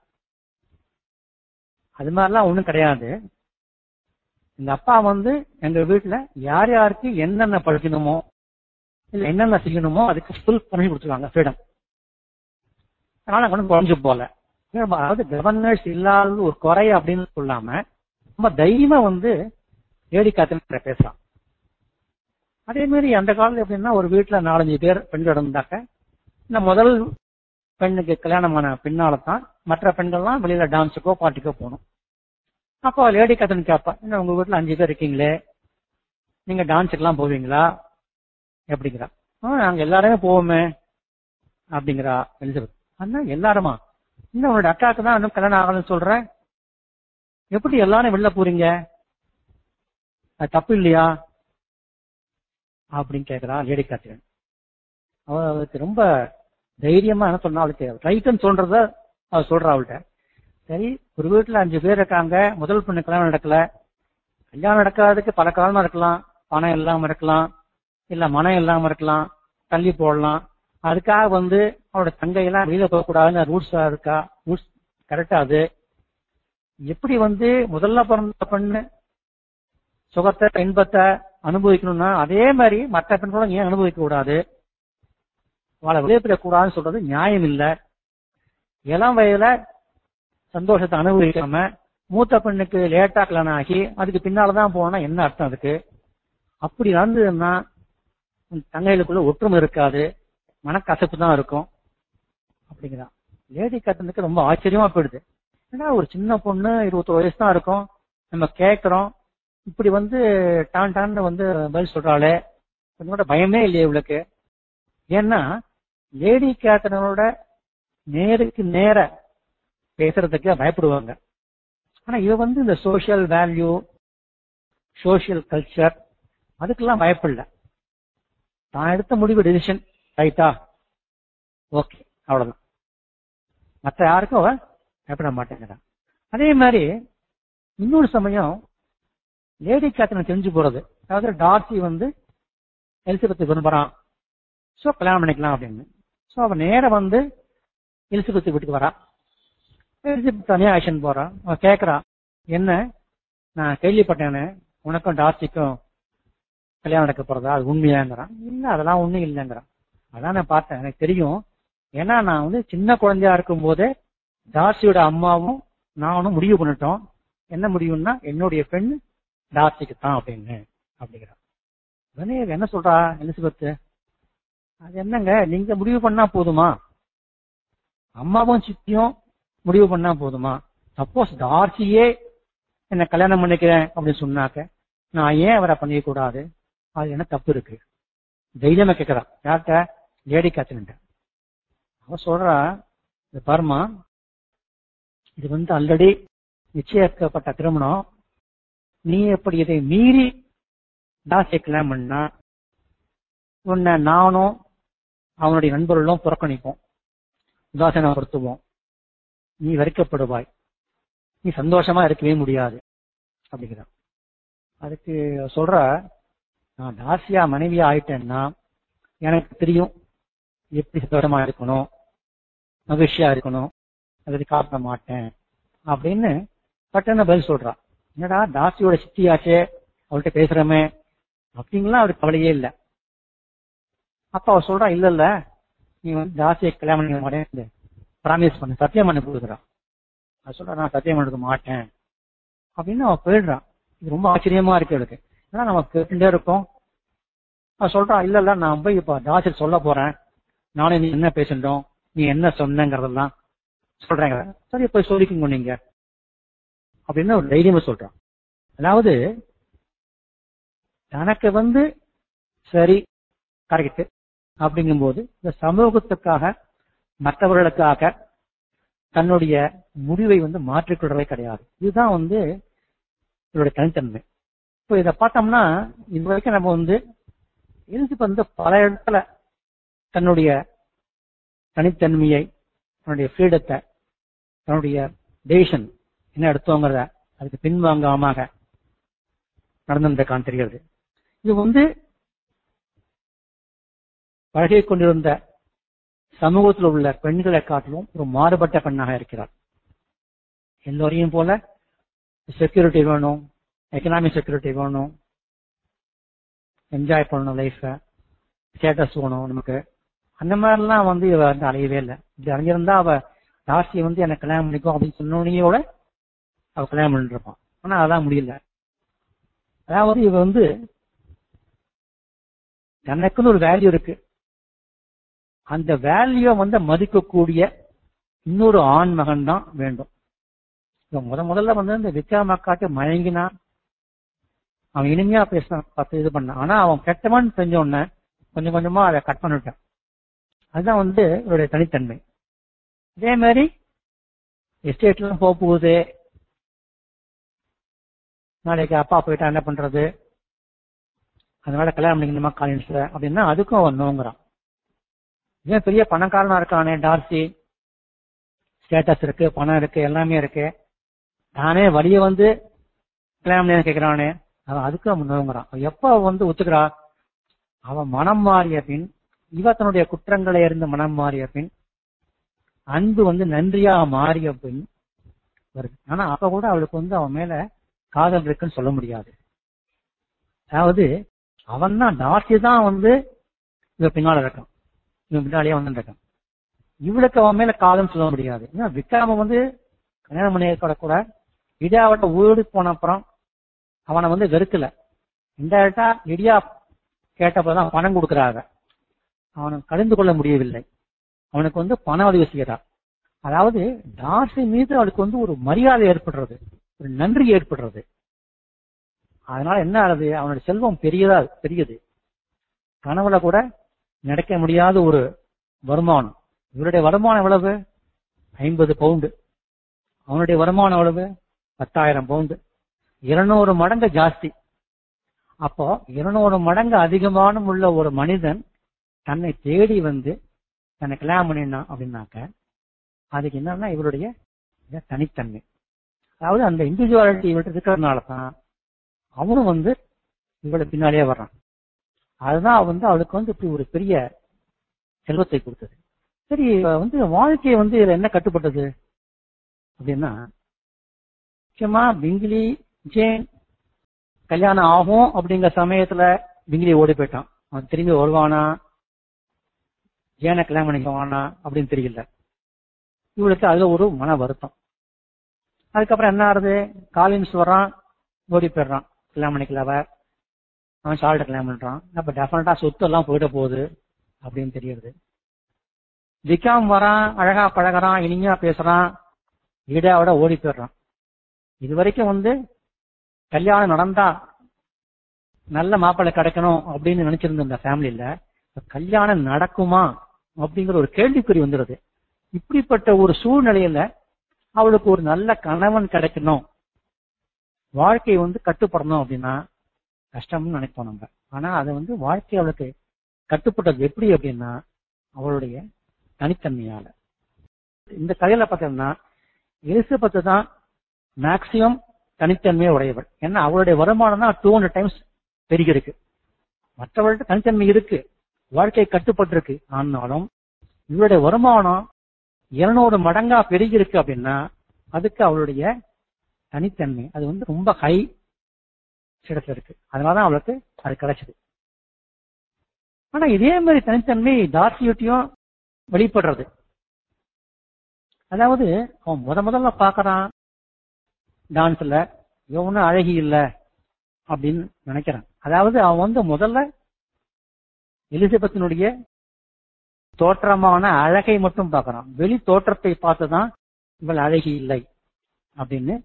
அது மாதிரிலாம் ஒண்ணும் கிடையாது, எங்க அப்பா வந்து எங்க வீட்டுல யார் யாருக்கு என்னென்ன படிக்கணுமோ இல்ல என்னென்ன செய்யணுமோ அதுக்கு ஃபுல் பண்ணி கொடுத்துருவாங்க, ஃப்ரீடம். அதனால ஒன்றும் குறைஞ்சு போல. அதாவது கவர்னர்ஸ் இல்லாத ஒரு குறை அப்படின்னு சொல்லாம ரொம்ப தைரியமா வந்து லேடி கேத்தரின் பேசுறான். அதே மாதிரி அந்த காலத்துல எப்படின்னா ஒரு வீட்டுல நாலஞ்சு பேர் பெண்கள் இருந்தாக்க இந்த முதல் பெண்ணுக்கு கல்யாணமான பின்னால்தான் மற்ற பெண்கள்லாம் வெளியில டான்ஸுக்கோ பார்ட்டிக்கோ போகணும். அப்போ லேடி கேத்தரின் கேட்பா, என்ன உங்க வீட்டுல அஞ்சு பேர் இருக்கீங்களே, நீங்க டான்ஸுக்கு எல்லாம் போவீங்களா எப்படிங்கிறா. நாங்க எல்லாருமே போவோமே அப்படிங்கிறா எலிசபெத். அண்ணா எல்லாருமா, இன்னும் உன்னோட அக்காவுக்கு தான் இன்னும் கல்யாணம் ஆகலன்னு சொல்ற, எப்படி எல்லாரும் வெளில போறீங்க, அது தப்பு இல்லையா அப்படின்னு கேட்கிறா லேடி கேத்தரின். அவளுக்கு ரொம்ப தைரியமா என்ன சொன்னா அவளுக்கு ரைட்டுன்னு சொல்றத அவ சொல்றா அவள்கிட்ட. சரி, ஒரு வீட்டுல அஞ்சு பேர் இருக்காங்க, முதல் பொண்ணு கல்யாணம் நடக்கல. கல்யாணம் நடக்காததுக்கு பல காரணம் இருக்கலாம். பணம் இல்லாம இருக்கலாம், இல்ல மனம் இல்லாம இருக்கலாம், தள்ளி போடலாம். அதுக்காக வந்து அவரோட தங்கையெல்லாம் வெளியில போகக்கூடாதுன்னு ரூல்ஸ் இருக்கா? ரூல்ஸ் கரெக்டா? அது எப்படி வந்து முதல்ல பிறந்த பெண்ணு சுகத்தை இன்பத்தை அனுபவிக்கணும்னா அதே மாதிரி மற்ற பெண்களும் ஏன் அனுபவிக்க கூடாது, அவளை வெளியேற்றக்கூடாதுன்னு சொல்றது நியாயம் இல்லை. இளம் வயதுல சந்தோஷத்தை அனுபவிக்காம மூத்த பெண்ணுக்கு லேட்டா கல்யாணம் ஆகி அதுக்கு பின்னாலதான் போனா என்ன அர்த்தம் அதுக்கு? அப்படி நடந்ததுன்னா தங்கைகளுக்குள்ள ஒற்றுமை இருக்காது, மனக்கசப்பு தான் இருக்கும் அப்படிங்கிறான். லேடி கட்டனுக்கு ரொம்ப ஆச்சரியமா போயிடுது. ஏன்னா ஒரு சின்ன பொண்ணு இருபத்தொரு வயசு தான் இருக்கும், நம்ம கேட்கிறோம், இப்படி வந்து டான் டான் வந்து பதில் சொல்றாளே, கொஞ்சம் கூட பயமே இல்லையே இவளுக்கு? ஏன்னா லேடி கேட்டனோட நேருக்கு நேர பேசுறதுக்கு பயப்படுவாங்க. ஆனா இவ வந்து இந்த சோசியல் வேல்யூ, சோசியல் கல்ச்சர் அதுக்கெல்லாம் பயப்படல. தான் எடுத்த முடிவு டிசிஷன் ரைட்டா, ஓகே, அவ்வளவுதான். மற்ற யாருக்கும் அவ பயப்பட மாட்டேங்கிறான். அதே மாதிரி இன்னொரு சமயம் லேடி கேத்தனை தெரிஞ்சு போறது, அதாவது டார்சி வந்து எலிசபெத் விரும்புறான், சோ கல்யாணம் பண்ணிக்கலாம் அப்படின்னு. சோ அவ நேர வந்து எலிசபெத் வீட்டுக்கு வரா. எலிசபெத் தனியா ஆக்ஷன் போறான். அவன் கேட்கறான், என்ன நான் கேள்விப்பட்டேன்னு உனக்கும் டார்சிக்கும் கல்யாணம் நடக்க போறதா, அது உண்மையாங்கிறான். இல்ல அதெல்லாம் ஒண்ணும் இல்லைங்கிறான். அதான் நான் பார்த்தேன், எனக்கு தெரியும். ஏன்னா நான் வந்து சின்ன குழந்தையா இருக்கும் போதே டார்சியோட அம்மாவும் நானும் முடிவு பண்ணிட்டோம். என்ன முடிவுன்னா என்னுடைய பெண் டார்சிக்கு தான் அப்படின்னு அப்படிங்கிறான். உடனே என்ன சொல்றா எலிசபெத், அது என்னங்க நீங்க முடிவு பண்ணா போதுமா, அம்மாவும் சித்தியும் முடிவு பண்ணா போதுமா? சப்போஸ் டார்சியே என்ன கல்யாணம் பண்ணிக்கிறேன் அப்படின்னு சொன்னாக்க நான் ஏன் அவரை பண்ணிக்க கூடாது, அது என்ன தப்பு இருக்கு? தைரியமா கேட்கிறான். யார்கிட்ட? Lady Catherine. அவ சொல்றா, இது பாருமா, இது வந்து ஆல்ரெடி நிச்சயிக்கப்பட்ட திருமணம், நீ எப்படி இதை மீறி டார்சியை கல்யாணம் பண்ணா உன்னை நானும் அவனுடைய நண்பர்களும் புறக்கணிப்போம், உதாசீனப்படுத்துவோம், நீ வெறுக்கப்படுவாய், நீ சந்தோஷமா இருக்கவே முடியாது அப்படிங்கிறான். அதுக்கு சொல்ற, நான் டார்சியா மனைவியா ஆயிட்டேன்னா எனக்கு தெரியும் எப்படி சந்தோஷமா இருக்கணும், மகிழ்ச்சியா இருக்கணும், அதை காட்ட மாட்டேன் அப்படின்னு பட்டன பதில் சொல்றான். என்னடா டார்சியோட சித்தியாச்சே, அவள்கிட்ட பேசுறமே அப்படின்லாம் அவருக்கு கவலையே இல்லை. அப்ப அவ சொல்றா, இல்ல இல்ல நீ வந்து டார்சியை கல்யாணம் பண்ண மாட்டேன் பிராமிஸ் பண்ண, சத்தியம் பண்ண கொடுக்குறான். அது சொல்ற, நான் சத்தியம் பண்ண மாட்டேன் அப்படின்னு அவன் போயிடுறான். இது ரொம்ப ஆச்சரியமா இருக்கு அவளுக்கு. ஏன்னா நம்ம கேட்டுட்டே இருக்கோம். அவ சொல்றா, இல்ல இல்ல நான் போய் இப்ப டார்சி சொல்ல போறேன், நானே நீ என்ன பேசிட்டோம், நீ என்ன சொன்னங்கிறதெல்லாம் சொல்றேங்க. சரி போய் சொல்லிக்கோங்க நீங்க அப்படின்னு ஒரு தைரியமா சொல்றான். அதாவது தனக்கு வந்து சரி கரெக்ட் அப்படிங்கும் போது இந்த சமூகத்துக்காக மற்றவர்களுக்காக தன்னுடைய முடிவை வந்து மாற்றிக்கொள்றதே கிடையாது. இதுதான் வந்து இவருடைய தனித்தன்மை. இப்போ இதை பார்த்தோம்னா இது வரைக்கும் நம்ம வந்து எலிசபெத் வந்து பல இடத்துல தன்னுடைய தனித்தன்மையை, தன்னுடைய ஃப்ரீடத்தை, தன்னுடைய டெசிஷன் என்ன எடுத்தோங்கிறத அதுக்கு பின்வாங்காம நடந்திருக்கான்னு தெரிகிறது. இது வந்து பழகி கொண்டிருந்த சமூகத்தில் உள்ள பெண்களை காட்டிலும் ஒரு மாறுபட்ட பெண்ணாக இருக்கிறார். எல்லோரையும் போல செக்யூரிட்டி வேணும், எக்கனாமிக் செக்யூரிட்டி வேணும், என்ஜாய் பண்ணணும் லைஃப, ஸ்டேட்டஸ் வேணும் நமக்கு, அந்த மாதிரிலாம் வந்து இவ வந்து அலையவே இல்லை. இப்படி அலைஞ்சிருந்தா அவ டார்சியை வந்து எனக்கு கல்யாணம் பண்ணிக்கும் அப்படின்னு சொன்னோட அவ கல்யாணம் பண்ணிட்டு இருப்பான். ஆனா அதான் முடியல. அதாவது இவ வந்து தனக்குன்னு ஒரு வேல்யூ இருக்கு, அந்த வேல்யூ வந்து மதிக்கக்கூடிய இன்னொரு ஆண் மகன் தான் வேண்டும். முத முதல்ல வந்து இந்த விக்ரமாக்காட்டு மயங்கினா, அவன் இனிமையா பேசினான், பத்து இது பண்ணான். ஆனா அவன் கெட்டவன் செஞ்ச உடனே கொஞ்சம் கொஞ்சமா அதை கட் பண்ணிட்டான். அதுதான் வந்து இவருடைய தனித்தன்மை. இதே மாதிரி எஸ்டேட்லாம் போக போகுது, நாளைக்கு அப்பா போயிட்டா என்ன பண்றது, அதனால கல்யாணம் பண்ணிக்கணுமா காலேஜ்ல அப்படின்னா அதுக்கும் அவன் நோங்குறான். இவன் பெரிய பணக்காரனா இருக்கானே டார்சி, ஸ்டேட்டஸ் இருக்கு, பணம் இருக்கு, எல்லாமே இருக்கு, நானே வழிய வந்து கல்யாணம் கேட்கிறானே, அவன் அதுக்கு முன்னோங்கிறான். எப்ப வந்து ஒத்துக்கிறா? அவன் மனம் மாறிய பின், இவ தன்னுடைய குற்றங்களை இருந்து மனம் மாறிய பின், அன்பு வந்து நன்றியா மாறிய பின் வருது. ஆனா அப்ப கூட அவளுக்கு வந்து அவன் மேல காதல் இருக்குன்னு சொல்ல முடியாது. அதாவது அவன் தான் டார்சி தான் வந்து இவ பின்னால இருக்கான், இவன் பின்னாலேயே வந்து இருக்கான். இவளுக்கு அவன் மேல காதல் சொல்ல முடியாது. ஏன்னா விக்ரம வந்து கல்யாணம் பண்ணி ஏற்பட கூட இடியாவட்ட ஊடு போன அப்புறம் அவனை வந்து வெறுக்கல. இன்டைரக்டா இடியா கேட்டப்பதான் பணம் கொடுக்கறாங்க, அவனுக்கு கலந்து கொள்ள முடியவில்லை. அவனுக்கு வந்து பண உதவி செய்யறா. அதாவது டார்சி மீது அவளுக்கு வந்து ஒரு மரியாதை ஏற்படுறது, ஒரு நன்றி ஏற்படுறது. அதனால என்ன ஆகுது, அவனுடைய செல்வம் பெரியதா பெரியது, கனவுல கூட நடக்க முடியாத ஒரு வருமானம். இவருடைய வருமானம் எவ்வளவு? ஐம்பது பவுண்டு. அவனுடைய வருமானம் எவ்வளவு? பத்தாயிரம் பவுண்டு. இருநூறு மடங்கு ஜாஸ்தி. அப்போ இருநூறு மடங்கு அதிகமான உள்ள ஒரு மனிதன் தன்னை தேடி வந்து தன்னை கல்யாணம் பண்ணினான் அப்படின்னாக்க அதுக்கு என்னன்னா இவருடைய தனித்தன்மை. அதாவது அந்த இண்டிவிஜுவாலிட்டி இவர்கிட்ட இருக்கிறதுனால தான் அவனும் வந்து இவளை பின்னாலேயே வர்றான். அதுதான் வந்து அவளுக்கு வந்து இப்படி ஒரு பெரிய செல்வத்தை கொடுத்தது. சரி, வந்து வாழ்க்கையை வந்து இதுல என்ன கட்டுப்பட்டது அப்படின்னா, முக்கியமா பிங்கிலி ஜேன் கல்யாணம் ஆகும் அப்படிங்கிற சமயத்துல பிங்கிலி ஓடி போயிட்டான். அவன் திரும்பி வருவானா, ஜேனை கல்யாணம் பண்ணிக்குவானா அப்படின்னு தெரியல. இவளுக்கு அதுல ஒரு மன வருத்தம். அதுக்கப்புறம் என்ன ஆகுது, காலின்ஸ் வர்றான், ஓடி போயிடுறான், கல்யாணம் பண்ணிக்கல. அவன் சால்ட்ட கல்யாணம் பண்றான். அப்ப டெஃபினட்டா சொத்து எல்லாம் போயிட போகுது அப்படின்னு தெரியுது. விக்ரம் வரான், அழகா பழகிறான், இனிமையா பேசுறான், ஈடாவோட ஓடி போயிடுறான். இது வரைக்கும் வந்து கல்யாணம் நடந்தா நல்ல மாப்பிள்ளை கிடைக்கணும் அப்படின்னு நினைச்சிருந்த இந்த ஃபேமிலியில கல்யாணம் நடக்குமா அப்படிங்கிற ஒரு கேள்விக்குறி வந்துடுது. இப்படிப்பட்ட ஒரு சூழ்நிலையில அவளுக்கு ஒரு நல்ல கணவன் கிடைக்கணும், வாழ்க்கை வந்து கட்டுப்படணும் அப்படின்னா கஷ்டம்னு நினைப்போம் நம்ம. ஆனா அது வந்து வாழ்க்கை அவளுக்கு கட்டுப்பட்டது எப்படி அப்படின்னா அவளுடைய தனித்தன்மையால. இந்த கதையில பார்த்தோம்னா எலிசபெத் தான் மேக்சிமம் தனித்தன்மையை உடையவள். ஏன்னா அவளுடைய வருமானம் தான் டூ ஹண்ட்ரட் டைம்ஸ் பெருகி இருக்கு. மற்றவர்கள்ட்ட தனித்தன்மை இருக்கு, வாழ்க்கை கட்டுப்பட்டு இருக்கு. ஆனாலும் இவளுடைய வருமானம் இருநூறு மடங்கா பெருகி இருக்கு அப்படின்னா அதுக்கு அவளுடைய தனித்தன்மை அது வந்து ரொம்ப ஹை இடத்துல இருக்கு. அதனாலதான் அவளுக்கு அது கிடைச்சது. ஆனா இதே மாதிரி தனித்தன்மை டார்சியூட்டியும் வெளிப்படுறது. அதாவது அவன் முத முதல்ல பாக்குறான் டான்ஸ்ல, இவனும் அழகி இல்ல அப்படின்னு நினைக்கிறான். அதாவது அவன் வந்து முதல்ல எலிசபெத்தினுடைய தோற்றமான அழகை மட்டும் பார்க்கறான், வெளி தோற்றத்தை பார்த்துதான் இவள் அழகி இல்லை அப்படின்னு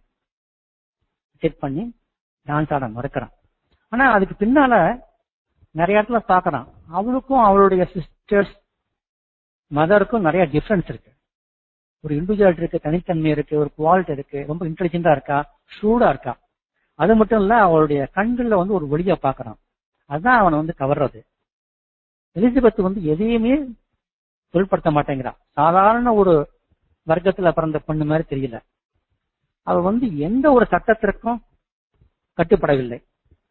செக் பண்ணி டான்ஸ் ஆட மறுக்கிறான். ஆனா அதுக்கு பின்னால நிறைய இடத்துல பாக்குறான், அவளுக்கும் அவளுடைய சிஸ்டர்ஸ் மதருக்கும் நிறைய டிஃபரன்ஸ் இருக்கு. ஒரு இண்டிவிஜுவாலிட்டி இருக்கு, தனித்தன்மை இருக்கு, ஒரு குவாலிட்டி இருக்கு, ரொம்ப இன்டெலிஜென்டா இருக்கா, ஷூடா இருக்கா. அது மட்டும் இல்ல அவளுடைய கண்கள்ல வந்து ஒரு ஒளியா பாக்குறான். அதுதான் அவனை வந்து கவர்றது. எலிசபெத் வந்து எதையுமே பொருட்படுத்த மாட்டேங்கிறான். சாதாரண ஒரு வர்க்கத்துல பிறந்த பொண்ணு மாதிரி தெரியல. அவள் வந்து எந்த ஒரு சட்டத்திற்கும் கட்டுப்படவில்லை.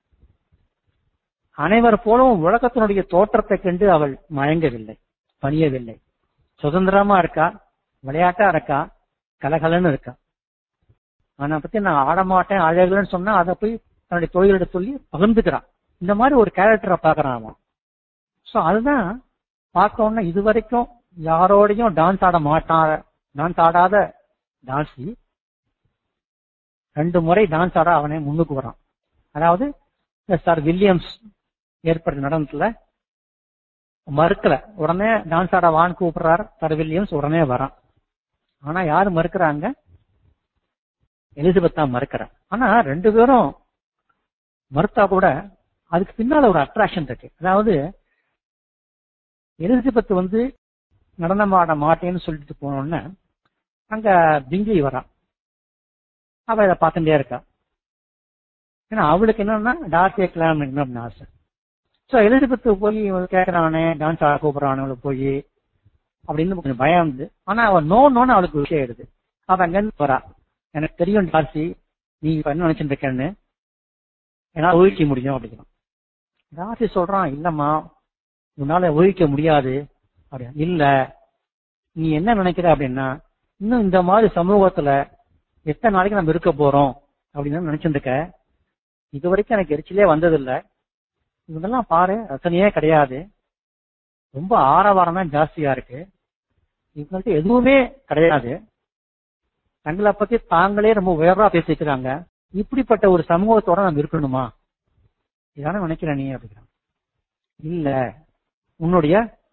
அனைவர் போலவும் உலகத்தினுடைய தோற்றத்தை கண்டு அவள் மயங்கவில்லை, பணியவில்லை. சுதந்திரமா இருக்கா, விளையாட்டா இருக்கா, கலகலன்னு இருக்கா. ஆனா பத்தி நான் ஆடமாட்டேன் அழகுன்னு சொன்னா அதை போய் தன்னுடைய தொழிலிட சொல்லி பகிர்ந்துக்கிறான். இந்த மாதிரி ஒரு கேரக்டரை பாக்குறான் அவன். சோ அதுதான் பார்க்கணும்னா இது வரைக்கும் யாரோடையும் டான்ஸ் ஆட மாட்டான், டான்ஸ் ஆடாத டான்ஸி ரெண்டு முறை டான்ஸ் ஆட அவனே முன்னுக்கு வரான். அதாவது சார் வில்லியம்ஸ் ஏற்பட்ட நடனத்துல மறுக்கல, உடனே டான்ஸ் ஆட வான்னு கூப்பிடுறாரு சார் வில்லியம்ஸ், உடனே வரான். ஆனா யாரு மறுக்கிறாங்க, எலிசபெத் தான் மறுக்கிறான். ஆனா ரெண்டு பேரும் மறுத்தா கூட அதுக்கு பின்னால ஒரு அட்ராக்ஷன் இருக்கு. அதாவது எலிசபெத் வந்து நடனம் ஆட மாட்டேன்னு சொல்லிட்டு போனோன்னு அங்க பிங்கிலி வரான். அவ இதை பார்த்துட்டே இருக்கா. ஏன்னா அவளுக்கு என்னன்னா டான்ஸே கல்யாணம் பண்ணணும் அப்படின்னு ஆசை. சோ எலிசபெத் போய் கேட்கறானே டான்ஸ் ஆட கூப்பிடறானு போய் அப்படின்னு கொஞ்சம் பயம் இருந்து. ஆனா அவன் நோ நோன்னு அவளுக்கு விஷயம் ஆயிடுது. அவ அங்கிருந்து வரா, எனக்கு தெரியும் டார்சி நீ இப்ப என்ன நினைச்சிட்டு இருக்கேன்னு, என்னால ஊகிக்க முடியும் அப்படிங்கிறான். டார்சி சொல்றான், இல்லம்மா உன்னால ஊகிக்க முடியாது அப்படியா. இல்ல நீ என்ன நினைக்கிற அப்படின்னா, இன்னும் இந்த மாதிரி சமூகத்துல எத்தனை நாளைக்கு நம்ம இருக்க போறோம் அப்படின்னு நினைச்சிட்டு இருக்க. இது வரைக்கும் எனக்கு எரிச்சலே வந்ததில்லை. இதெல்லாம் பாரு ரசனையே கிடையாது, ரொம்ப ஆரவாரம் தான் ஜாஸ்தியா இருக்கு, இவங்கள்ட்ட எதுவுமே கிடையாது, தங்களை பத்தி தாங்களே ரொம்ப உயர்வா பேசிக்கிறாங்க. இப்படிப்பட்ட ஒரு சமூகத்தோட நம்ம இருக்கணுமா, இதான நினைக்கிற நீ அப்படிங்கிறான். இல்ல உன்னுடைய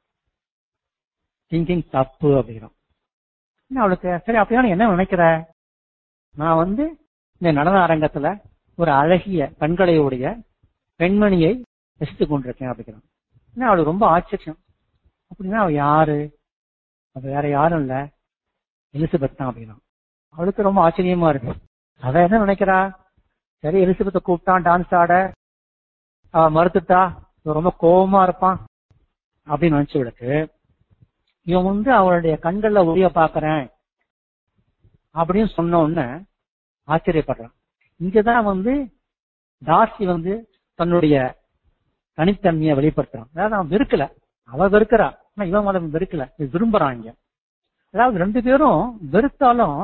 திங்கிங் தப்பு அப்படிங்கிறான். அவளுக்கு சரி அப்படின்னா என்ன நினைக்கிற, நான் வந்து இந்த நடன அரங்கத்துல ஒரு அழகிய கண்களையுடைய பெண்மணியை ரசித்துக் கொண்டிருக்கேன் அப்படிங்கிறான். அவளுக்கு ரொம்ப ஆச்சரியம். அப்படின்னா அவ யாரு, அது வேற யாரும் இல்ல எலிசபெத் தான் அப்படின்னா. அவளுக்கு ரொம்ப ஆச்சரியமா இருக்கு. அவ என்ன நினைக்கிறா, சரி எலிசபெத்தை கூப்பிட்டான் டான்ஸ் ஆட, அவ மறுத்துட்டா ரொம்ப கோபமா இருப்பான் அப்படின்னு நினைச்சவளுக்கு, இவன் வந்து அவளுடைய கண்கள்ல ஒளிய பாக்குறேன் அப்படின்னு சொன்ன உடனே ஆச்சரியப்படுறான். இங்கதான் வந்து டார்சி வந்து தன்னுடைய தனித்தன்மையை வெளிப்படுத்துறான். அதாவது அவன் வெறுக்கல, அவ வெறுக்கிறா, ஆனா இவன் அவன் வெறுக்கல, விரும்புறான் இங்க. அதாவது ரெண்டு பேரும் வெறுத்தாலும்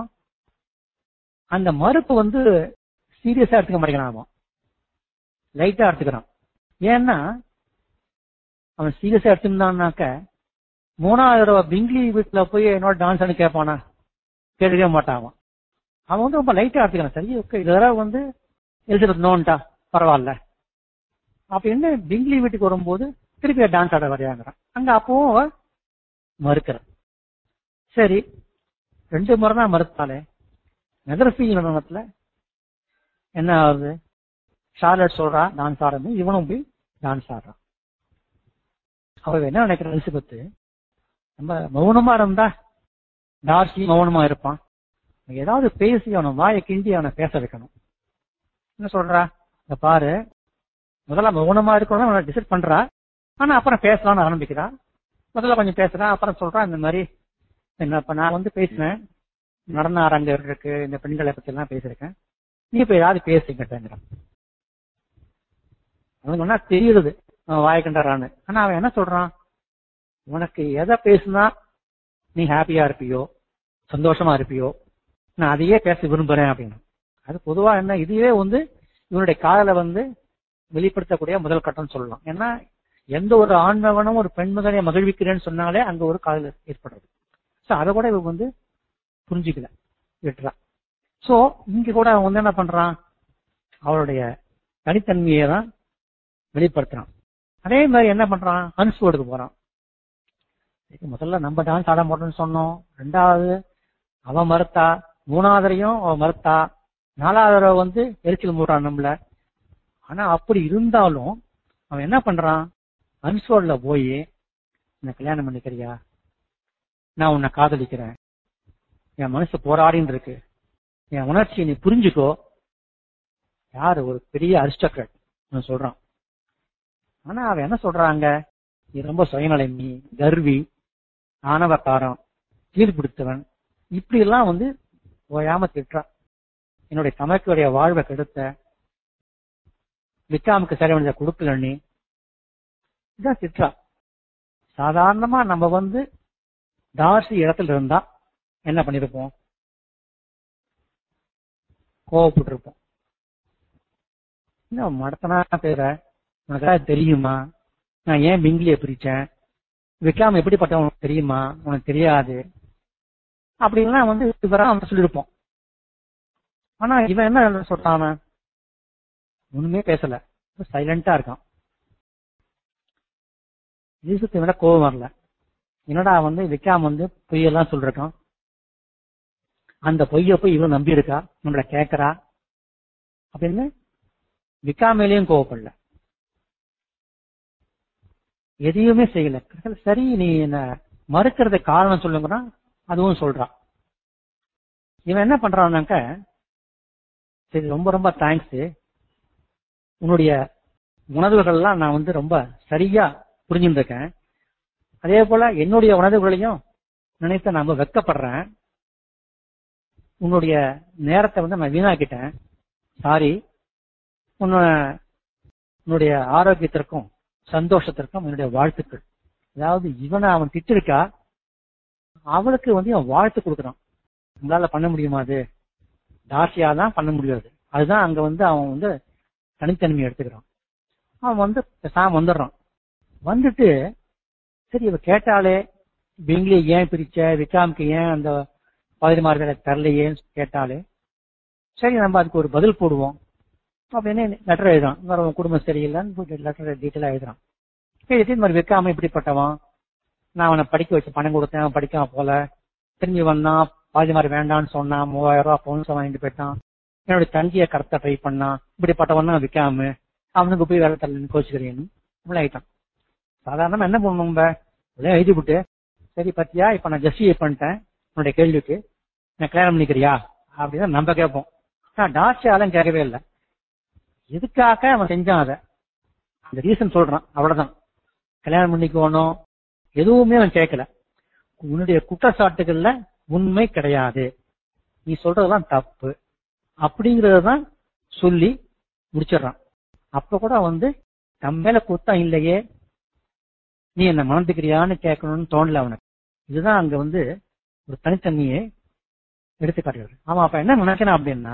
அந்த மறுப்பு வந்து சீரியஸா எடுத்துக்க மாட்டேங்கிறான், அவன் லைட்டா எடுத்துக்கிறான். ஏன்னா அவன் சீரியஸா எடுத்துருந்தான்னாக்க மூணாவது தடவை பிங்லி வீட்டுல போய் என்னோட டான்ஸ் கேட்பானா, கேட்கவே மாட்டான். அவன் அவன் வந்து ரொம்ப லைட்டா எடுத்துக்கிறான். சரி ஓகே இது தடவை வந்து எலிசபெத் நோன்ட்டா பரவாயில்ல அப்படின்னு பிங்லி வீட்டுக்கு வரும்போது திருப்பி டான்ஸ் ஆட வரையாங்கிறான். அங்க அப்பவும் மறுக்கிறான். சரி ரெண்டு முறை தான் மறுத்தாலே, நெதர்ஃபீல்ட் நடனத்துல என்ன ஆகுது, ஷார்லட் சொல்றா டான்ஸ் ஆடுறது, இவனும் போய் டான்ஸ் ஆடுறான். அவ என்ன நினைக்கிற, எலிசபெத் நம்ம மௌனமா இருந்தா டார்சி மௌனமா இருப்பான், ஏதாவது பேசி அவனை வாயை கிண்டி அவனை பேச வைக்கணும். என்ன சொல்றா, இந்த பாரு முதல்ல மௌனமா இருக்கணும் டிசைட் பண்றா, ஆனா அப்புறம் பேசலாம்னு ஆரம்பிக்கிறா. முதல்ல கொஞ்சம் பேசுறா, அப்புறம் சொல்றா இந்த மாதிரி என்ன நான் வந்து பேசினேன், நடன அரங்கம் இருக்கு, இந்த பெண்களை பத்தி எல்லாம் பேசிருக்கேன், நீ இப்ப ஏதாவது பேசிக்கிட்டேங்கிறான். அவனுக்கு ஒன்னா தெரியுது அவன் வாய்க்கின்றான்னு. ஆனா அவன் என்ன சொல்றான், உனக்கு எதை பேசுனா நீ ஹாப்பியா இருப்பியோ சந்தோஷமா இருப்பியோ நான் அதையே பேச விரும்புறேன் அப்படின்னு. அது பொதுவா என்ன, இதுவே வந்து இவனுடைய காதலை வந்து வெளிப்படுத்தக்கூடிய முதல் கட்டம் சொல்லலாம். ஏன்னா எந்த ஒரு ஆண்மகனும் ஒரு பெண்மகனை மகிழ்விக்கிறேன்னு சொன்னாலே அங்க ஒரு காதல் ஏற்படுறது. சோ அதை கூட இவங்க வந்து புரிஞ்சுக்கல விட்டுறா. சோ இங்க கூட அவன் வந்து என்ன பண்றான், அவளுடைய தனித்தன்மையை தான் வெளிப்படுத்துறான். அதே மாதிரி என்ன பண்றான், அன்ஸ்வோர்டுக்கு போறான். முதல்ல நம்ம டான்ஸ் ஆட மாட்டோம்னு சொன்னோம், ரெண்டாவது அவன் மறுத்தா, மூணாவதுரையும் அவன் மறுத்தா, நாலாவது வந்து எரிச்சல் மூடுறான் நம்மள. ஆனா அப்படி இருந்தாலும் அவன் என்ன பண்றான், அன்ஸ்வோர்ட்ல போய் என்ன கல்யாணம் பண்ணிக்கிறியா, நான் உன்னை காதலிக்கிறேன், என் மனசு போராடின்னு இருக்கு, என் உணர்ச்சியை நீ புரிஞ்சுக்கோ. யாரு, ஒரு பெரிய அரிஸ்டோக்ராட் சொல்றான். ஆனா அவன் என்ன சொல்றாங்க, நீ ரொம்ப சுயநலமி, கர்வி, ஆணவக்காரன், கீழ்பிடித்தவன், இப்படி எல்லாம் வந்து ஓயாம திட்டுறான். என்னுடைய தமக்குடைய வாழ்வை கெடுத்த, விக்காமுக்கு சரி வேண்டிய கொடுக்கல நீ, இதான் திட்டுறா. சாதாரணமா நம்ம வந்து டார்சி இடத்துல இருந்தா என்ன பண்ணிருப்போம், கோவப்பட்டு இருப்போம். என்ன மடத்தனா பேர, உனக்கு தெரியுமா நான் ஏன் பிங்கிலிய பிரிச்சேன், விக்காம எப்படிப்பட்டவன் தெரியுமா, உனக்கு தெரியாது அப்படின்லாம் வந்து இவரா அவன் சொல்லியிருப்போம். ஆனா இவன் என்ன சொல்றான், ஒண்ணுமே பேசல, சைலண்டா இருக்கான். ஈசுக்கு விட கோபம் வரல. என்னடா வந்து விக்காம வந்து பொய்யெல்லாம் சொல்றான், அந்த பொய்ய போய் இவன் நம்பி இருக்கா, நம்மள கேட்கறா அப்படின்னு விக்காமேலையும் கோவப்படல, எதையுமே செய்யல. சரி நீ என்ன மறுக்கிறத காரணம் சொல்லுங்கன்னா அதுவும் சொல்றான். இவன் என்ன பண்றான்னாக்க, சரி ரொம்ப ரொம்ப தேங்க்ஸ், உன்னுடைய உணர்வுகள்லாம் நான் வந்து ரொம்ப சரியா புரிஞ்சுட்டு இருக்கேன், அதே போல என்னுடைய உணர்வுகளையும் நினைத்த நான் வெக்கப்படுறேன், உன்னுடைய நேரத்தை வந்து நான் வீணாக்கிட்டேன், சாரி, உன்னுடைய ஆரோக்கியத்திற்கும் சந்தோஷத்திற்கும் என்னுடைய வாழ்த்துக்கள். அதாவது இவனை அவன் திட்டிருக்கா, அவளுக்கு வந்து அவன் வாழ்த்து கொடுக்குறான். நம்மளால பண்ண முடியுமா? அது தாசியா தான் பண்ண முடியாது. அதுதான் அங்க வந்து அவன் வந்து தனித்தன்மையை எடுத்துக்கிறான். அவன் வந்து பேசாம வந்துடுறான். வந்துட்டு சரி இவ கேட்டாலே பெங்லியை ஏன் பிரிச்ச, விக்ராமுக்கு ஏன் அந்த பாதிரிமார்களை தரலையேன்னு கேட்டாலே சரி நம்ம அதுக்கு ஒரு பதில் போடுவோம் அப்படின்னு லெட்டர் எழுதுறான். வேற குடும்பம் சரியில்லைன்னு லெட்டர் டீட்டெயிலா எழுதுறான். எழுதி இந்த மாதிரி விக்ராம இப்படிப்பட்டவன், நான் அவனை படிக்க வச்சு பணம் கொடுத்தேன், அவன் படிக்காம போல, திரும்பி வந்தான், பாதி மாதிரி வேண்டான்னு சொன்னான், மூவாயிரம் ரூபாய் பவுன்ஸ் வாங்கிட்டு போயிட்டான், என்னுடைய தங்கிய கரெக்டா ட்ரை பண்ணான், இப்படிப்பட்டவன் தான் விற்காம அவனுக்கு போய் வேலை தரலன்னு கோச்சுக்கிறேன்னு ஆயிட்டான். சாதாரணமா என்ன பண்ணும், எழுதி விட்டு சரி பத்தியா இப்ப நான் ஜஸ்டிஃபை பண்ணிட்டேன் உன்னுடைய கேள்விக்கு, நான் கல்யாணம் பண்ணிக்கிறியா அப்படின்னா நம்ம கேட்போம். நான் டார்ச்சியாலும் கேட்கவே இல்லை. எதுக்காக அவன் செஞ்சான் அதை, அந்த ரீசன் சொல்றான், அவ்வளவுதான். கல்யாணம் பண்ணிக்கணும் எதுவுமே அவன் கேட்கல. உன்னுடைய குற்றச்சாட்டுகள்ல உண்மை கிடையாது, நீ சொல்றதுதான் தப்பு அப்படிங்கறதான் சொல்லி முடிச்சிடறான். அப்ப கூட வந்து நம்ம மேல குத்தம் இல்லையே, நீ என்ன மணந்துக்கிறியான்னு கேட்கணும்னு தோணல அவனுக்கு. இதுதான் அங்க வந்து ஒரு தனித்தன்மையை எடுத்துக்காட்டுகிறது. அவன் அப்ப என்ன நினைக்கிறான் அப்படின்னா,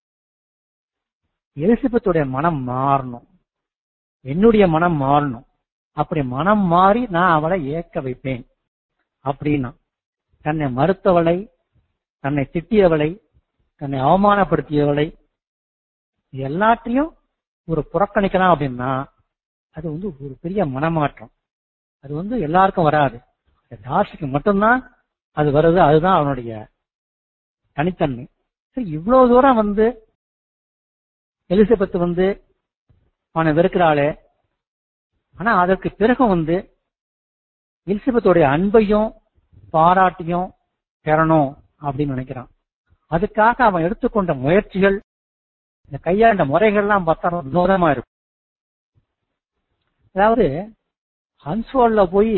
எலிசபெத்துடைய மனம் மாறணும், என்னுடைய மனம் மாறணும், அப்படி மனம் மாறி நான் அவளை ஏற்க வைப்பேன் அப்படின்னா, தன்னை மறுத்தவளை, தன்னை திட்டியவளை, தன்னை அவமானப்படுத்தியவளை எல்லாத்தையும் ஒரு புறக்கணிக்கலாம் அப்படின்னா அது வந்து ஒரு பெரிய மனமாற்றம். அது வந்து எல்லாருக்கும் வராது, தாசிக்கு மட்டும்தான் அது வருது. அதுதான் அவனுடைய தனித்தன்மை. சரி, இவ்வளவு தூரம் வந்து எலிசபெத் வந்து அவனை வெறுக்கிறாளே, ஆனா அதற்கு பிறகு வந்து எலிசபெத்துடைய அன்பையும் பாராட்டியும் பெறணும் அப்படின்னு நினைக்கிறான். அதுக்காக அவன் எடுத்துக்கொண்ட முயற்சிகள், இந்த கையாண்ட முறைகள்லாம் பார்த்தா வினோதமா இருக்கும். அதாவது ஹன்ஸ்வால்ல போய்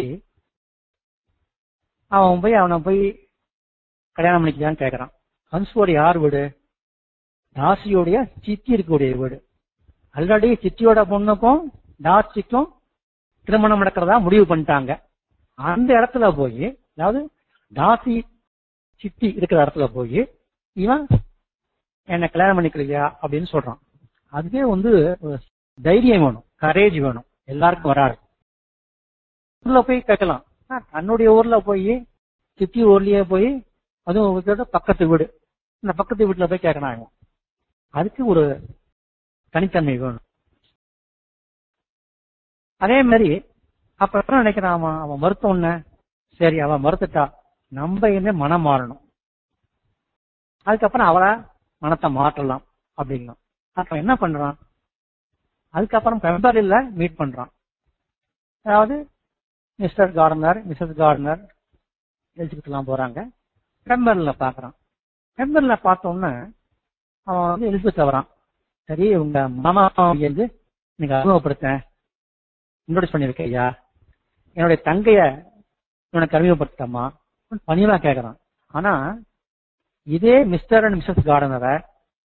அவன் போய் அவனை போய் கல்யாணம் பண்ணிக்கலான்னு கேட்கறான். ஹன்ஸ்வால் யார் வீடு? தாசியோடைய சித்தி இருக்கக்கூடிய வீடு. ஆல்ரெடி சித்தியோட பொண்ணுக்கும் தாசிக்கும் திருமணம் நடக்கிறதா முடிவு பண்ணிட்டாங்க. அந்த இடத்துல போய், அதாவது தாசி சித்தி இருக்கிற இடத்துல போய் இவன் என்ன கல்யாணம் பண்ணிக்கலையா அப்படின்னு சொல்றான். அதுவே வந்து தைரியம் வேணும், கரேஜ் வேணும், எல்லாருக்கும் வராது. ஊர்ல போய் கேட்கலாம், தன்னுடைய ஊர்ல போய் சித்தி ஊர்லயே போய், அதுவும் பக்கத்து வீடு, இந்த பக்கத்து வீட்டுல போய் கேட்கணும். அதுக்கு ஒரு தனித்தன்மை வேணும். அதே மாதிரி அப்ப என்ன நினைக்கிறான் அவன், அவன் மறுத்த உடனே சரி அவன் மறுத்துட்டா, நம்ம என்ன மனம் மாறணும், அதுக்கப்புறம் அவளை மனத்தை மாற்றலாம் அப்படிங்கலாம். அப்ப என்ன பண்றான், அதுக்கப்புறம் பெம்பரில் மீட் பண்றான். அதாவது மிஸ்டர் கார்டனர் மிஸ்ஸஸ் கார்டனர் எலிசபெத்லாம் போறாங்க. பெம்பர்ல பாக்குறான். பெம்பர்ல பார்த்தோம்னா அவன் வந்து எலிசபெத் வரான். சரி உங்க மாமா வந்து நீங்க அறிமுகப்படுத்த இன்ட்ரோடியூஸ் பண்ணிருக்கையா, என்னுடைய தங்கைய உனக்கு அறிமுகப்படுத்தமா பணிவா கேட்கறான். ஆனா இதே மிஸ்டர் அண்ட் மிஸ்ஸஸ் கார்டனரை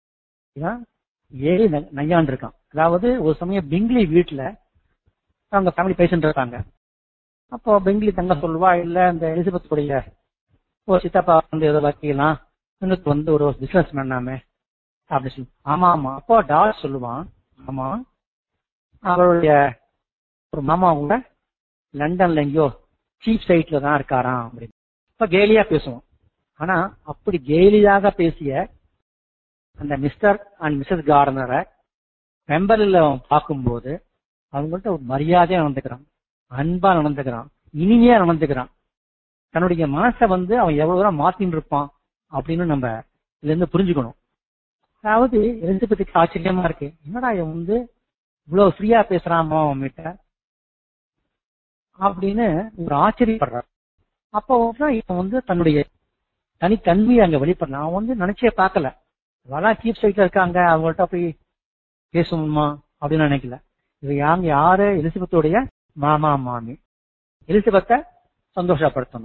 ஏறி நையாண்டு இருக்கான். அதாவது ஒரு சமயம் பெங்லி வீட்டுல அவங்க ஃபேமிலி பேசிட்டு இருக்காங்க. அப்போ பெங்லி தங்க சொல்லுவா, இல்ல இந்த எலிசபெத் உடைய ஒரு சித்தப்பா வந்து ஏதோ வக்கீலாம், எனக்கு வந்து ஒரு பிசினஸ் மேனாமே அப்படி சொல்லு. ஆமா ஆமா. அப்போ டால் சொல்லுவான், ஆமா அவருடைய ஒரு மாமா கூட லண்டன்ல எங்கயோ சீப் சைட்ல தான் இருக்காராம் அப்படின்னு. இப்ப கேலியா பேசுவோம். ஆனா அப்படி கேலியாக பேசிய அந்த மிஸ்டர் அண்ட் மிஸ்ஸஸ் கார்டனரை மெம்பர்ல பார்க்கும்போது அவங்கள்ட்ட ஒரு மரியாதையா நடந்துக்கிறான், அன்பா நடந்துக்கிறான், இனிமையா நடந்துக்கிறான். தன்னுடைய மனசை வந்து அவன் எவ்வளவு தூரம் மாத்தின்னு இருப்பான் அப்படின்னு நம்ம இதுல இருந்து புரிஞ்சுக்கணும். அதாவது எலிசபெத்துக்கு ஆச்சரியமா இருக்கு, என்னடா இவன் வந்து இவ்வளவு ஃப்ரீயா பேசுறாமோ அவன்கிட்ட அப்படின்னு ஒரு ஆச்சரியப்படுறான். அப்போ இவன் வந்து தன்னுடைய தனித்தன்மையை அங்க வெளிப்படுறான். அவன் வந்து நினைச்சே பார்க்கல, வளா சீப் சைட்ல இருக்காங்க அவங்கள்ட்ட போய் பேசணுமா அப்படின்னு நினைக்கல. இவ யாங்க யாரு, எலிசபெத்துடைய மாமா மாமி, எலிசபெத்தை சந்தோஷப்படுத்தணும்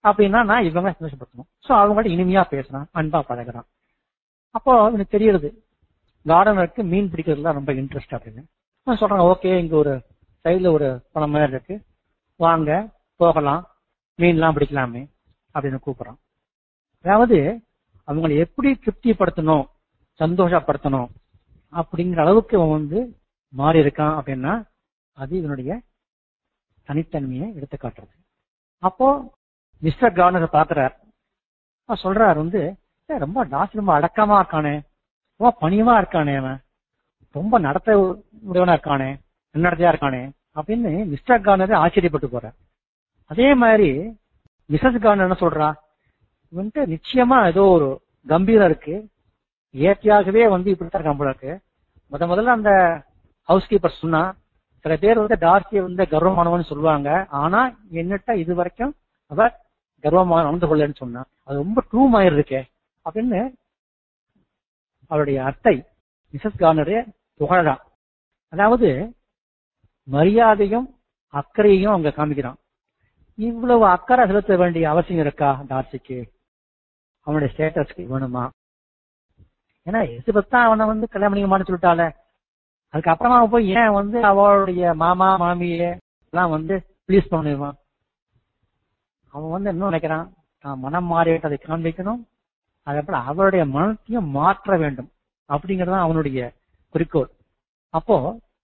அப்படின்னா நான் இவங்க சந்தோஷப்படுத்தணும். சோ அவங்கள்ட்ட இனிமையா பேசுறான், அன்பா பழகிறான். அப்போ எனக்கு தெரியுது கார்டனருக்கு மீன் பிடிக்கிறதுல ரொம்ப இன்ட்ரெஸ்ட் அப்படின்னு. நான் சொல்றேன், ஓகே இங்க ஒரு சைட்ல ஒரு பணம் மாதிரி இருக்கு, வாங்க போகலாம், மீன்லாம் பிடிக்கலாமே அப்படின்னு கூப்பிடுறான். அதாவது அவங்களை எப்படி திருப்திப்படுத்தணும், சந்தோஷப்படுத்தணும் அப்படிங்கிற அளவுக்கு அவன் வந்து மாறி இருக்கான் அப்படின்னா அது இவனுடைய தனித்தன்மையை எடுத்து காட்டுறது. அப்போ மிஸ்டர் கார்னர் பாக்குறார், சொல்றாரு வந்து ரொம்ப டாஸ் ரொம்ப அடக்கமா இருக்கானே, ரொம்ப பணியமா இருக்கானே, அவன் ரொம்ப நடத்த உடையவனா இருக்கானே, நடத்தையா இருக்கானே அப்படின்னு மிஸ்டர் கார்னர் ஆச்சரியப்பட்டு போற. அதே மாதிரி மிஸ்ஸஸ் கார்னர் என்ன சொல்றா, இவன்ட்டு நிச்சயமா ஏதோ ஒரு கம்பீரம் இருக்கு, இயற்கையாகவே வந்து இப்படித்தான் இருக்கான் போல இருக்கு. முத முதல்ல அந்த ஹவுஸ் கீப்பர் சொன்னா, சில பேர் வந்து டார்சியை வந்து கர்வமானவன்னு சொல்லுவாங்க, ஆனா என்னட்ட இது வரைக்கும் அவ கர்வமான நடந்து கொள்ளன்னு சொன்னா, அது ரொம்ப ட்ரூ ஆயிருக்கே அப்படின்னு அவருடைய அத்தை மிஸ்ஸஸ் கார்னரே புகழலாம். அதாவது மரியாதையும் அக்கறையும் அங்க காமிக்கிறான். இவ்வளவு அக்கறை செலுத்த வேண்டிய அவசியம் இருக்கா டார்சிக்கு, அவனுடைய ஸ்டேட்டஸ்க்கு வேணுமா? ஏன்னா எலிசபெத் அவனை வந்து கல்யாணம் பண்ணிக்கமான்னு சொல்லிட்டால, அதுக்கப்புறமா போய் ஏன் வந்து அவளுடைய மாமா மாமியே எல்லாம் வந்து ப்ளீஸ் பண்ணுவான்? அவன் வந்து என்ன நினைக்கிறான், தான் மனம் மாறிவிட்டதை காண்பிக்கணும், அதுக்கப்புறம் அவருடைய மனத்தையும் மாற்ற வேண்டும் அப்படிங்கறதான் அவனுடைய குறிக்கோள். அப்போ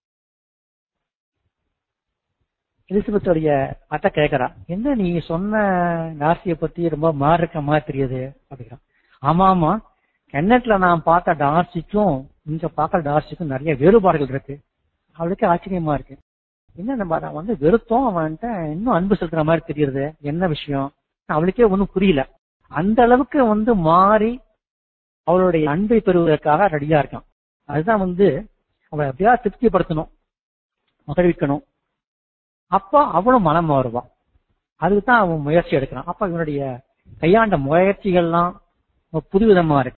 எலிசபெத்துடைய அத்தை கேட்கறா, என்ன நீ சொன்ன டார்சியை பத்தி ரொம்ப மாறிருக்க மாதிரி தெரியுது அப்படிங்கிறான். ஆமா ஆமா, கென்னட்ல நான் பார்த்த டார்சிக்கும் இங்க பார்க்க டார்சிக்கும் நிறைய வேறுபாடுகள் இருக்கு. அவளுக்கு ஆச்சரியமா இருக்கு, என்ன நம்ம வந்து வெறுத்தோம், அவன்கிட்ட இன்னும் அன்பு செலுத்துற மாதிரி தெரியுது, என்ன விஷயம் அவளுக்கே ஒன்னும் புரியல. அந்த அளவுக்கு வந்து மாறி அவளுடைய அன்பை பெறுவதற்காக ரெடியா இருக்கான். அதுதான் வந்து அவளை எப்படியா திருப்திப்படுத்தணும், மகிழ்விக்கணும். அப்ப அவனும் மனம் மாறுவான், அதுக்குதான் அவன் முயற்சி எடுக்கிறான். அப்ப இவனுடைய கையாண்ட முயற்சிகள்லாம் புதுவிதமா இருக்கு.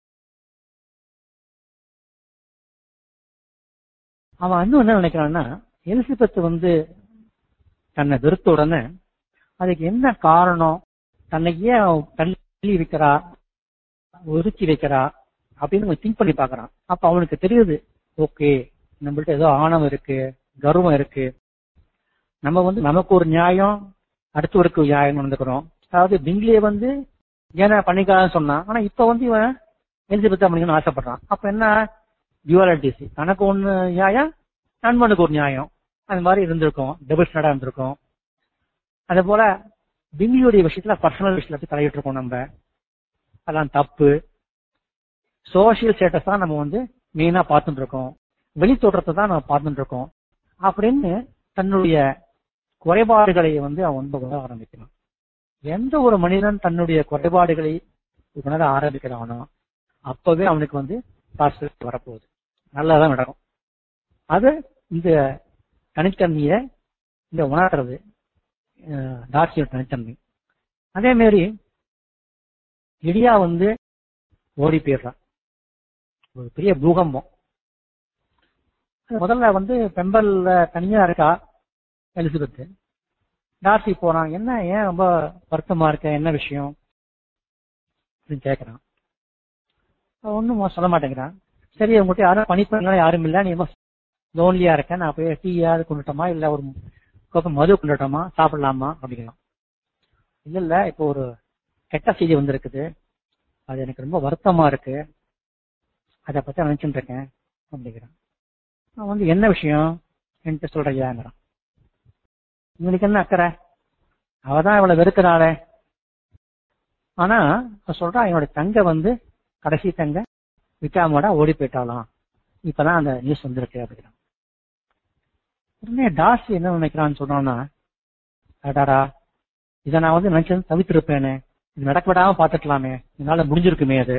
அவன் இன்னும் என்ன நினைக்கிறான்னா, எலிசபெத் வந்து தன்னை வெறுத்த உடனே அதுக்கு என்ன காரணம், தன்னை ஏன் தள்ளி வைக்கிறா, ஒதுக்கி வைக்கிறா அப்படின்னு திங்க் பண்ணி பாக்குறான். அப்ப அவனுக்கு தெரியுது, ஓகே நம்மள்ட்ட ஏதோ ஆணவம் இருக்கு, கர்வம் இருக்கு, நம்ம வந்து நமக்கு ஒரு நியாயம் அடுத்தவருக்கு ஒரு நியாயம் நடந்துக்கிறோம். அதாவது பிங்லியே வந்து ஏன்னா பண்ணிக்கான்னு சொன்னான், ஆனா இப்ப வந்து இவன் எலிசபெத் பண்ணிக்கணும்னு ஆசைப்படுறான். அப்ப என்ன டியூவாலிட்டிஸ், தனக்கு ஒண்ணு நியாயம் நண்பனுக்கு ஒரு நியாயம், அந்த மாதிரி இருந்திருக்கும், டபுள் ஸ்டாண்டா இருந்திருக்கும். அதே போல பிங்லியோடைய விஷயத்துல பர்சனல் விஷயத்துல தலையிட்டு இருக்கோம் நம்ம, அதெல்லாம் தப்பு. சோசியல் ஸ்டேட்டஸ் தான் நம்ம வந்து மெயினா பார்த்துட்டு இருக்கோம், வெளி தோற்றத்தை தான் நம்ம பார்த்துட்டு இருக்கோம் அப்படின்னு தன்னுடைய குறைபாடுகளை வந்து அவன் வந்து உணர ஆரம்பிக்கிறான். எந்த ஒரு மனிதன் தன்னுடைய குறைபாடுகளை உணர ஆரம்பிக்கிறானோ அப்பவே அவனுக்கு வந்து பாசிட்டிவ் வரப்போகுது, நல்லதான் நடக்கும். அது இந்த தனித்தன்மையை இந்த உணர்றது டார்சியோட தனித்தன்மை. அதே மாதிரி இடியா வந்து ஓடி போயிடுறான், ஒரு பெரிய பூகம்பம். முதல்ல வந்து பெம்பல்ல தனியா இருக்கா எலிசபெத், டார்சி போறான், என்ன ஏன் ரொம்ப வருத்தமா இருக்க, என்ன விஷயம் அப்படின்னு கேட்கறான். ஒன்னும் சொல்ல மாட்டேங்கிறான். சரி உங்ககிட்ட யாரும் பணிப்பெண்லாம் யாரும் இல்ல, நீ லோன்லியா இருக்க, நான் போய் டீயாவது கொண்டுட்டோமா இல்ல ஒரு கோப்பை மது கொண்டுட்டோமா சாப்பிடலாமா அப்படிங்கிறான். இல்ல இல்ல இப்போ ஒரு கெட்ட செய்தி வந்திருக்குது, அது எனக்கு ரொம்ப வருத்தமா இருக்கு, அதை பத்தி நினைச்சுட்டு இருக்கேன் அப்படிங்கிறான். அவன் வந்து என்ன விஷயம் என்கிட்ட சொல்றியாங்கிறான். இவனுக்கு என்ன அக்கறை, அவதான் இவளை வெறுக்கிறாளே. ஆனா சொல்றான், என்னோட தங்க வந்து கடைசி தங்க விக்காமோட ஓடி போயிட்டாலாம், இப்பதான் அந்த நியூஸ் வந்திருக்கு அப்படிங்கிறான். உடனே டார்சி என்ன நினைக்கிறான்னு சொன்னோம்னா, அடாரா இதை நான் வந்து நினைச்சது தவிர்த்திருப்பேனே, இது நடக்க விடாம பாத்துக்கலாமே, இதனால முடிஞ்சிருக்குமே. அது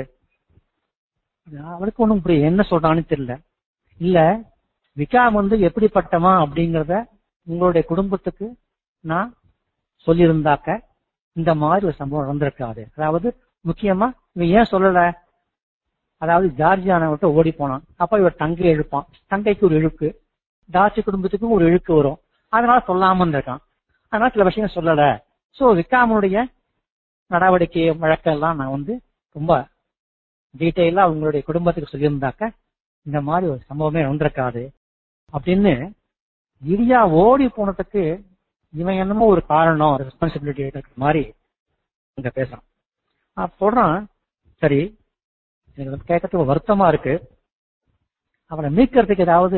அவளுக்கு ஒண்ணும் புரிய என்ன சொல்றான்னு தெரியல. இல்ல விகாம் வந்து எப்படிப்பட்டமா அப்படிங்கறத உங்களுடைய குடும்பத்துக்கு நான் சொல்லியிருந்தாக்க இந்த மாதிரி ஒரு சம்பவம் நடந்திருக்காது. அதாவது முக்கியமா இவன் ஏன் சொல்லல, அதாவது ஜார்ஜியானை விட்டு ஓடி போனான், அப்ப இவர் தங்கை இழுப்பான், தங்கைக்கு ஒரு இழுக்கு, டார்சி குடும்பத்துக்கும் ஒரு இழுக்கு வரும், அதனால சொல்லாம இருக்கான், அதனால சில விஷயம் சொல்லல. சோ விகாமுடைய நடவடிக்கை வழக்கெல்லாம் நான் வந்து ரொம்ப டீட்டெயிலா அவங்களுடைய குடும்பத்துக்கு சொல்லியிருந்தாக்க இந்த மாதிரி ஒரு சம்பவமே நடந்திருக்காது அப்படின்னு லிடியா ஓடி போனதுக்கு இவன் என்னமோ ஒரு காரணம் ரெஸ்பான்சிபிலிட்டி இருக்கிற மாதிரி இங்க பேசுறான். சொல்றான், சரி எனக்கு கேட்கறதுக்கு வருத்தமா இருக்கு, அவனை மீட்கிறதுக்கு ஏதாவது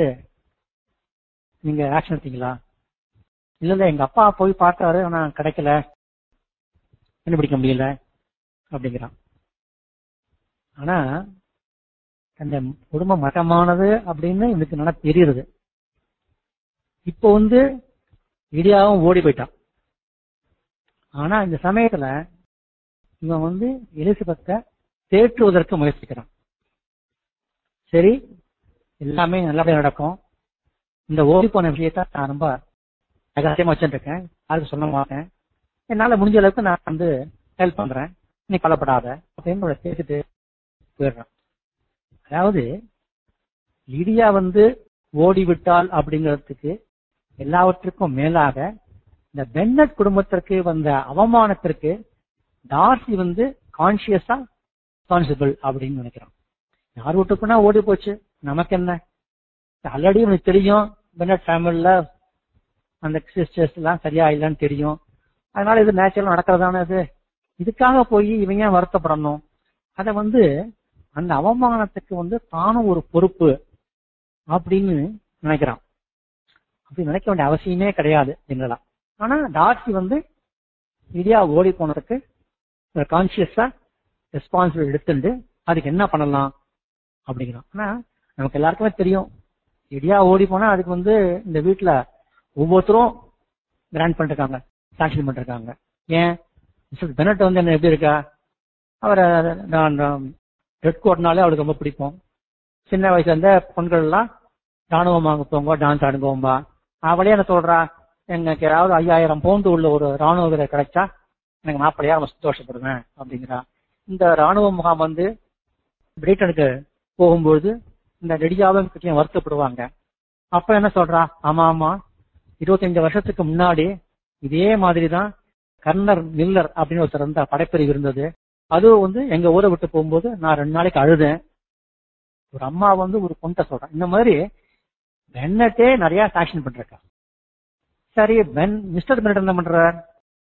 நீங்க ஆக்ஷன் எடுத்தீங்களா? இல்ல இல்ல எங்க அப்பா போய் பார்த்தாரு, ஆனா கிடைக்கல, கண்டுபிடிக்க முடியல அப்படிங்கிறான். ஆனா அந்த குடும்பம் மட்டமானது அப்படின்னு எனக்கு நல்லா தெரியுது. இப்போ வந்து லிடியாவும் ஓடி போயிட்டான். ஆனா இந்த சமயத்துல இவன் வந்து எலிசபெத்தை தேற்றுவதற்கு முயற்சிக்கிறான். சரி, எல்லாமே நல்லபடியா நடக்கும், இந்த ஓடி போன விஷயத்த நான் ரொம்ப ரகசியமா வச்சுட்டு இருக்கேன், யாருக்கு சொல்ல மாட்டேன், என்னால முடிஞ்ச அளவுக்கு நான் வந்து ஹெல்ப் பண்றேன், நீ கவலைப்படாத அப்படின்னு பேசிட்டு போயிடுறான். அதாவது லிடியா வந்து ஓடிவிட்டாள் அப்படிங்கிறதுக்கு எல்லாவற்றுக்கும் மேலாக இந்த பென்னட் குடும்பத்திற்கு வந்த அவமானத்திற்கு டார்சி வந்து கான்சியஸா ரெஸ்பான்சிபிள் அப்படின்னு நினைக்கிறான். யார் வீட்டுக்குன்னா ஓடி போச்சு, நமக்கு என்ன, ஆல்ரெடி எனக்கு தெரியும் பென்னட் ஃபேமிலில அந்த சிஸ்டர்ஸ் எல்லாம் சரியா இல்லைன்னு தெரியும், அதனால இது நேச்சுரலா நடக்கிறதான இது, இதுக்காக போய் இவங்க ஏன் வருத்தப்படணும், அதை வந்து அந்த அவமானத்துக்கு வந்து தானும் ஒரு பொறுப்பு அப்படின்னு நினைக்கிறான். அப்படி நினைக்க வேண்டிய அவசியமே கிடையாது என்னலாம். ஆனா டார்சி வந்து லிடியா ஓடி போனதுக்கு கான்சியஸா ரெஸ்பான்சிபிலிட்டி எடுத்துட்டு அதுக்கு என்ன பண்ணலாம் அப்படிங்கிறான். ஆனா நமக்கு எல்லாருக்குமே தெரியும், லிடியா ஓடி போனா அதுக்கு வந்து இந்த வீட்டுல ஒவ்வொருத்தரும் கிராண்ட் பண்ணிருக்காங்க, சாங்ஷன் பண்ணிருக்காங்க. ஏன் மிஸ்டர் பெனட் வந்து என்ன எப்படி இருக்கா, அவரை ரெட் கோட்னாலே அவளுக்கு ரொம்ப பிடிக்கும். சின்ன வயசுல இருந்த பொண்கள் எல்லாம் ராணுவம் வாங்க போங்க, டான்ஸ் ஆடுங்கோம்பா. அவளே என்ன சொல்றா, எனக்கு ஏதாவது ஐயாயிரம் பவுண்டு உள்ள ஒரு ராணுவ வீரர் கிடைச்சா எனக்கு மாப்பிள்ளையா ரொம்ப சந்தோஷப்படுவேன் அப்படிங்கிறா. இந்த ராணுவ முகாம் வந்து பிரிட்டனுக்கு போகும்போது இந்த லிடியாவும் கிட்டையும் வருத்தப்படுவாங்க. அப்ப என்ன சொல்றா, ஆமா ஆமா இருபத்தஞ்சு வருஷத்துக்கு முன்னாடி இதே மாதிரிதான் கர்னர் மில்லர் அப்படின்னு ஒருத்தர் இருந்த படைப்பிரிவு இருந்தது, அதுவும் வந்து எங்க ஊரை விட்டு போகும்போது நான் ரெண்டு நாளைக்கு அழுதேன். ஒரு அம்மா வந்து ஒரு பொண்ணை சொல்றேன். இந்த மாதிரி பென்னட்டே நிறைய சாக்ஷன் பண்றா. சரி, பென் மிஸ்டர் பென்னட் என்ன பண்றார்,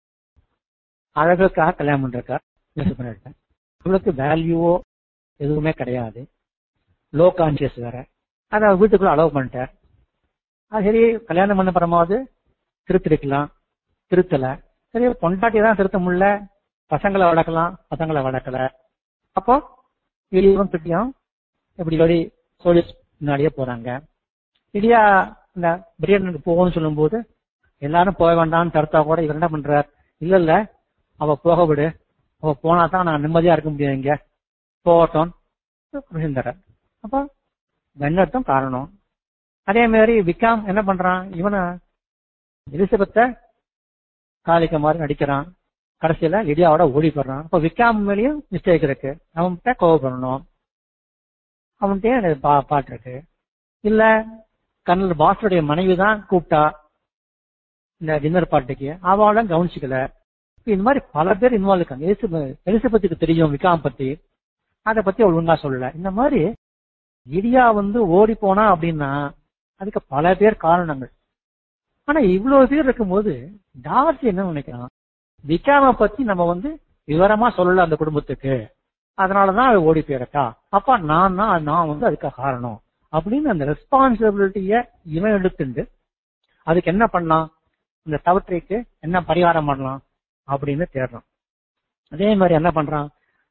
அழகுக்காக கல்யாணம் பண்றார். மிஸ்டர் பென்னட் இவளுக்கு வேல்யூவோ எதுவுமே கிடையாது, லோ கான்சியஸ் வேற, அதை வீட்டுக்குள்ள அலோவ் பண்ணிட்டார். அது சரி, கல்யாணம் பண்ண பரமாவது திருத்திருக்கலாம், திருத்தல. சரி, பொண்டாட்டி தான் திருத்த முடியல, பசங்களை வளர்க்கலாம், பசங்களை வளர்க்கல. அப்போ இடியும் திட்டியும் இப்படி சொல்லி சொல்லி முன்னாடியே போறாங்க. இடியா இந்த பிரியாணிக்கு போகணும்னு சொல்லும் போது எல்லாரும் போக வேண்டாம்னு தடுத்தா கூட இவர் என்ன பண்றார், இல்ல இல்ல அவ போக விடு, அவ போனா தான் நான் நிம்மதியா இருக்க முடியும், இங்க போகட்டும் தர. அப்போ பென்னட்டும் காரணம். அதே மாதிரி விக்காம் என்ன பண்றான், இவனை எலிசபெத்தை காலிக்க மாதிரி நடிக்கிறான், கடைசியில லிடியாவோட ஓடி போடுறான். அப்ப விக்காம் மேலேயும் மிஸ்டேக் இருக்கு, அவன்கிட்ட கோவப்படணும், அவன்கிட்டயே பா பாட்டு இருக்கு. இல்ல கர்னல் பாஸ்டருடைய மனைவி தான் கூப்பிட்டா இந்த டின்னர் பார்ட்டிக்கு, அவள கவனிச்சுக்கல. இந்த மாதிரி பல பேர் இன்வால்வ் இருக்காங்க. எலிசபெத்துக்கு தெரியும் விக்காம் பத்தி, அதை பத்தி அவள் ஒழுங்கா சொல்லல. இந்த மாதிரி லிடியா வந்து ஓடி போனா அப்படின்னா அதுக்கு பல பேர் காரணங்கள். ஆனா இவ்வளவு பேர் இருக்கும்போது டார்சி என்ன நினைக்கிறான், விக்காம பத்தி நம்ம வந்து விவரமா சொல்லல அந்த குடும்பத்துக்கு, அதனாலதான் அவ ஓடி போயிருக்கா, அப்ப நான் தான் நான் வந்து அதுக்கு காரணம் அப்படின்னு அந்த ரெஸ்பான்சிபிலிட்டிய இவன் எடுத்துட்டு அதுக்கு என்ன பண்ணலாம், இந்த தவற்றைக்கு என்ன பரிகாரம் பண்ணலாம் அப்படின்னு தேடுறான். அதே மாதிரி என்ன பண்றான்,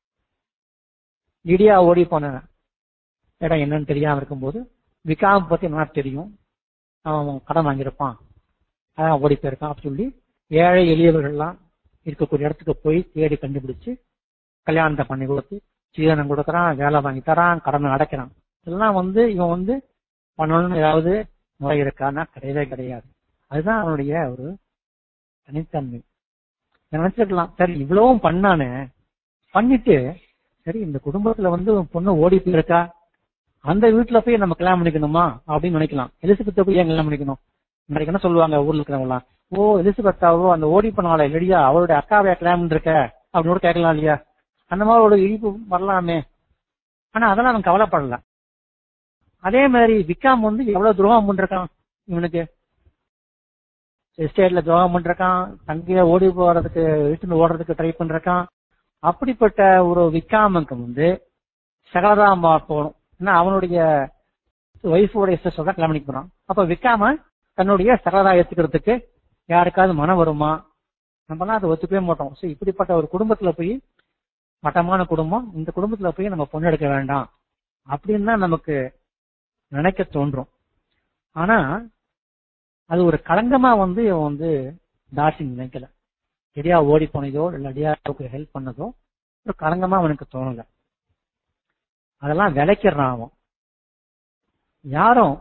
லிடியா ஓடி போன இடம் என்னன்னு தெரியாம இருக்கும்போது விக்காம் பத்தி என்ன தெரியும், அவன் கடன் வாங்கியிருப்பான், அதான் ஓடி போயிருக்கான் அப்படின்னு சொல்லி ஏழை எளியவர்கள்லாம் இருக்கக்கூடிய இடத்துக்கு போய் தேடி கண்டுபிடிச்சு கல்யாணத்தை பண்ணி கொடுத்து சீதனம் கொடுக்கறான், வேலை வாங்கி தரான், கடனை அடைக்கிறான். இதெல்லாம் வந்து இவன் வந்து பண்ணணும்னு ஏதாவது முறை இருக்கான்னா கிடையவே கிடையாது. அதுதான் அவனுடைய ஒரு தனித்தன்மை. நினைச்சிருக்கலாம், சரி இவ்வளவும் பண்ணானே, பண்ணிட்டு சரி இந்த குடும்பத்துல வந்து பொண்ணு ஓடி போயிருக்கா, அந்த வீட்டுல போய் நம்ம கல்யாணம் பண்ணிக்கணுமா அப்படின்னு நினைக்கலாம். எலிசபெத்தை போய் ஏன் கல்யாணம் பண்ணிக்கணும், நாளைக்கு என்ன சொல்லுவாங்க ஊர்ல இருக்கிறவங்களாம், ஓ எலிசபெத்தாவோ அந்த ஓடி பண்ணால இல்லையா அவளுடைய அக்காவையா கல்யாணம் இருக்க அப்படின்னு கேட்கலாம் இல்லையா? அந்த மாதிரி ஒரு இழிப்பு வரலாமே. ஆனா அதெல்லாம் அவன் கவலைப்படல. அதே மாதிரி விக்ரம் வந்து எவ்வளவு துரோகம் பண்ணிருக்கான் இவனுக்கு. எஸ்டேட்ல துரோகம் பண்ணிருக்கான், தங்கைய ஓடி போறதுக்கு இழுத்துன்னு ஓடுறதுக்கு ட்ரை பண்றான். அப்படிப்பட்ட ஒரு விக்ரமுக்கு வந்து சகலதாமா போகணும். ஏன்னா அவனுடைய ஒய்ஃபோடைய சிஸ்டர் தான் கல்யாணம் பண்ணிக்க போறான். அப்ப விக்ராம தன்னுடைய சகலதா ஏத்துக்கிறதுக்கு யாருக்காவது மனம் வருமா? நம்மலாம் அதை ஒத்துக்கவே மாட்டோம். சோ இப்படிப்பட்ட ஒரு குடும்பத்துல போய், மட்டமான குடும்பம், இந்த குடும்பத்துல போய் நம்ம பொண்ணு எடுக்க வேண்டாம் அப்படின்னு தான் நமக்கு நினைக்க தோன்றும். ஆனா அது ஒரு களங்கமா வந்து இவன் வந்து தாசி நினைக்கல. எடியா ஓடி போனதோ இல்ல அடியாவுக்கு ஹெல்ப் பண்ணதோ ஒரு களங்கமா அவனுக்கு தோணல. அதெல்லாம் விளைக்கிறான் அவன். யாரும்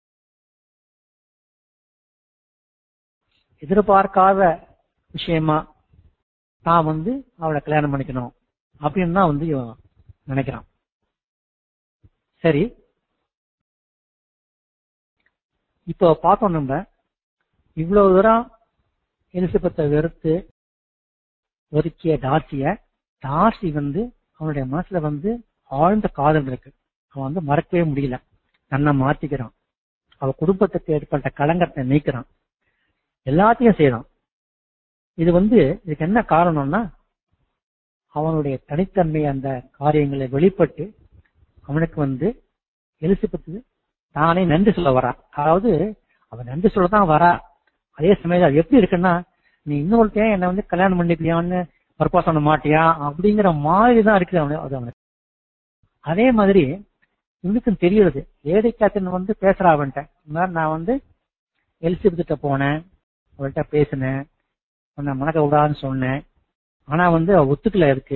எதிர்பார்க்காத விஷயமா தான் வந்து அவளை கல்யாணம் பண்ணிக்கணும் அப்படின்னு தான் வந்து இவன் நினைக்கிறான். சரி, இப்போ பார்த்தோம் நம்ம இவ்வளவு தூரம் எலிசபெத்தை வெறுத்து ஒதுக்கிய டார்சிய, டார்சி வந்து அவனுடைய மனசுல வந்து ஆழ்ந்த காதல் இருக்கு. அவன் வந்து மறக்கவே முடியல. தன்னை மாத்திக்கிறான், அவ குடும்பத்துக்கு ஏற்பட்ட களங்கத்தை நீக்கிறான், எல்லாத்தையும் செய்யறான். இது வந்து இதுக்கு என்ன காரணம்னா அவனுடைய தனித்தன்மை அந்த காரியங்களை வெளிப்பட்டு அவனுக்கு வந்து எலிசபெத்து தானே நன்றி சொல்ல வரா. அதாவது அவன் நன்றி சொல்லதான் வரா. அதே சமயம் அது எப்படி இருக்குன்னா, நீ இன்னொருத்தையும் என்ன வந்து கல்யாணம் பண்ணிக்கலையான்னு பர்பாஸ் பண்ண மாட்டியா அப்படிங்கிற மாதிரிதான் இருக்குது அவனு அது அவனுக்கு. அதே மாதிரி இவனுக்கும் தெரியுது. ஏடிக்காத்தின் வந்து பேசுறா அவன்கிட்ட, இந்த மாதிரி நான் வந்து எலிசபெத்திட்ட போனேன், அவள்கிட்ட பேசினேன், உன்னை மணக்க விடாதுன்னு சொன்னேன், ஆனா வந்து அவ ஒத்துக்கல, இருக்கு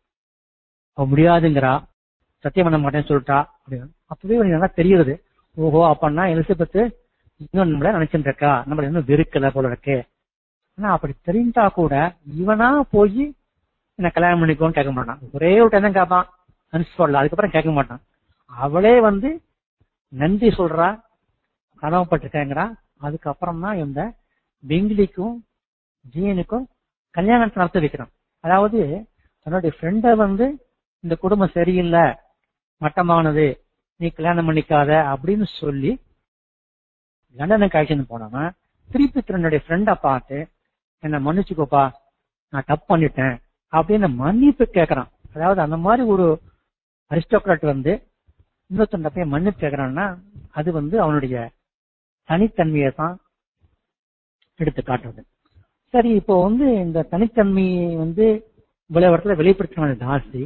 அவ முடியாதுங்கிறா, சத்தியம் பண்ண மாட்டேன்னு சொல்லிட்டா அப்படின்னு. அப்பவே எனக்கு நல்லா தெரியுது, ஓஹோ அப்பன்னா எலிசபெத்து இன்னும் நம்மள நினைச்சுட்டு இருக்கா, நம்மள இன்னும் வெறுக்கல போல இருக்கு. ஆனா அப்படி தெரிஞ்சா கூட இவனா போய் என்ன கல்யாணம் பண்ணிக்கோன்னு கேட்க மாட்டான். ஒரே ஒரு டைம் தான் கேட்பான், அனுப்பிச்சு, அதுக்கப்புறம் கேட்க மாட்டான். அவளே வந்து நன்றி சொல்றா, கடமைப்பட்டிருக்கேங்கிறா. அதுக்கப்புறம் தான் இந்த பெங்கிலிக்கும் ஜீனுக்கும் கல்யாணத்தை நடத்த வைக்கிறான். அதாவது தன்னுடைய ஃப்ரெண்ட வந்து இந்த குடும்பம் சரியில்லை, மட்டமானது, நீ கல்யாணம் பண்ணிக்காத அப்படின்னு சொல்லி லண்டனுக்கு அழைச்சின்னு போனவன் திருப்பி தன்னுடைய ஃப்ரெண்டை பார்த்து என்ன மன்னிச்சுக்கோப்பா, நான் தப்பு பண்ணிட்டேன் அப்படின்னு மன்னிப்பு கேட்கறான். அதாவது அந்த மாதிரி ஒரு அரிஸ்டோக்ராட் வந்து இன்னொருத்தன் போய் மன்னிப்பு கேட்கறான்னா அது வந்து அவனுடைய தனித்தன்மையை தான் எடுத்து காட்டுறது. சரி, இப்போ வந்து இந்த தனித்தன்மையை வந்து விளையாட்டுல வெளிப்படுத்தின தாசி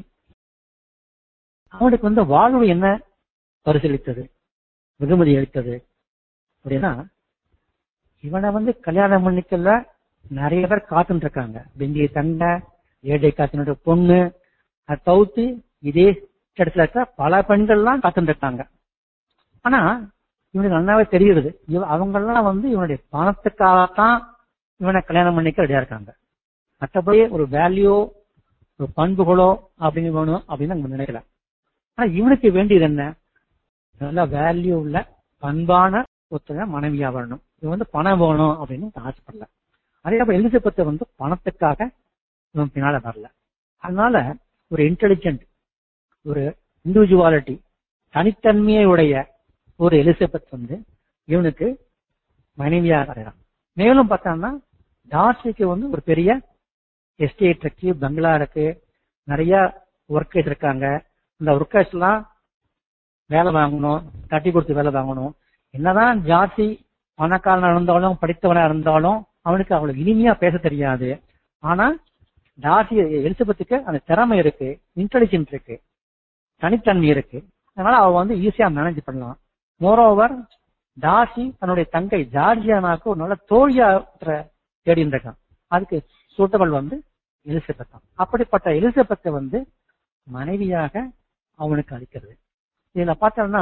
அவனுக்கு வந்து வாழ்வு என்ன பரிசீலித்தது, வெகுமதி அளித்தது அப்படின்னா, இவனை வந்து கல்யாணம் பண்ணிக்கல நிறைய பேர் காத்துட்டு இருக்காங்க. பெங்கிய தங்க, ஏடை காத்தினுடைய பொண்ணு, அதை தவிர்த்து இதே இடத்துல இருக்க பல பெண்கள்லாம் காத்துட்டு இருக்காங்க. ஆனா இவனுக்கு நல்லாவே தெரியுது, அவங்கெல்லாம் வந்து இவனுடைய பணத்துக்காகத்தான் இவனை கல்யாணம் பண்ணிக்க ரெடியா இருக்காங்க. மற்றபடி ஒரு வேல்யூ, ஒரு பண்புகளோ அப்படின்னு வேணும் அப்படின்னு நம்ம நினைக்கல. ஆனா இவனுக்கு வேண்டியது என்ன, நல்ல வேல்யூ உள்ள பண்பான ஒருத்தர மனைவியா வரணும். இவன் வந்து பணம் வேணும் அப்படின்னு ஆசைப்படல. அதே போல எலிசபெத்தை வந்து பணத்துக்காக இவன் பின்னால வரல. அதனால ஒரு இன்டெலிஜென்ட், ஒரு இண்டிவிஜுவாலிட்டி, தனித்தன்மையை உடைய ஒரு எலிசபெத் வந்து இவனுக்கு மனைவியா வரைறான். மேலும் பார்த்தோம்னா டார்சிக்கு வந்து ஒரு பெரிய எஸ்டேட் இருக்கு, பங்களா இருக்கு, நிறைய ஒர்க்கர்ஸ் இருக்காங்க. இந்த ஒர்க்கர்ஸ் எல்லாம் வேலை வாங்கணும், தட்டி கொடுத்து வேலை வாங்கணும். என்னதான் ஜாஸ்தி பணக்காரனா இருந்தாலும் படித்தவனா இருந்தாலும் அவனுக்கு அவ்வளவு இனிமையா பேச தெரியாது. ஆனா டார்சி எலிசபெத்துக்கு அந்த திறமை இருக்கு, இன்டெலிஜென்ட் இருக்கு, தனித்தன்மை இருக்கு. அதனால அவ வந்து ஈஸியா மேனேஜ் பண்ணலாம். மோரோவர் டார்சி தன்னுடைய தங்கை ஜார்ஜியானாக்கு ஒரு நல்ல தோழியா தேடிட்டு இருக்கான். அதுக்கு சூட்டபிள் வந்து எலிசபெத் தான். அப்படிப்பட்ட எலிசபெத்தை வந்து மனைவியாக அவனுக்கு அளிக்கிறது. இதுல பார்த்தோம்னா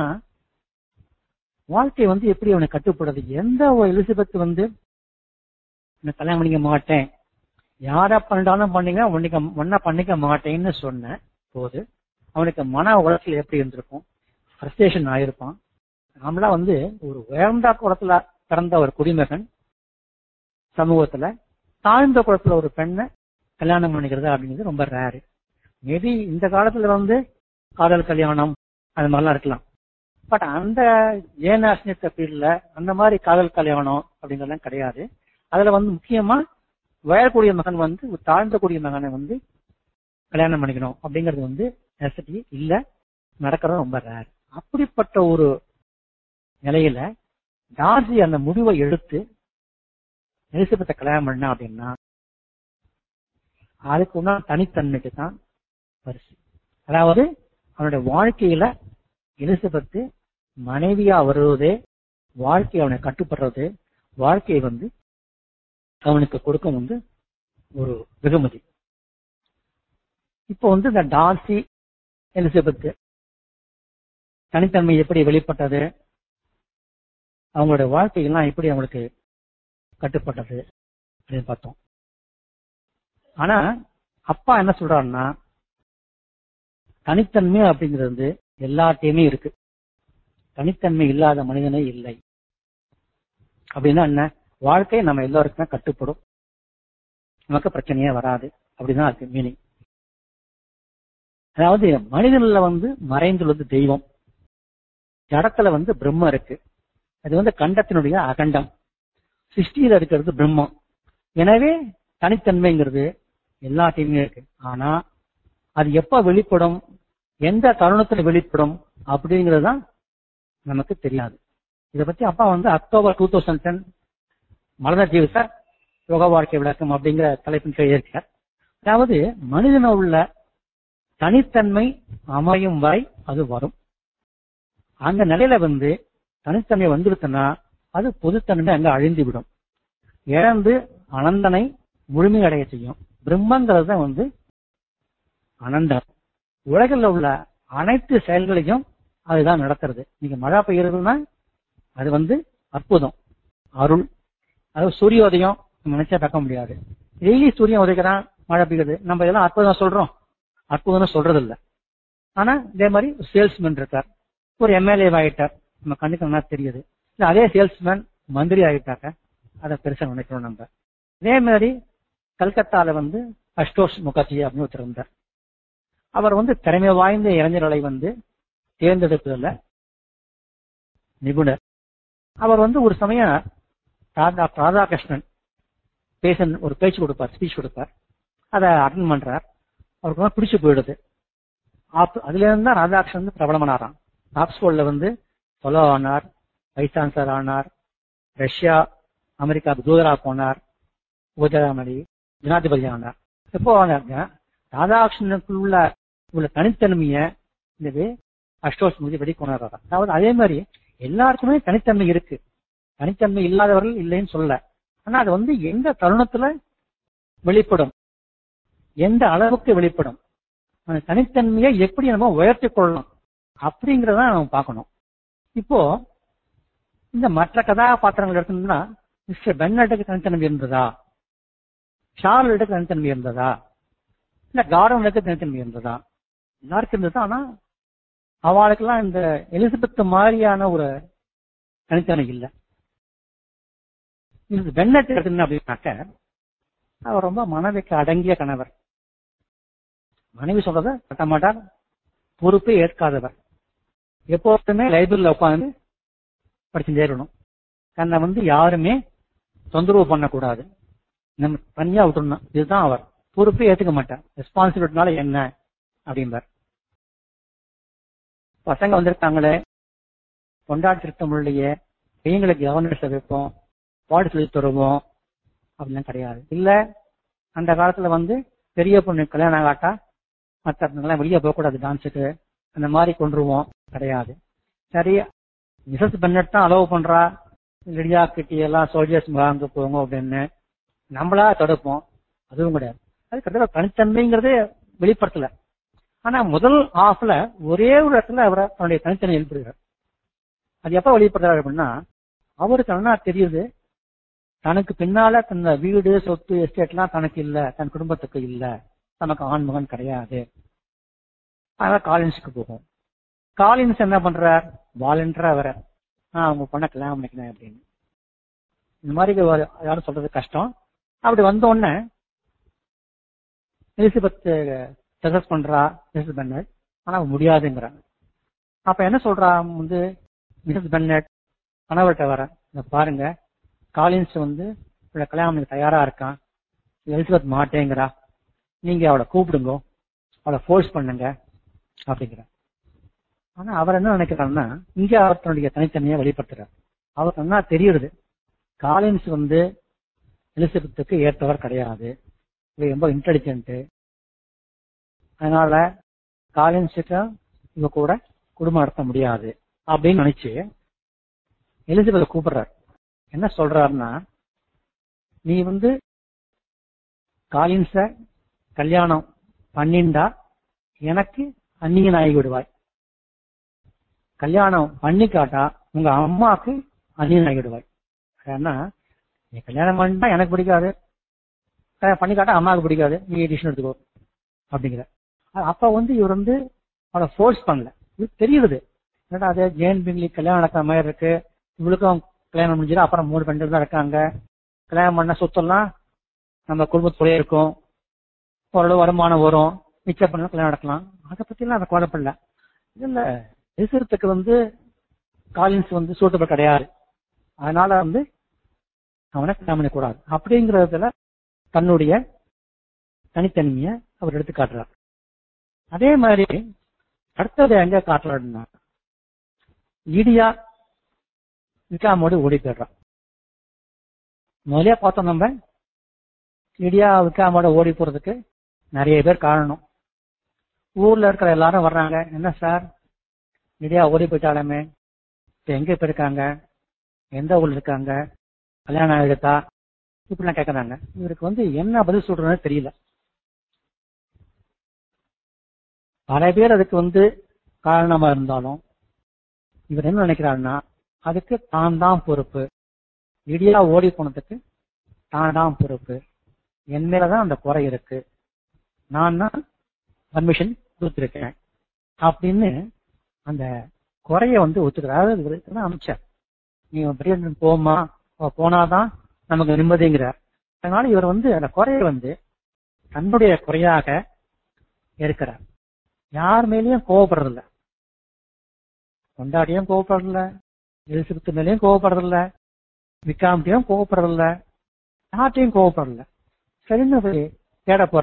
வாழ்க்கை வந்து எப்படி அவனை கட்டுப்படுது. எந்த ஒரு எலிசபெத் வந்து கல்யாணம் பண்ணிக்க மாட்டேன், யாரா பண்ணிட்டாலும் பண்ணீங்க ஒன்ன பண்ணிக்க மாட்டேன்னு சொன்ன போது அவனுக்கு மன உளைச்சல் எப்படி இருந்திருக்கும், ஃப்ரஸ்ட்ரேஷன் ஆயிருப்பான். நம்மளா வந்து ஒரு உயர்ந்த குளத்துல பிறந்த ஒரு குடிமகன் சமூகத்துல தாழ்ந்த குளத்துல ஒரு பெண்ணை கல்யாணம் பண்ணிக்கிறது அப்படிங்கிறது ரொம்ப ரேரு. மேபி இந்த காலத்துல வந்து காதல் கல்யாணம் அது மாதிரிலாம் இருக்கலாம். பட் அந்த ஏனாசினியத்த பீரியட்ல அந்த மாதிரி காதல் கல்யாணம் அப்படிங்கறதெல்லாம் கிடையாது. அதுல வந்து முக்கியமா வயக்கூடிய மகன் வந்து தாழ்ந்தக்கூடிய மகனை வந்து கல்யாணம் பண்ணிக்கணும் அப்படிங்கிறது வந்து நெசசிட்டி இல்ல, நடக்கிறது ரொம்ப ரேர். அப்படிப்பட்ட ஒரு நிலையில டார்சி அந்த முடிவை எடுத்து எலிசபெத்தை கல்யாணம் பண்ணா அப்படின்னா அதுக்கு உண்டான தனித்தன்மைக்கு தான் பரிசு. அதாவது அவனுடைய வாழ்க்கையில எலிசபெத்து மனைவியா வருவதே, வாழ்க்கை அவனை கட்டுப்படுறது, வாழ்க்கையை வந்து அவனுக்கு கொடுக்க வந்து ஒரு வெகுமதி. இப்போ வந்து இந்த டார்சி எலிசபெத்து தனித்தன்மை எப்படி வெளிப்பட்டது, அவங்களுடைய வாழ்க்கையெல்லாம் எப்படி அவங்களுக்கு கட்டுப்பட்டது அப்படின்னு பார்த்தோம். ஆனா அப்பா என்ன சொல்றாருன்னா, தனித்தன்மை அப்படிங்கிறது எல்லாத்தையுமே இருக்கு, தனித்தன்மை இல்லாத மனிதனே இல்லை. அப்படின்னா என்ன, வாழ்க்கை நம்ம எல்லாருக்குமே கட்டுப்படும், நமக்கு பிரச்சனையே வராது அப்படிதான் அதுக்கு மீனிங். அதாவது மனிதன்ல வந்து மறைந்துள்ளது தெய்வம், ஜடத்துல வந்து பிரம்மம் இருக்கு. அது வந்து கண்டத்தினுடைய அகண்டம், சிருஷ்டியில இருக்கிறது பிரம்மம். எனவே தனித்தன்மைங்கிறது எல்லாத்தையுமே இருக்கு. ஆனா அது எப்ப வெளிப்படும், எந்த தருணத்துல வெளிப்படும் அப்படிங்கிறது தான் நமக்கு தெரியாது. இதை பத்தி அப்பா வந்து அக்டோபர் டூ தௌசண்ட் டென் மலர் ஜீவித யோக வாழ்க்கை விளக்கம் அப்படிங்கிற தலைப்பின் கீழ் இருக்கார். அதாவது மனிதன உள்ள தனித்தன்மை அமையும் வரை அது வரும். அந்த நிலையில வந்து தனித்தன்மை வந்துருச்சுன்னா அது பொதுத்தன்மை அங்க அழிந்து விடும், இழந்து அனந்தனை முழுமையடைய செய்யும். பிரம்மங்கிறது வந்து அனந்தம். உலகில் உள்ள அனைத்து செயல்களையும் அதுதான் நடத்துறது. நீங்க மழை பெய்யறதுன்னா அது வந்து அற்புதம், அருள். அதாவது சூரியோதயம் நினைச்சா பார்க்க முடியாது. டெய்லி சூரியன் உதைக்கிறான், மழை பெய்யுது, நம்ம இதெல்லாம் அற்புதம் சொல்றோம், அற்புதம் சொல்றது இல்லை. ஆனா இதே மாதிரி ஒரு சேல்ஸ்மேன் இருக்கார், ஒரு எம்எல்ஏ ஆகிட்டார், நம்ம கண்ணுக்கு நல்லா தெரியுது. இல்ல அதே சேல்ஸ்மேன் மந்திரி ஆகிட்டாக்க அதை பெருசா நினைக்கிறோம் நம்ம. இதே மாதிரி கல்கத்தால வந்து அஷ்டோஷ் முகர்ஜி அப்படின்னு ஒருத்தர் இருந்தார். அவர் வந்து திறமை வாய்ந்த இளைஞர்களை வந்து தேர்ந்தெடுப்பதில் நிபுணர். அவர் வந்து ஒரு சமயம் ராதா ராதாகிருஷ்ணன் பேச ஒரு பேச்சு கொடுப்பார், ஸ்பீச் கொடுப்பார். அதை அட்டன் பண்றார். அவருக்கு பிடிச்சு போயிடுது. அதுல இருந்து தான் ராதாகிருஷ்ணன் பிரபலமானாராம். ஆக்ஸ்போர்ட்ல வந்து ஃபெலோ ஆனார், வைஸ் சான்சலர் ஆனார், ரஷ்யா அமெரிக்காவுக்கு தூதரா போனார், உபஜனாதிபதி ஜனாதிபதி ஆனார். எப்போ ராதாகிருஷ்ணனுக்குள்ள உள்ள தனித்தன்மைய இந்த அஷ்டோஷ் முகர்ஜி வெளிக்கொணர்றார். அதாவது அதே மாதிரி எல்லாருக்குமே தனித்தன்மை இருக்கு, தனித்தன்மை இல்லாதவர்கள் இல்லைன்னு சொல்ல. ஆனா அது வந்து எந்த தருணத்துல வெளிப்படும், எந்த அளவுக்கு வெளிப்படும், அந்த தனித்தன்மையை எப்படி நம்ம உயர்த்தி கொள்ளலாம் அப்படிங்கறத நம்ம பார்க்கணும். இப்போ இந்த மற்ற கதாபாத்திரங்கள் எடுத்தோம்னா மிஸ்டர் பென்னட்டுக்கு தனித்தன்மை இருந்ததா, ஷார்லட்டுக்கு தனித்தன்மை இருந்ததா, இல்ல கார்டனுக்கு தனித்தன்மை இருந்ததா, எல்லாருக்கும் இருந்தது. ஆனா அவளுக்கெல்லாம் இந்த எலிசபெத் மாதிரியான ஒரு தனித்தன்மை இல்லை. இது பென்னட் எடுத்தீங்க அப்படின்னாக்க அவர் ரொம்ப மனைவிக்கு அடங்கிய கணவர், மனைவி சொல்றத கட்ட மாட்டார், பொறுப்பை ஏற்காதவர், எப்போதுமே லைப்ரரியில உட்காந்து படிச்சுட்டே இருக்கணும், தன்னை வந்து யாருமே தொந்தரவு பண்ணக்கூடாது, நம்ம தனியா விட்டுறணும், இதுதான் அவர். பொறுப்பை ஏற்றுக்க மாட்டார், ரெஸ்பான்சிபிலிட்டினால என்ன அப்படின்பார். பசங்க வந்திருக்காங்களே கொண்டாடி திருத்தமிழ்லையே பையங்களுக்கு கவர்னர்ஸை வைப்போம், பாடு சொல்லி தருவோம் அப்படிலாம் கிடையாது. இல்ல அந்த காலத்துல வந்து பெரிய பொண்ணு கல்யாணம் ஆகாட்டா மற்ற வெளியே போகக்கூடாது டான்ஸுக்கு, அந்த மாதிரி கொண்டுருவோம் கிடையாது. சரி மிசஸ் பென்னட் தான் அலோவ் பண்றா, லிடியா கிட்டி எல்லாம் சோல்ஜர்ஸ் அங்க போங்க அப்படின்னு நம்மளா தடுப்போம், அதுவும் கிடையாது. அது கிட்டத்தட்ட தனித்தன்மைங்கிறது வெளிப்படுத்தல. ஆனா முதல் ஹாஃப்ல ஒரே ஒரு இடத்துல அவரை அவருடைய தனித்தன்மை வெளிப்படுகிறார். அது எப்ப வெளிப்படுறாரு அப்படின்னா, அவருக்கு நல்லா தெரியுது தனக்கு பின்னால தன்னை வீடு சொத்து எஸ்டேட் எல்லாம் தனக்கு இல்ல, தன் குடும்பத்துக்கு இல்ல, தனக்கு ஆண்மகன் கிடையாது. அதனால காலின்ஸுக்கு போகும். காலின்ஸ் என்ன பண்றார், வாலண்டியரா வர ஆஹ் அவங்க பொண்ணை கல்யாணம் பண்ணிக்கிறேன் அப்படின்னு. இந்த மாதிரி யாரும் சொல்றது கஷ்டம். அப்படி வந்த உடனே எலிசபெத் சஜஸ்ட் பண்றா மிஸ்ஸஸ் பென்னட், ஆனா முடியாதுங்கிறாங்க. அப்ப என்ன சொல்றா வந்து மிஸ்ஸஸ் பென்னட் கணவர்கிட்ட வர, பாருங்க காலின்ஸ் வந்து கல்யாணம் தயாரா இருக்கான், எலிசபெத் மாட்டேங்கிறா, நீங்க அவளை கூப்பிடுங்க, அவளை ஃபோர்ஸ் பண்ணுங்க அப்படிங்கிற. ஆனா அவர் என்ன நினைக்கிறாருன்னா, இங்க அவர் தன்னுடைய தனித்தன்மையை வெளிப்படுத்துறார். அவர் என்ன தெரியுது, காலின்ஸ் வந்து எலிசபெத்துக்கு ஏற்றவர் கிடையாது, இவ ரொம்ப இன்டெலிஜென்ட், அதனால காலின்ஸுக்கு இவ கூட குடும்பம் நடத்த முடியாது அப்படின்னு நினைச்சு எலிசபெத் கூப்பிடுறார். என்ன சொல்றாருன்னா, நீ வந்து காலின்ஸ கல்யாணம் பண்ணிண்டா எனக்கு அந்நியன் ஆகி விடுவாய், கல்யாணம் பண்ணிக்காட்டா உங்க அம்மாவுக்கு அந்நியன் ஆகி விடுவாய். ஏன்னா நீ கல்யாணம் பண்ணிட்டா எனக்கு பிடிக்காது, பண்ணிக்காட்டா அம்மாவுக்கு பிடிக்காது, நீ டிசிஷன் எடுத்துக்கோ அப்படிங்கிற. அப்ப வந்து இவர் வந்து அவளை ஃபோர்ஸ் பண்ணல, இது தெரியுது. ஏன்னா அது ஜேன் பிங்லி கல்யாணம் நடக்கிற மாதிரி இருக்கு, இவளுக்கும் கல்யாணம் முடிஞ்சிடும், அப்புறம் மூணு பெண்கள் தான் இருக்காங்க, கல்யாணம் பண்ண சொத்தெல்லாம் நம்ம குடும்பத்துக்குள்ளே இருக்கும், ஓரளவு வருமானம் வரும், மிச்சம் பண்ண கல்யாணம் நடக்கலாம், அதை பத்தி எல்லாம் அதை குழப்பம் இல்ல. எலிசபெத்துக்கு வந்து காலின்ஸ் வந்து சூட்டபிள் கிடையாது, அதனால வந்து அவனை கல்யாணம் பண்ணக்கூடாது அப்படிங்கறதுல தன்னுடைய தனித்தன்மையை அவர் எடுத்து காட்டுறார். அதே மாதிரி அடுத்தது எங்க காட்டுறாருன்னா, லிடியா விக்காமோடு ஓடி போயிடுறான். முதலியா பார்த்தோம் நம்ம, லிடியா விக்காமோட ஓடி போறதுக்கு நிறைய பேர் காரணம். ஊர்ல இருக்கிற எல்லாரும் வர்றாங்க, என்ன சார் லிடியா ஓடி போயிட்டாலுமே, இப்ப எங்க போயிருக்காங்க, எந்த ஊர்ல இருக்காங்க, கல்யாணம் ஆகிடுதா, இப்படிலாம் கேட்கறாங்க. இவருக்கு வந்து என்ன பதில் சொல்றதுன்னு தெரியல. பல பேர் அதுக்கு வந்து காரணமா இருந்தாலும் இவர் என்ன நினைக்கிறாருன்னா, அதுக்கு தான் தான் பொறுப்பு, லிடியா ஓடி போனதுக்கு தான் தான் பொறுப்பு, என் மேலதான் அந்த குறை இருக்கு, நான் தான் பர்மிஷன் கொடுத்திருக்கேன் அப்படின்னு அந்த குறைய வந்து ஒத்துக்கிறார். அதாவது அமைச்சர், நீ பெரிய போமா, போனாதான் நமக்கு நிம்மதிங்கிறார். அதனால இவர் வந்து அந்த குறைய வந்து தன்னுடைய குறையாக இருக்கிறார். யார் மேலேயும் கோவப்படுறதில்ல, கொண்டாடியும் கோவப்படுறதில்ல, எலிசபெத் மேலேயும் கோவப்படுறதில்ல, விக்காமட்டையும் கோவப்படுறதில்ல, யார்ட்டையும் கோவப்படல. சரின்னு போய் தேட போற,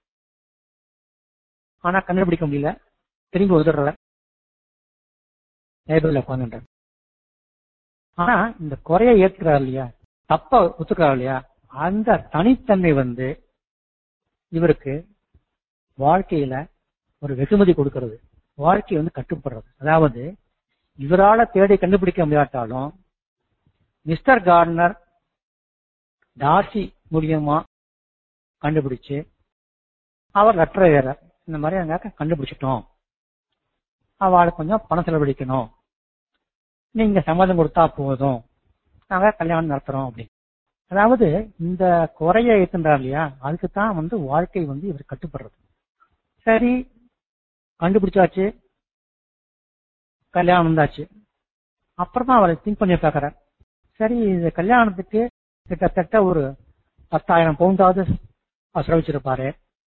ஆனா கண்டுபிடிக்க முடியல, திரும்பி உதற லைப்ரரியில உட்காந்துட்ட. ஆனா இந்த குறைய ஏற்றுக்கிறார் இல்லையா, தப்ப ஒத்துக்கிறார் இல்லையா, அந்த தனித்தன்மை வந்து இவருக்கு வாழ்க்கையில ஒரு வெகுமதி கொடுக்கிறது, வாழ்க்கை வந்து கட்டுப்படுறது. அதாவது இவரால தேடி கண்டுபிடிக்க முடியாட்டாலும் மிஸ்டர் கார்ட்னர் டார்சி மூலியமா கண்டுபிடிச்சு அவர் லெட்டர் வேற இந்த மாதிரி அங்க கண்டுபிடிச்சிட்டோம், அவளுக்கு கொஞ்சம் பணம் செலவழிக்கணும், நீங்க சம்மதம் கொடுத்தா போதும், நாங்க கல்யாணம் நடத்துறோம் அப்படி. அதாவது இந்த குறைய ஏத்துன்றார் இல்லையா, அதுக்குத்தான் வந்து வாழ்க்கை வந்து இவர் கட்டுப்படுறது. சரி கண்டுபிடிச்சாச்சு, கல்யாணம் வந்தாச்சு, அப்புறமா அவரை திங்க் பண்ணி பாக்குற, சரி இந்த கல்யாணத்துக்கு கிட்டத்தட்ட ஒரு பத்தாயிரம் பவுண்டாவது செலவிச்சிருப்பாரு,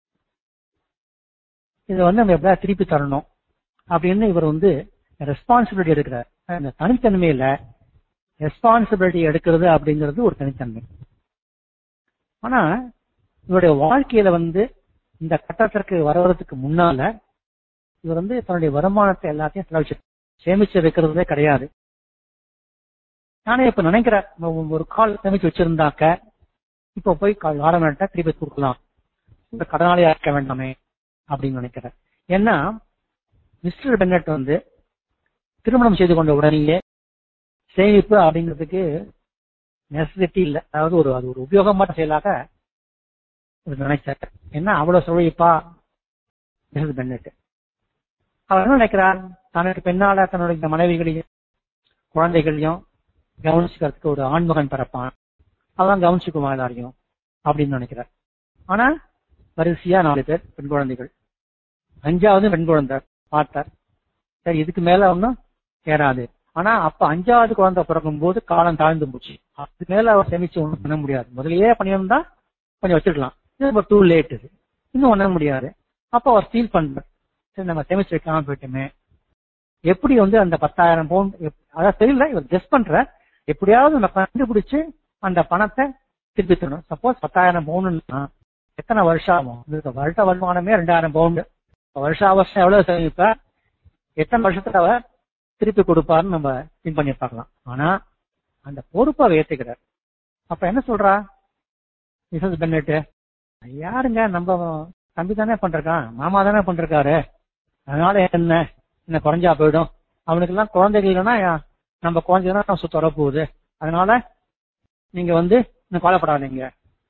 இதை வந்து நம்ம எப்படியா திருப்பி தரணும் அப்படின்னு இவர் வந்து ரெஸ்பான்சிபிலிட்டி எடுக்கிறார். இந்த தனித்தன்மையில ரெஸ்பான்சிபிலிட்டி எடுக்கிறது அப்படிங்கிறது ஒரு தனித்தன்மை. ஆனா இவருடைய வாழ்க்கையில வந்து இந்த கட்டத்திற்கு வருவதற்கு முன்னால இவர் வந்து தன்னுடைய வருமானத்தை எல்லாத்தையும் செலவிச்சு சேமிச்சு வைக்கிறதே கிடையாது. நானே இப்ப நினைக்கிறேன், ஒரு கால் சேமிச்சு வச்சிருந்தாக்க இப்ப போய் கார்டனர்ட்ட திருப்பி கொடுக்கலாம், இந்த கடனாளியா இருக்க வேண்டாமே அப்படின்னு நினைக்கிறேன். ஏன்னா மிஸ்டர் பென்னட் வந்து திருமணம் செய்து கொண்ட உடனேயே சேமிப்பு அப்படிங்கிறதுக்கு நெசசிட்டி இல்லை, அதாவது ஒரு அது ஒரு உபயோகமான செயலாக நினைச்சார். ஏன்னா அவ்வளவு சுவைப்பா மிஸ்டர் பென்னட். அவர் என்ன நினைக்கிறார், தனக்கு பெண்ணால தன்னுடைய மனைவிகளையும் குழந்தைகளையும் கவனிச்சுக்கிறதுக்கு ஒரு ஆண்மகன் பிறப்பான், அதான் கவனிச்சுக்குவான் எல்லாரையும் அப்படின்னு நினைக்கிறார். ஆனா வரிசையா நாலு பேர் பெண் குழந்தைகள், அஞ்சாவது பெண் குழந்தை பார்த்தார். சரி இதுக்கு மேல ஒன்னும் ஏறாது. ஆனா அப்ப அஞ்சாவது குழந்தை பிறக்கும் போது காலம் தாழ்ந்து போச்சு, அதுக்கு மேல அவர் சேமிச்சு ஒண்ணும் பண்ண முடியாது, முதலையே பண்ணியிருந்தா கொஞ்சம் வச்சிருக்கலாம், இது டூ லேட். இது இன்னும் ஒண்ண முடியாது. அப்போ அவர் ஃபீல் பண்றார், சரி நம்ம சேமிச்சு வைக்காம போயிட்டுமே, எப்படி வந்து அந்த பத்தாயிரம் பவுண்ட், அதான் தெரியல, இவர் கெஸ் பண்ற, எப்படியாவது நம்ம கண்டுபிடிச்சு அந்த பணத்தை திருப்பி தரணும். சப்போஸ் பத்தாயிரம் பவுண்டுன்னா எத்தனை வருஷம் ஆகும்? வருஷ வருமானமே ரெண்டாயிரம் பவுண்டு. வருஷா வருஷம் எவ்வளவு சேமிப்ப, எத்தனை வருஷத்துல அவர் திருப்பி கொடுப்பாருன்னு நம்ம திங்க் பண்ணி பார்க்கலாம். ஆனா அந்த பொறுப்பை ஏத்துக்கிறார். அப்ப என்ன சொல்றா மிஸ்ஸஸ் பென்னட், யாருங்க நம்ம தம்பி தானே பண்றான், மாமா தானே பண்றாரு, அதனால என்ன என்ன குறைஞ்சா போயிடும், அவனுக்கு எல்லாம் குழந்தைகள் இல்லைன்னா நம்ம குழந்தைதான் சுத்த வர போகுது, அதனால நீங்க வந்து இன்னும் கவலைப்படாதீங்க.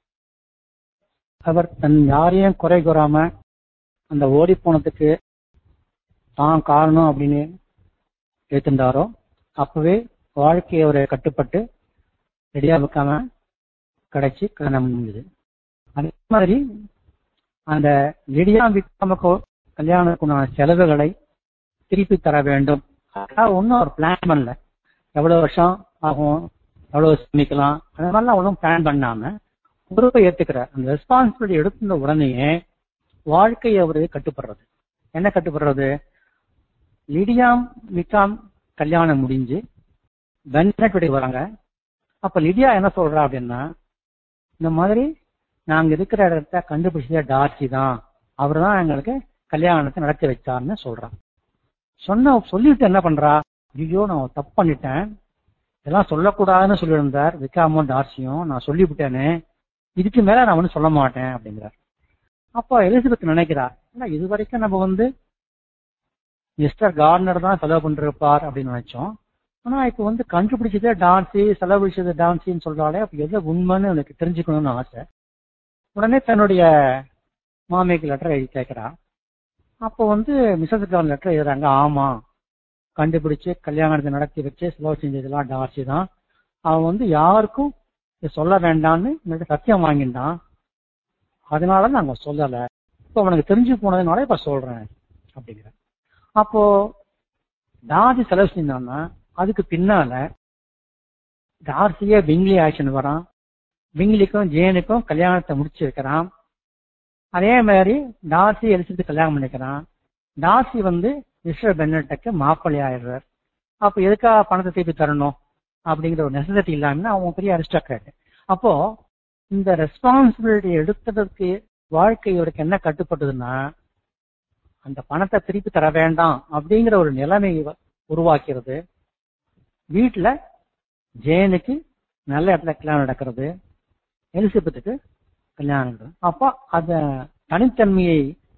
அவர் தன் யாரையும் குறை கூறாம அந்த ஓடி போனதுக்கு தான் காரணம் அப்படின்னு ஏத்துண்டாரோ அப்பவே வாழ்க்கையை அவரை கட்டுப்பட்டு ரெடியா வைக்காம கிடைச்சி கல்யாணம் முடிஞ்சது. அதே மாதிரி அந்த ரெடியா விற்காம கல்யாணத்துக்குண்டான செலவுகளை திருப்பி தர வேண்டும். அதாவது ஒன்னும் அவர் பிளான் பண்ணல, எவ்வளவு வருஷம் ஆகும், எவ்வளவு சேமிக்கலாம், அந்த மாதிரிலாம் ஒன்றும் பிளான் பண்ணாம பொறுப்பை ஏத்துக்கிறார். அந்த ரெஸ்பான்சிபிலிட்டி எடுத்துட்ட உடனேயே வாழ்க்கை அவரு கட்டுப்படுறது. என்ன கட்டுப்படுறது? லிடியா விக்காம் கல்யாணம் முடிஞ்சு பென்னட் வீட்டுக்கு வராங்க. அப்ப லிடியா என்ன சொல்றா அப்படின்னா, இந்த மாதிரி நாங்க இருக்கிற இடத்த கண்டுபிடிச்ச டார்சி தான், அவரு தான் எங்களுக்கு கல்யாணத்தை நடத்தி வச்சாருன்னு சொல்றான். சொன்ன சொல்லிட்டு என்ன பண்றா, ஐயோ நான் தப்பு பண்ணிட்டேன், இதெல்லாம் சொல்லக்கூடாதுன்னு சொல்லியிருந்தார் விக்காமும் டார்சியும், நான் சொல்லிவிட்டேன்னு, இதுக்கு மேல நான் வந்து சொல்ல மாட்டேன் அப்படிங்கிறார். அப்போ எலிசபெத் நினைக்கிறா, இது வரைக்கும் நம்ம வந்து மிஸ்டர் கார்னர் தான் செலவு பண்ணிருப்பார் அப்படின்னு நினைச்சோம், ஆனா இப்ப வந்து கண்டுபிடிச்சதே டான்சி, செலவழிச்சது டான்சின்னு சொல்றாலே, அப்ப எது உண்மைன்னு எனக்கு தெரிஞ்சுக்கணும்னு ஆசை. உடனே தன்னுடைய மாமிக்கு லெட்டர் எழுதி கேட்கிறா. அப்போ வந்து மிஸ்ஸஸ் கார்னர் லெட்டர் எழுதுறாங்க, ஆமா கண்டுபிடிச்சு கல்யாணத்தை நடத்தி வச்சு செலவு செஞ்சதெல்லாம் டார்சி தான், அவன் வந்து யாருக்கும் சொல்ல வேண்டாம்னு சத்தியம் வாங்கிட்டான், அதனால நாங்க சொல்லல, இப்ப அவனுக்கு தெரிஞ்சு போனதுனால இப்ப சொல்றேன் அப்படிங்கிற. அப்போ டார்சி செலவு செஞ்சான்னா அதுக்கு பின்னால டார்சியே பிங்லி ஆக்ஷன் வரான், பிங்லிக்கும் ஜேனுக்கும் கல்யாணத்தை முடிச்சு வைக்கிறான். அதே மாதிரி டார்சி எலிசபெத் கல்யாணம் பண்ணிக்கிறான். டார்சி வந்து மிஸ்டர் பென்னட்டுக்கு மாப்பிள்ளை ஆயிடுறார். அப்ப எதுக்காக பணத்தை திருப்பி தரணும் அப்படிங்கிற ஒரு நெசசிட்டி இல்லாம அவன் பெரிய அரிஸ்டோக்ராட். அப்போ இந்த ரெஸ்பான்சிபிலிட்டி எடுத்ததுக்கு வாழ்க்கையோருக்கு என்ன கட்டுப்பட்டதுன்னா, அந்த பணத்தை திருப்பி தர வேண்டாம் அப்படிங்கிற ஒரு நிலைமை உருவாக்கிறது. வீட்டுல ஜேனுக்கு நல்ல இடத்துல கல்யாணம் நடக்கிறது, எலிசபெத்துக்கு கல்யாணம் நடக்கிறது. அப்போ அத தனித்தன்மையை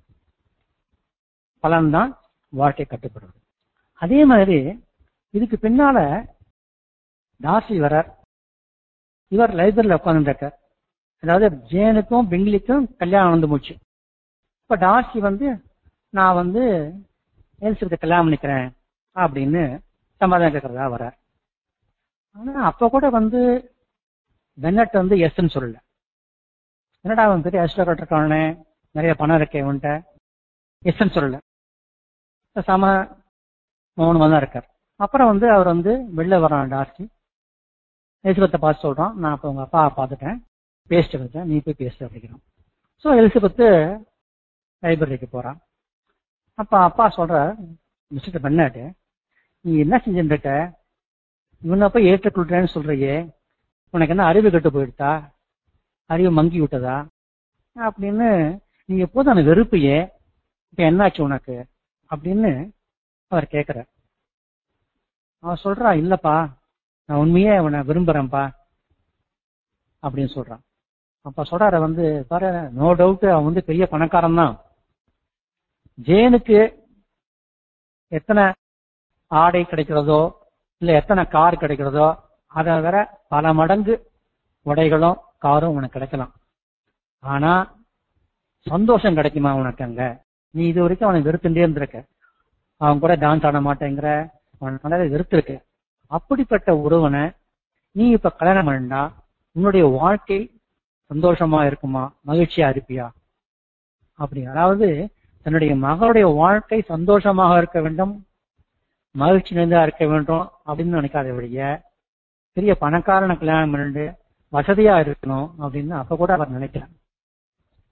பலன்தான் வாழ்க்கை கட்டுப்படுறது. அதே மாதிரி இதுக்கு பின்னால டார்சி வரார். இவர் லைப்ரரியில உட்கார்ந்து, அதாவது ஜேனுக்கும் பிங்லிக்கும் கல்யாணம் வந்து போச்சு. இப்ப டார்சி வந்து நான் வந்து எலிசபெத்தை கல்யாணம் பண்ணிக்கிறேன் அப்படின்னு சமாதானம் கேட்கறதா வர. ஆனா அப்ப கூட வந்து பென்னட் வந்து எஸ்ன்னு சொல்லல. என்னடா அவன் பெரிய அரிஸ்டோக்ராட் இருக்கானே, நிறைய பணம் இருக்கே அவன்கிட்ட, எஸ்ன்னு சொல்லல, சம மௌனமா தான் இருக்கார். அப்புறம் வந்து அவர் வந்து வெளில வரான் டார்சி, எலிசபெத்தை பார்த்து சொல்றான், நான் அப்ப உங்க அப்பா பார்த்துட்டேன், பேசிட்டு வந்தேன், நீ போய் பேசு அப்படிங்கிறான். ஸோ எலிசபெத்து லைப்ரரிக்கு போறான். அப்ப அப்பா சொல்ற, மிஸ்டர் பென்னட் நீ என்ன செஞ்சுட்டு இருக்க, இவனை போய் ஏற்றுக்கொள்றேன்னு சொல்றியே, உனக்கு என்ன அறிவு கெட்டு போயிடுதா, அறிவு மங்கி விட்டதா அப்படின்னு, நீ எப்போதும் அந்த வெறுப்பையே, இப்ப என்னாச்சு உனக்கு அப்படின்னு அவர் கேட்கிற. அவன் சொல்றா, இல்லப்பா நான் உண்மையே அவனை விரும்புறேன்ப்பா அப்படின்னு சொல்றான். அப்ப சொல்றாரு வந்து, பாரு நோ டவுட் அவன் வந்து பெரிய பணக்காரன் தான், ஜேனுக்கு எத்தனை ஆடை கிடைக்கிறதோ இல்ல எத்தனை கார் கிடைக்கிறதோ அதை வேற பல மடங்கு உடைகளும் காரும் உனக்கு கிடைக்கலாம், ஆனா சந்தோஷம் கிடைக்குமா உனக்கு அங்க? நீ இது வரைக்கும் அவனை வெறுத்துட்டே இருந்திருக்க, அவன் கூட டான்ஸ் ஆட மாட்டேங்கிற, அவன் வெறுத்திருக்க. அப்படிப்பட்ட ஒருவனை நீ இப்ப கல்யாணம் பண்ணா உன்னுடைய வாழ்க்கை சந்தோஷமா இருக்குமா, மகிழ்ச்சியா இருப்பியா அப்படி. அதாவது தன்னுடைய மகளுடைய வாழ்க்கை சந்தோஷமாக இருக்க வேண்டும், மகிழ்ச்சி நிறைந்தா இருக்க வேண்டும் அப்படின்னு நினைக்காத வழிய, பெரிய பணக்காரனை கல்யாணம் பண்ணிட்டு வசதியா இருக்கணும் அப்படின்னு அப்ப கூட அவர் நினைக்கிறார்.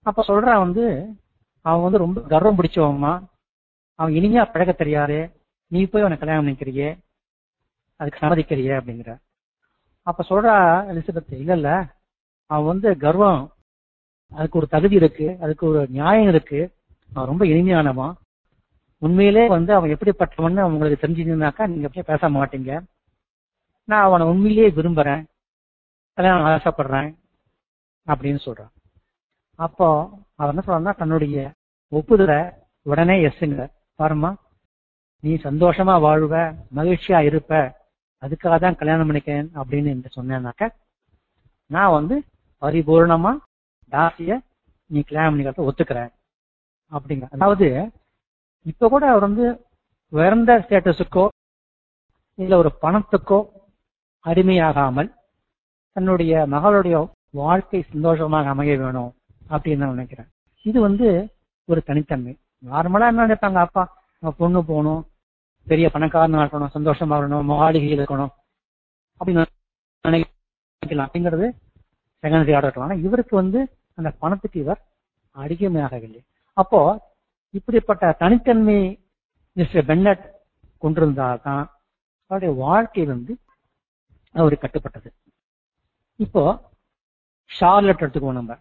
அப்ப சொல்றா வந்து அவன் வந்து ரொம்ப கர்வம் பிடிச்சவமா, அவன் இனிமையா பழக தெரியாது, நீ போய் அவனை கல்யாணம் பண்ணிக்கிறியே, அதுக்கு சம்மதிக்கிறியே அப்படிங்கிற. அப்ப சொல்றா எலிசபெத், இல்ல இல்ல அவன் வந்து கர்வம், அதுக்கு ஒரு தகுதி இருக்கு, அதுக்கு ஒரு நியாயம் இருக்கு, அவன் ரொம்ப இனிமையானவன், உண்மையிலே வந்து அவன் எப்படிப்பட்டவன்னு உங்களுக்கு தெரிஞ்சுனாக்கா நீங்க அப்படியே பேச மாட்டீங்க, நான் அவனை உண்மையிலேயே விரும்புறேன், கல்யாணம் ஆசைப்படுறேன் அப்படின்னு சொல்றான். அப்போ அவன் என்ன சொல்றான்னா, தன்னுடைய ஒப்புதலை உடனே எஸ்ங்க, பாருமா நீ சந்தோஷமா வாழ்வ, மகிழ்ச்சியா இருப்ப, அதுக்காக தான் கல்யாணம் பண்ணிக்கேன் அப்படின்னு சொன்னேன்னாக்க நான் வந்து பரிபூர்ணமா தாசிய நீ கல்யாணம் பண்ணிக்கிறத ஒத்துக்கிறேன் அப்படிங்கிற. அதாவது இப்ப கூட அவர் வந்து உயர்ந்த ஸ்டேட்டஸுக்கோ இல்ல ஒரு பணத்துக்கோ அடிமையாகாமல் தன்னுடைய மகளுடைய வாழ்க்கை சந்தோஷமாக அமைய வேணும் அப்படின்னு நான் நினைக்கிறேன். இது வந்து ஒரு தனித்தன்மை. நார்மலா என்ன நினைப்பாங்க, அப்பா பொண்ணு போகணும், பெரிய பணக்காரனா இருக்கணும், சந்தோஷமா இருக்கணும், மாளிகையில் இருக்கணும் அப்படின்னு நினைக்கலாம். அப்படிங்கிறது செகண்டரி ஆர்டர் இருக்கலாம். ஆனா இவருக்கு வந்து அந்த பணத்துக்கு இவர் அடிமையாகவில்லை. அப்போ இப்படிப்பட்ட தனித்தன்மை மிஸ்டர் பென்னட் கொண்டிருந்தால்தான் அவருடைய வாழ்க்கை வந்து அவருக்கு கட்டுப்பட்டது. இப்போ ஷார்லட் எடுத்துக்குவோம். நம்ம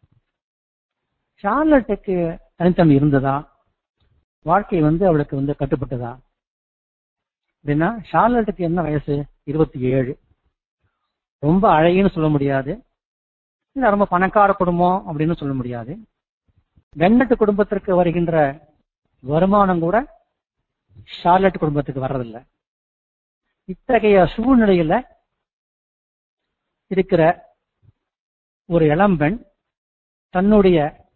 ஷார்லட்டுக்கு தனித்தன்மை இருந்ததா, வாழ்க்கை வந்து அவளுக்கு வந்து கட்டுப்பட்டதா அப்படின்னா, ஷார்லட்டுக்கு என்ன வயசு, இருபத்தி ஏழு. ரொம்ப அழகின்னு சொல்ல முடியாது, இல்ல ரொம்ப பணக்கார குடும்பம் அப்படின்னு சொல்ல முடியாது. பென்னட் குடும்பத்திற்கு வருகின்ற வருமானம் கூட ஷார்லட் குடும்பத்துக்கு வர்றதில்லை. இத்தகைய சூழ்நிலையில இருக்கிற ஒரு இளம்பெண் தன்னுடைய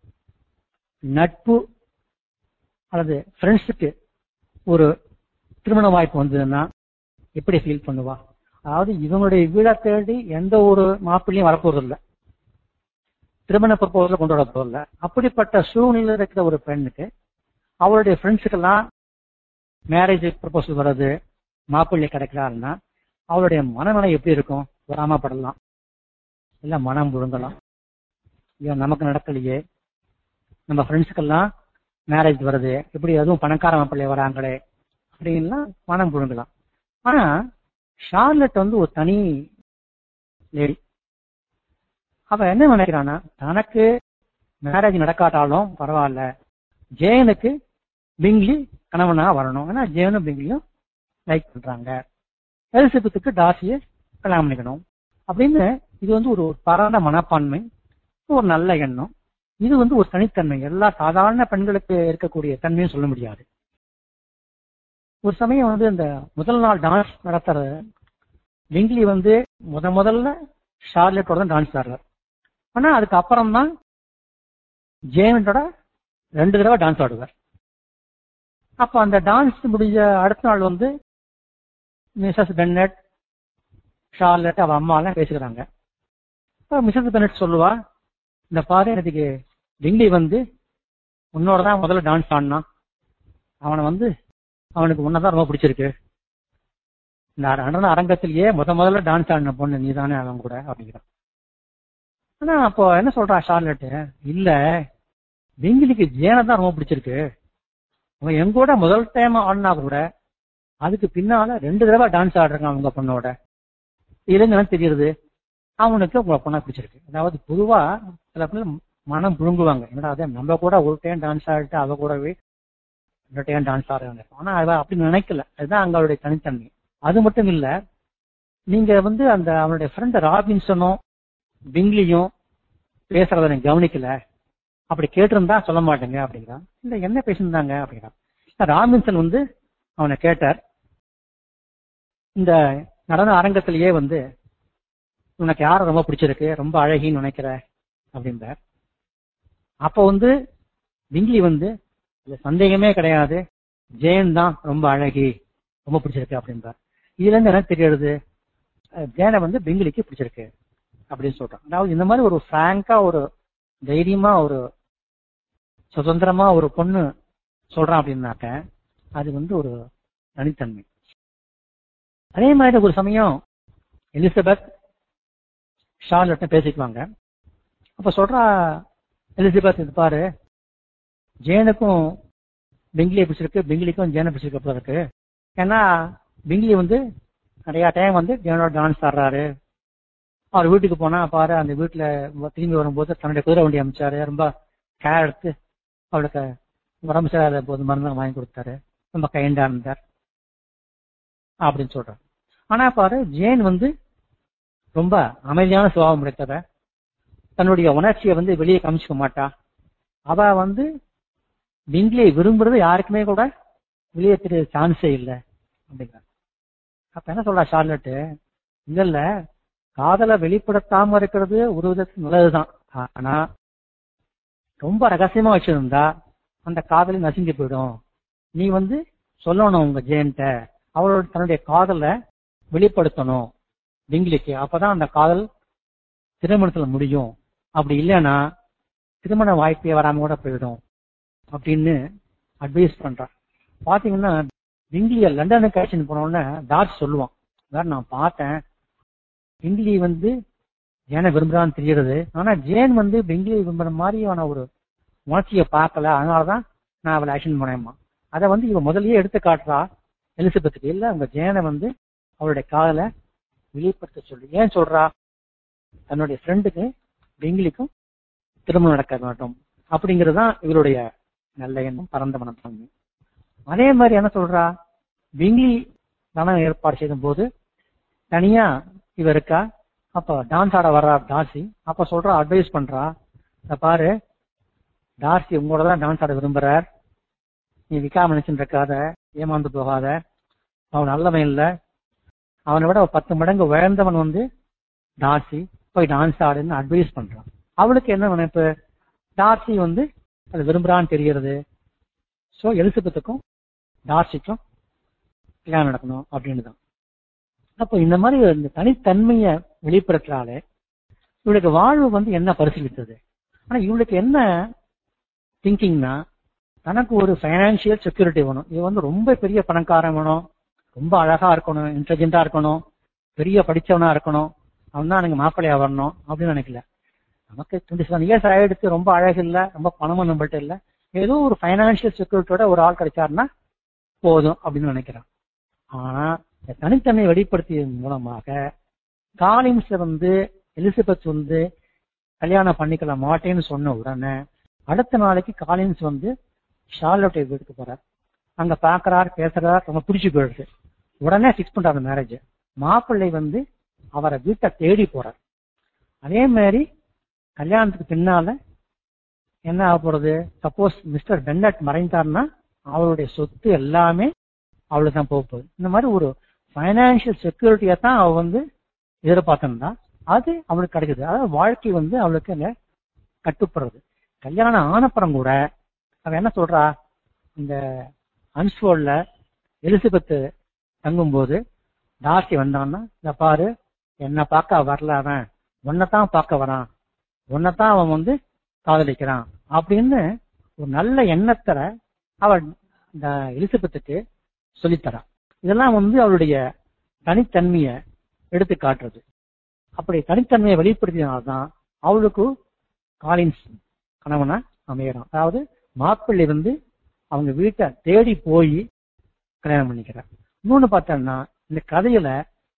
நட்பு அல்லது ஃப்ரெண்ட்ஸுக்கு ஒரு திருமண வாய்ப்பு வந்ததுன்னா எப்படி ஃபீல் பண்ணுவா? அதாவது இவங்களுடைய வீடை தேடி எந்த ஒரு மாப்பிள்ளையும் வரப்போறதில்லை, திருமண ப்ரப்போசல் கொண்டு வர போறதில்லை. அப்படிப்பட்ட சூழ்நிலையில் இருக்கிற ஒரு பெண்ணுக்கு அவருடைய ஃப்ரெண்ட்ஸுக்கெல்லாம் மேரேஜ் ப்ரப்போசல் வர்றது, மாப்பிள்ளை கிடைக்கிறாருன்னா அவருடைய மனநிலை எப்படி இருக்கும்? வராமப்படலாம், இல்ல மனம் முழுங்கலாம். ஐயோ நமக்கு நடக்கலையே, நம்ம ஃப்ரெண்ட்ஸுக்கெல்லாம் மேரேஜ் வருது, எப்படி அதுவும் பணக்கார மாப்பிள்ளை வராங்களே அப்படின்லாம் மனம் புழுங்கலாம். ஆனா ஷார்லட் வந்து ஒரு தனி லேடி. அவ என்ன நினைக்கிறான்னா, தனக்கு மேரேஜ் நடக்காட்டாலும் பரவாயில்ல, ஜெயனுக்கு பிங்லி கணவனா வரணும். ஏன்னா ஜெயனும் பிங்லியும் லைக் பண்றாங்க, எலிசபெத்துக்கு டார்சியை கல்யாணம் பண்ணிக்கணும் அப்படின்னு. இது வந்து ஒரு பரந்த மனப்பான்மை, ஒரு நல்ல எண்ணம். இது வந்து ஒரு தனித்தன்மை, எல்லா சாதாரண பெண்களுக்கு இருக்கக்கூடிய தன்மையும் சொல்ல முடியாது. ஒரு சமயம் வந்து இந்த முதல் நாள் டான்ஸ் நடத்துற பிங்லி வந்து முத முதல்ல ஷார்லட்டோட தான் டான்ஸ் ஆடுறார். ஆனா அதுக்கு அப்புறம் தான் ஜேனோட ரெண்டு தடவை டான்ஸ் ஆடுவார். அப்ப அந்த டான்ஸ் முடிஞ்ச அடுத்த நாள் வந்து மிஸ்ஸஸ் பென்னட், ஷார்லட், அவ அம்மா எல்லாம் பேசுகிறாங்க. மிஸ்ஸஸ் பென்னட் சொல்லுவா, இந்த பாரு எனக்கு பிங்லி வந்து உன்னோட தான் முதல்ல டான்ஸ் ஆடினான், அவனை வந்து அவனுக்கு உன்னதான் ரொம்ப பிடிச்சிருக்கு, இந்த அரங்கத்திலேயே முத முதல்ல டான்ஸ் ஆடின பொண்ணு நீ தானே அவன் கூட அப்படிங்கிறான். ஆனா அப்போ என்ன சொல்றா ஷார்லட், இல்ல பிங்கிலிக்கு ஜேனை தான் ரொம்ப பிடிச்சிருக்கு, அவன் எங்கூட முதல் டைம் ஆடினா கூட அதுக்கு பின்னால ரெண்டு தடவை டான்ஸ் ஆடுறாங்க அவங்க பொண்ணோட, இல்லைன்னு தெரியுது அவனுக்கு உங்க பொண்ணா பிடிச்சிருக்கு. அதாவது பொதுவா சில பேர் மனம் புழுங்குவாங்க, என்னடா அதே நம்ம கூட ஒரு டைம் டான்ஸ் ஆடிட்டு அவ கூடவே ரெண்டு டைம் டான்ஸ் ஆடுறாங்க. ஆனா அவ அப்படி நினைக்கல, அதுதான் அவங்களுடைய தனித்தன்மை. அது மட்டும் இல்ல, நீங்க வந்து அந்த அவனுடைய ஃப்ரெண்ட் ராபின்சனும் பிங்லியும் பேசுறத நீங்க கவனிக்கல, அப்படி கேட்டிருந்தா சொல்ல மாட்டேங்க அப்படிங்கிறான். இல்ல என்ன பேசியிருந்தாங்க அப்படிங்கிறான். ராபின்சன் வந்து அவனை கேட்டார், இந்த நடன அரங்கத்திலேயே வந்து உனக்கு யார ரொம்ப பிடிச்சிருக்கு, ரொம்ப அழகின்னு நினைக்கிற அப்படின்றார். அப்ப வந்து பிங்லி வந்து சந்தேகமே கிடையாது, ஜெயன் தான் ரொம்ப அழகி, ரொம்ப பிடிச்சிருக்கு அப்படின்றார். இதுல இருந்து என்ன தெரியுது, ஜெயனை வந்து பிங்கிலிக்கு பிடிச்சிருக்கு அப்படின்னு சொல்றான். அதாவது இந்த மாதிரி ஒரு பிராங்கா, ஒரு தைரியமா, ஒரு சுதந்திரமா ஒரு பொண்ணு சொல்றான் அப்படின்னாக்க அது வந்து ஒரு தனித்தன்மை. அதே மாதிரி ஒரு சமயம் எலிசபெத் ஷார்லட் பேசிக்குவாங்க. அப்ப சொல்றா எலிசபெத் இது பாரு, ஜேனுக்கும் பிங்கிலியை பிடிச்சிருக்கு, பிங்கிலிக்கும் ஜேனை பிடிச்சிருக்க போல இருக்கு. ஏன்னா பிங்கிலி வந்து நிறைய டைம் வந்து ஜேனோட டான்ஸ் ஆடுறாரு. அவர் வீட்டுக்கு போனா பாரு, அந்த வீட்டுல திரும்பி வரும்போது தன்னுடைய குதிரை வண்டி அமைச்சாரு, ரொம்ப கேர் எடுத்து அவளுக்கு உடம்பு சரியாத போது மருந்து வாங்கி கொடுத்தாரு, ரொம்ப கைண்டா இருந்தார் அப்படின்னு சொல்றாரு. ஆனா பாரு, ஜேன் வந்து ரொம்ப அமைதியான சுபாவம் கிடைத்தவ, தன்னுடைய உணர்ச்சியை வந்து வெளியே காமிச்சுக்க மாட்டா. அவ வந்து பிங்கிலியை விரும்புறது யாருக்குமே கூட வெளியே தெரிய சான்ஸே இல்லை அப்படிங்கிற. அப்ப என்ன சொல்றா ஷார்லட்டு, இல்ல இல்ல காதலை வெளிப்படுத்தாம இருக்கிறது ஒரு விதத்துக்கு நல்லதுதான். ஆனா ரொம்ப ரகசியமா வச்சிருந்தா அந்த காதலை நசுங்கி போயிடும். நீ வந்து சொல்லணும் உங்க ஜேன்ட்ட, அவளோட தன்னுடைய காதலை வெளிப்படுத்தணும் பிங்கிலிக்கு, அப்பதான் அந்த காதல் திருமணத்துல முடியும். அப்படி இல்லைன்னா திருமண வாய்ப்பே வராம கூட போயிடும் அப்படின்னு அட்வைஸ் பண்றான். பாத்தீங்கன்னா பிங்கிலிய லண்டனுக்கு அழைச்சின்னு போனோடனே டார்ச் சொல்லுவான், வேற நான் பார்த்தேன் பிங்கிலி வந்து ஜேனை விரும்புறான்னு தெரியுறது, ஆனா ஜேன் வந்து பிங்கிலியை விரும்புற மாதிரியான ஒரு உணர்ச்சியை பார்க்கல, அதனாலதான் நான் அவளை ஆக்ஷன் பண்ணேம்மா. அதை வந்து இவ முதல்லயே எடுத்து காட்டுறா எலிசபெத்துக்கு. இல்ல அவங்க ஜேனை வந்து அவளுடைய காதலை வெளிப்படுத்த சொல்லி ஏன் சொல்றா, தன்னுடைய ஃப்ரெண்டுக்கு பிங்கிலிக்கும் திருமணம் நடக்க மாட்டோம் அப்படிங்கறதுதான் இவருடைய நல்ல எண்ணம், பரந்த மனப்பான்மை. அதே மாதிரி என்ன சொல்றா, பிங்கிலி தனம் ஏற்பாடு செய்யும் போது தனியா இவ இருக்கா, அப்ப டான்ஸ் ஆட வர்றா டார்சி. அப்ப சொல்றா, அட்வைஸ் பண்றா, பாரு டார்சி உங்களோட தான் டான்ஸ் ஆட விரும்புறார், நீ விக்காம நினைச்சுட்டு இருக்காத, ஏமாந்து போகாத, அவன் நல்லவன் இல்ல, அவனை விட பத்து மடங்கு உயர்ந்தவன் வந்து டார்சி, போய் டான்ஸ் ஆடுன்னு அட்வைஸ் பண்றான். அவளுக்கு என்ன நினைப்பு, டார்சி வந்து அது விரும்புறான்னு தெரிகிறது, சோ எலிசபெத்துக்கும் டார்சிக்கும் கல்யாணம் நடக்கணும் அப்படின்னு தான். அப்போ இந்த மாதிரி இந்த தனித்தன்மையை வெளிப்படுத்துறாலே இவளுக்கு வாழ்வு வந்து என்ன பரிசீலித்தது. ஆனா இவளுக்கு என்ன திங்கிங்னா, தனக்கு ஒரு பைனான்சியல் செக்யூரிட்டி வேணும். இது வந்து ரொம்ப பெரிய பணக்காரன் வேணும், ரொம்ப அழகா இருக்கணும், இன்டெலிஜென்டா இருக்கணும், பெரிய படிச்சவனா இருக்கணும், அவன் தான் எனக்கு மாப்பிள்ளையா வரணும் அப்படின்னு நினைக்கல. நமக்கு டுவெண்ட்டி செவன் இயர்ஸ் ஆயிடுச்சு, ரொம்ப அழகு இல்ல, ரொம்ப பணமும் நம்மள்ட்ட இல்ல, ஏதோ ஒரு பைனான்சியல் செக்யூரிட்டியோட ஒரு ஆள் கிடைச்சாருன்னா போதும் அப்படின்னு நினைக்கிறான். ஆனா தனித்தன்மையை வெளிப்படுத்தியதன் மூலமாக காலின்ஸ் வந்து எலிசபெத் வந்து கல்யாணம் பண்ணிக்கல மாட்டேன்னு சொன்ன உடனே அடுத்த நாளைக்கு காலின்ஸ் வந்து ஷார்லோட்டை வீட்டுக்கு போறார். அங்க பாக்குறாரு, பேசுறாரு, ரொம்ப பிடிச்சு போயிடுது. உடனே பிக்ஸ் பண்றாரு மேரேஜ். மாப்பிள்ளை வந்து அவரை வீட்டை தேடி போறார். அதே மாதிரி கல்யாணத்துக்கு பின்னால என்ன ஆக போறது, சப்போஸ் மிஸ்டர் பென்னட் மறைந்தார்னா அவளுடைய சொத்து எல்லாமே அவளுக்கு தான் போக போகுது. இந்த மாதிரி ஒரு பைனான்சியல் செக்யூரிட்டியா தான் அவ வந்து எதிர்பார்த்தா அது அவளுக்கு கிடைக்குது. அதாவது வாழ்க்கை வந்து அவளுக்கு அங்க கட்டுப்படுறது. கல்யாணம் ஆனப்புறம் கூட அவ என்ன சொல்றா, இந்த அன்ஸ்போர்ட்ல எலிசபெத் தங்கும் போது டார்சி வந்தான்னா, இந்த பாரு என்ன பார்க்க வரல, அவன் உன்னைத்தான் பார்க்க வரான், உன்னைத்தான் அவன் வந்து காதலிக்கிறான் அப்படின்னு ஒரு நல்ல எண்ணத்தை அவள் இந்த எலிசபெத்துக்கு சொல்லித்தரான். இதெல்லாம் வந்து அவளுடைய தனித்தன்மையை எடுத்து காட்டுறது. அப்படி தனித்தன்மையை வெளிப்படுத்தினால்தான் அவளுக்கு காலின்ஸ் கணவனா அமையறான். அதாவது மாப்பிள்ளை வந்து அவங்க வீட்டை தேடி போய் கல்யாணம் பண்ணிக்கிறார். இன்னொன்னு பார்த்தோம்னா, இந்த கதையில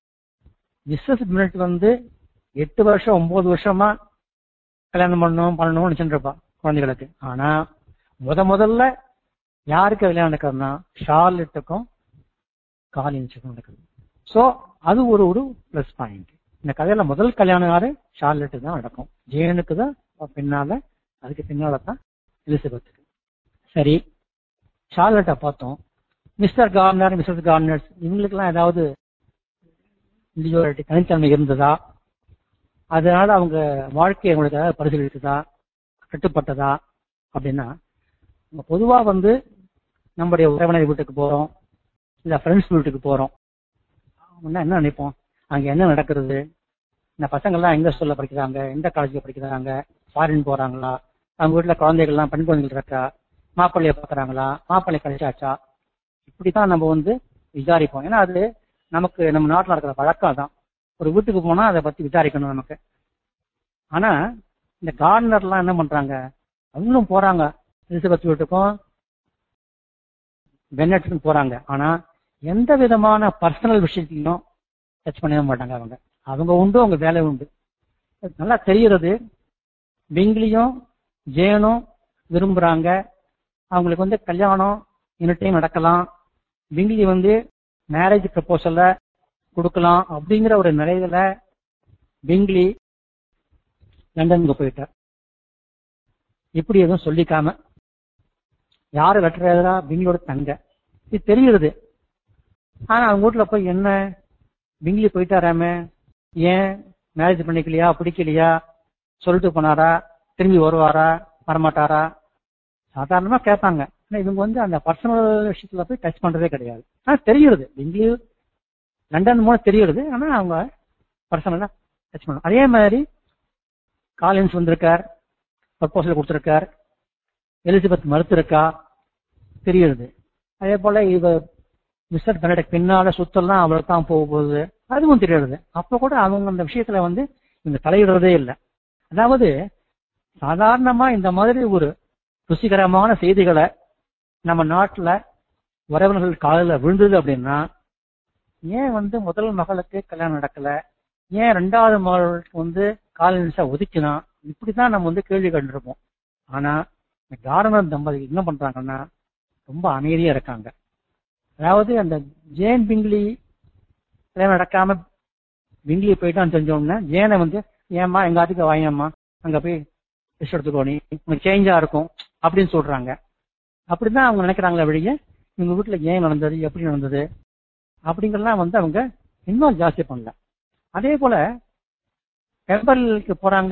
மிஸ்ஸஸ் பென்னட் வந்து எட்டு வருஷம் ஒன்பது வருஷமா கல்யாணம் பண்ணணும் பண்ணணும்னு நினைச்சுருப்பா குழந்தைகளுக்கு. ஆனா முத முதல்ல யாருக்கு கல்யாணம் நடக்கிறதுனா ஷார்லட்டுக்கும் காலின்ஸுக்கும் நடக்குது. சோ அது ஒரு ஒரு பிளஸ் பாயிண்ட். இந்த கதையில முதல் கல்யாணம் யாரு, ஷார்லட்டு தான் நடக்கும். ஜேனுக்கு தான் பின்னால, அதுக்கு பின்னால்தான் எலிசபெத்துக்கு. சரி, ஷார்லட்டை பார்த்தோம். மிஸ்டர் கார்னர் மிஸ்டர் கார்னர் இவங்களுக்கு எல்லாம் ஏதாவது இண்டிவிஜுவாலிட்டி தனித்தன்மை இருந்ததா, அதனால அவங்க வாழ்க்கையை அவங்களுக்கு ஏதாவது பரிசீலித்ததா, கட்டுப்பட்டதா அப்படின்னா, பொதுவா வந்து நம்முடைய உறவினர் வீட்டுக்கு போறோம், இல்ல ஃப்ரெண்ட்ஸ் வீட்டுக்கு போறோம், என்ன நினைப்போம், அங்க என்ன நடக்கிறது, இந்த பசங்க எல்லாம் எங்க ஸ்கூல்ல படிக்கிறாங்க, எந்த காலேஜ்ல படிக்கிறாங்க, ஃபாரின் போறாங்களா, அவங்க வீட்டுல குழந்தைகள் எல்லாம் பெண் குழந்தைகள் இருக்கா, மாப்பிள்ளைய பாக்குறாங்களா, மாப்பிள்ளை கழிச்சாச்சா, இப்படித்தான் நம்ம வந்து விசாரிப்போம். ஏன்னா அது நமக்கு நம்ம நாட்டில் இருக்கிற வழக்கம் தான். ஒரு வீட்டுக்கு போனா அதை பத்தி விசாரிக்கணும் நமக்கு. ஆனா இந்த கார்டனர் எல்லாம் என்ன பண்றாங்க, அவங்களும் போறாங்க, எலிசபெத் வீட்டுக்கும் பென்னட்டுக்கும் போறாங்க. ஆனா எந்த விதமான பர்சனல் விஷயத்தையும் டச் பண்ணவே மாட்டாங்க. அவங்க அவங்க உண்டு, அவங்க வேலை உண்டு. நல்லா தெரிகிறது. பிங்லியும் ஜேனும் விரும்புறாங்க. அவங்களுக்கு வந்து கல்யாணம் இனிட்டையும் நடக்கலாம். பிங்லி வந்து மேரேஜ் ப்ரப்போசல்ல கொடுக்கலாம் அப்படிங்கிற ஒரு நிலையில பிங்லி லண்டனுக்கு போயிட்டார். இப்படி எதுவும் சொல்லிக்காம யாரு லெட்டர் எழுதுறா? பிங்லியோட தங்க. இது தெரிகிறது. ஆனா அவங்க வீட்டுல போய் என்ன பிங்லி போயிட்டாராமே, ஏன் மேரேஜ் பண்ணிக்கலையா, பிடிக்கலையா, சொல்லிட்டு போனாரா, திரும்பி வருவாரா வரமாட்டாரா, சாதாரணமா கேட்பாங்க. ஆனா இவங்க வந்து அந்த பர்சனல் விஷயத்துல போய் டச் பண்றதே கிடையாது. ஆனா தெரிகிறது, பிங்லி லண்டன் மூலம் தெரிகிறது. ஆனா அவங்க பர்சனலா டச் பண்ண. அதே மாதிரி காலின்ஸ் வந்திருக்கார், ப்ரப்போசல் கொடுத்திருக்கார், எலிசபெத் மறுத்திருக்கா, தெரிகிறது. அதே போல இவ மிஸ்டர் பெனடிக்ட் பின்னால சுத்தலாம் அவளுக்கு தான் போக போகுது, அதுவும் தெரியாது. அப்ப கூட அவங்க அந்த விஷயத்துல வந்து இவங்க தலையிடுறதே இல்லை. அதாவது சாதாரணமா இந்த மாதிரி ஒரு ருசிகரமான செய்திகளை நம்ம நாட்டுல உறவினர்கள் காலில் விழுந்தது அப்படின்னா, ஏன் வந்து முதல் மகளுக்கு கல்யாணம் நடக்கல, ஏன் ரெண்டாவது மகளுக்கு வந்து காலின்ஸா ஒதுக்கினா, இப்படிதான் நம்ம வந்து கேள்வி கண்டிருப்போம். ஆனா இந்த கார்னர் தம்பதி என்ன பண்றாங்கன்னா ரொம்ப அமைதியா இருக்காங்க. அதாவது அந்த ஜேன் பிங்லி கல்யாணம் நடக்காம பிங்லி போயிட்டான்னு தெரிஞ்சோம்னா ஜேனை வந்து ஏமா எங்க ஆத்துக்கு வாயம்மா, அங்க போய் ரெஸ்ட் எடுத்துக்கோ, நீ உனக்கு சேஞ்சா இருக்கும் அப்படின்னு சொல்றாங்க. அப்படிதான் அவங்க நினைக்கிறாங்களே வழிய இவங்க வீட்டுல ஏன் நடந்தது, எப்படி நடந்தது அப்படிங்கறதெல்லாம் வந்து அவங்க இன்னும் ஜாஸ்தி பண்ணல. அதே போல பெம்பர்லுக்கு போறாங்க.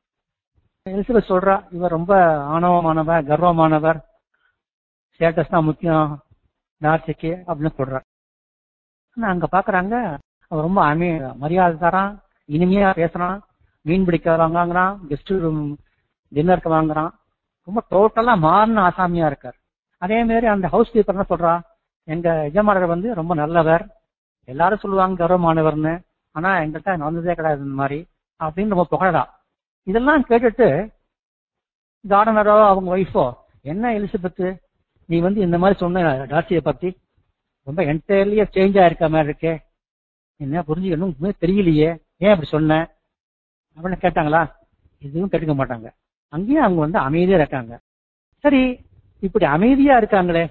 எலிசபெத் சொல்றா, இவர் ரொம்ப ஆணவமானவர், கர்வமானவர், ஸ்டேட்டஸ் தான் முக்கியம் டார்சிக்கு அப்படின்னு சொல்றார். ஆனா அங்க பாக்குறாங்க அவர் ரொம்ப அமை மரியாதை தரான், இனிமையா பேசுறான், மீன் பிடிக்க வாங்குறான், கெஸ்ட் டின்னருக்கு வாங்குறான், ரொம்ப டோட்டலா மாறின ஆசாமியா இருக்கார். அதே மாதிரி அந்த ஹவுஸ் கீப்பர் என்ன சொல்றா, எங்க எஜமானர் வந்து ரொம்ப நல்லவர், எல்லாரும் சொல்லுவாங்க கர்வமானவர்னு, ஆனா எங்கள்கிட்ட நடந்ததே கிடையாது இந்த மாதிரி அப்படின்னு ரொம்ப புகழா. இதெல்லாம் கேட்டுட்டு கார்டனரோ அவங்க ஒய்ஃபோ, என்ன எலிசபெத் நீ வந்து இந்த மாதிரி சொன்ன டார்சியை பத்தி, ரொம்ப என்டையர்லியா சேஞ்ச் ஆயிருக்க மாதிரி இருக்கே, என்ன புரிஞ்சுக்கணும் தெரியலையே, ஏன் அப்படி சொன்ன அப்படின்னு கேட்டாங்களா? எதுவும் கேட்டுக்க மாட்டாங்க. அங்கேயும் அவங்க வந்து அமைதியா இருக்காங்க. சரி, இப்படி அமைதியா இருக்காங்களே,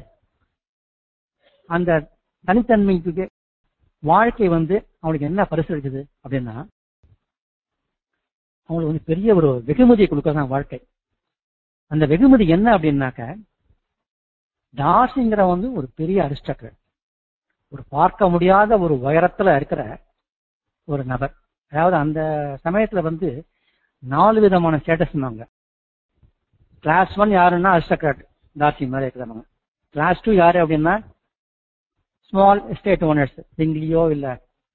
அந்த தனித்தன்மைக்கு வாழ்க்கை வந்து அவங்களுக்கு என்ன பரிசு இருக்குது அப்படின்னா, அவங்களுக்கு வந்து பெரிய ஒரு வெகுமதியை கொடுக்கறதான் வாழ்க்கை. அந்த வெகுமதி என்ன அப்படின்னாக்க, டார்சிங்கிற வந்து ஒரு பெரிய அரிஸ்டாக்ரட், ஒரு பார்க்க முடியாத ஒரு உயரத்துல இருக்கிற ஒரு நபர். அதாவது அந்த சமயத்துல வந்து நாலு விதமான ஸ்டேட்டஸ் இருந்தாங்க. கிளாஸ் ஒன் யாருன்னா அரிஸ்டாக்ரட், டார்சி மாதிரி இருக்கிறவங்க. கிளாஸ் டூ யாரு அப்படின்னா ஸ்மால் எஸ்டேட் ஓனர்ஸ், பிங்லியோ இல்ல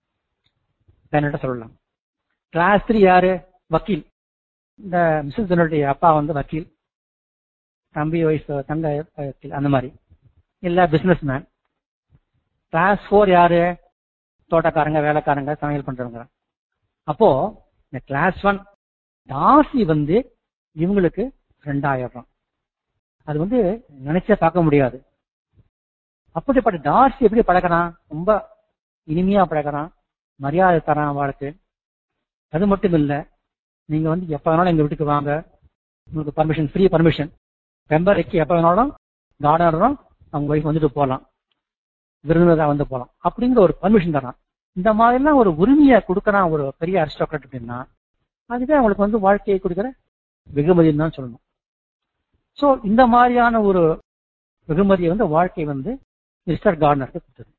பெனட்ட சொல்லலாம். கிளாஸ் த்ரீ யாரு, வக்கீல். இந்த மிஸ்ஸஸ் பெனட்டுடைய அப்பா வந்து வக்கீல், தம்பி ஒய்ஃப் தங்க வக்கீல், அந்த மாதிரி இல்ல பிசினஸ் மேன். கிளாஸ் போர் யாரு, தோட்டக்காரங்க, வேலைக்காரங்க, சமையல் பண்றவங்க. அப்போ இந்த கிளாஸ் ஒன் டார்சி வந்து இவங்களுக்கு ரெண்டாயிரம். அது வந்து நினைச்சே பார்க்க முடியாது. அப்படிப்பட்ட டார்சி எப்படி பழகிறான், ரொம்ப இனிமையா பழகிறான், மரியாதை தரான் அவளுக்கு. அது மட்டும் இல்ல, நீங்க வந்து எப்ப வேணாலும் எங்க வீட்டுக்கு வாங்க, உங்களுக்கு பர்மிஷன், ஃப்ரீ பர்மிஷன், மெம்பருக்கு எப்ப வேணாலும் கார்டனரும் அவங்க ஒய்ஃப் வந்துட்டு போகலாம், விருந்தினரா வந்து போகலாம் அப்படிங்கிற ஒரு பர்மிஷன் தரான். இந்த மாதிரிலாம் ஒரு உரிமையை கொடுக்கறான் ஒரு பெரிய அரிஸ்டாக்ரட் அப்படின்னா, அதுவே அவங்களுக்கு வந்து வாழ்க்கையை கொடுக்கிற வெகுமதின்னு தான் சொல்லணும். சோ இந்த மாதிரியான ஒரு வெகுமதியை வந்து வாழ்க்கை வந்து மிஸ்டர் கார்டனருக்கு கொடுத்தது.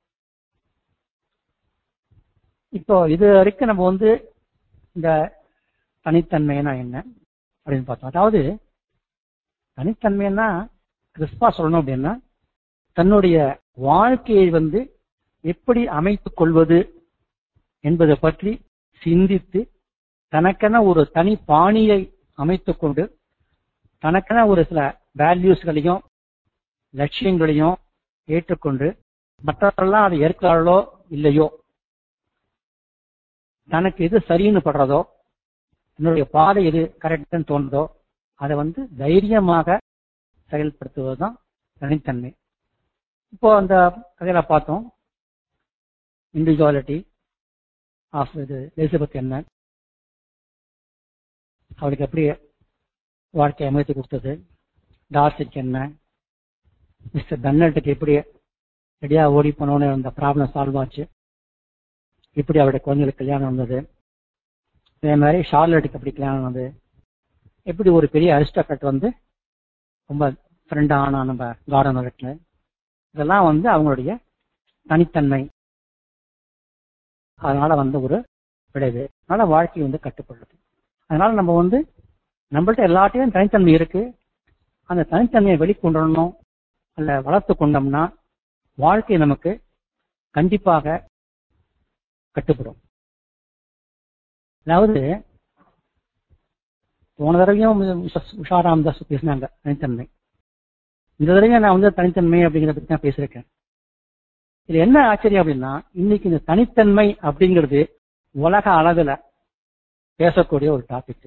இப்போ இது வரைக்கும் நம்ம வந்து இந்த தனித்தன்மைனா என்ன அப்படின்னு பார்த்தோம். அதாவது தனித்தன்மைன்னா கிறிஸ்பா சொல்லணும் அப்படின்னா, தன்னுடைய வாழ்க்கையை வந்து எப்படி அமைத்துக் கொள்வது என்பதை பற்றி சிந்தித்து தனக்கென ஒரு தனி பாணியை அமைத்துக் கொண்டு தனக்கென ஒரு சில வேல்யூஸ்களையும் லட்சியங்களையும் ஏற்றுக்கொண்டு மற்றவர்கள்லாம் அதை ஏற்கிறார்களோ இல்லையோ, தனக்கு எது சரின்னு படுறதோ, என்னுடைய பாதை எது கரெக்ட்னு தோணுதோ அதை வந்து தைரியமாக செயல்படுத்துவதுதான் தனித்தன்மை. இப்போ அந்த கதையில பார்த்தோம், இண்டிவிஜுவாலிட்டி ஆஃப் இது எலிசபெத் என்ன, அவளுக்கு எப்படி வாழ்க்கை அமைத்து கொடுத்தது, டார்சிக்கு என்ன, மிஸ்டர் பென்னட்டுக்கு எப்படி ரெடியா ஓடி போனோன்னு அந்த ப்ராப்ளம் சால்வ் ஆச்சு, இப்படி அவருடைய குழந்தைகளுக்கு கல்யாணம் வந்தது, அதே மாதிரி ஷார்லட்டுக்கு எப்படி கல்யாணம் வந்தது, எப்படி ஒரு பெரிய அரிஸ்டோக்ராட் வந்து ரொம்ப ஃப்ரெண்ட் ஆனா நம்ம கார்டன் வீட்டில், இதெல்லாம் வந்து அவங்களுடைய தனித்தன்மை. அதனால வந்து ஒரு விளைவு, அதனால வாழ்க்கை வந்து கட்டுப்படுது. அதனால நம்ம வந்து நம்மள்ட்ட எல்லாத்தையும் தனித்தன்மை இருக்கு, அந்த தனித்தன்மையை வெளிக்கொண்டணும் அல்ல வளர்த்து கொண்டோம்னா வாழ்க்கை நமக்கு கண்டிப்பாக கட்டுப்படும். அதாவது போன தடவையும் உஷா ராமதாஸ் பேசினாங்க தனித்தன்மை, இந்த தடவையும் நான் வந்து தனித்தன்மை அப்படிங்கிறத பத்தி தான் பேசியிருக்கேன். இது என்ன ஆச்சரியம் அப்படின்னா, இன்னைக்கு இந்த தனித்தன்மை அப்படிங்கிறது உலக அளவில் பேசக்கூடிய ஒரு டாபிக்.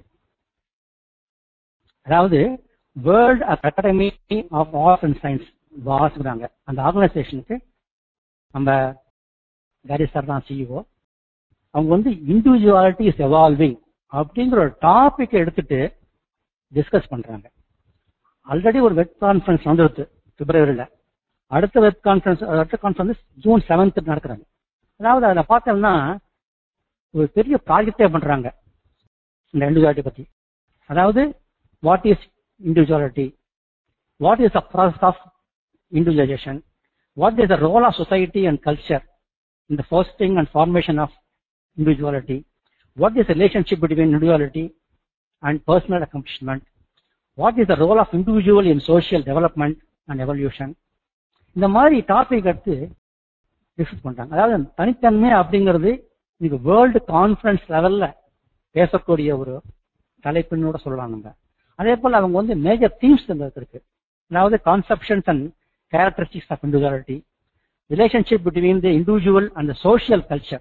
அதாவது world academy of arts and science வாசிக்கிறாங்க. அந்த ஆர்கனைசேஷனுக்கு நம்ம கேரி சார் தான் சிஇஓ. அவங்க வந்து இண்டிவிஜுவாலிட்டி இஸ் எவால்விங் அப்படிங்கிற ஒரு டாபிக் எடுத்துட்டு டிஸ்கஸ் பண்றாங்க. ஆல்ரெடி ஒரு வெப் கான்ஃபரன்ஸ் வந்துருது பிப்ரவரியில, அடுத்த வெப் கான்ஃபரன்ஸ் அடுத்த கான்ஃபரன்ஸ் ஜூன் செவன்த் நடக்கிறாங்க. அதாவது அதில் பார்த்தோம்னா ஒரு பெரிய ப்ராஜெக்டே பண்றாங்க இந்த இண்டிவிஜுவாலிட்டி பத்தி. அதாவது what is individuality, what is the process of individualization, what is the role of society and culture in the fostering and formation of individuality, what is the relationship between individuality and personal accomplishment, what is the role of individual in social development and evolution. இந்த மாதிரி topic எடுத்து discuss பண்றாங்க. அதாவது தனித்தன்மை அப்படிங்கிறது இன்னைக்கு world conference லெவல்ல பேசக்கூடிய ஒரு தலைப்பினோட சொல்லலாம் நம்ம. அதே போல அவங்க வந்து மேஜர் தீம்ஸ் இருக்கு. அதாவது conceptions and characteristics of individuality, relationship between the individual and the social culture,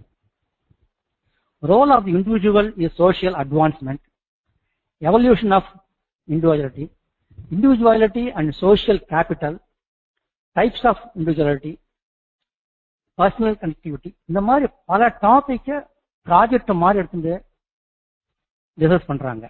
role of the individual is social advancement, evolution of individuality, individuality and social capital, types of individuality, personal connectivity. இந்த மாதிரி பல topic project மாதிரி எடுத்து discuss பண்றாங்க.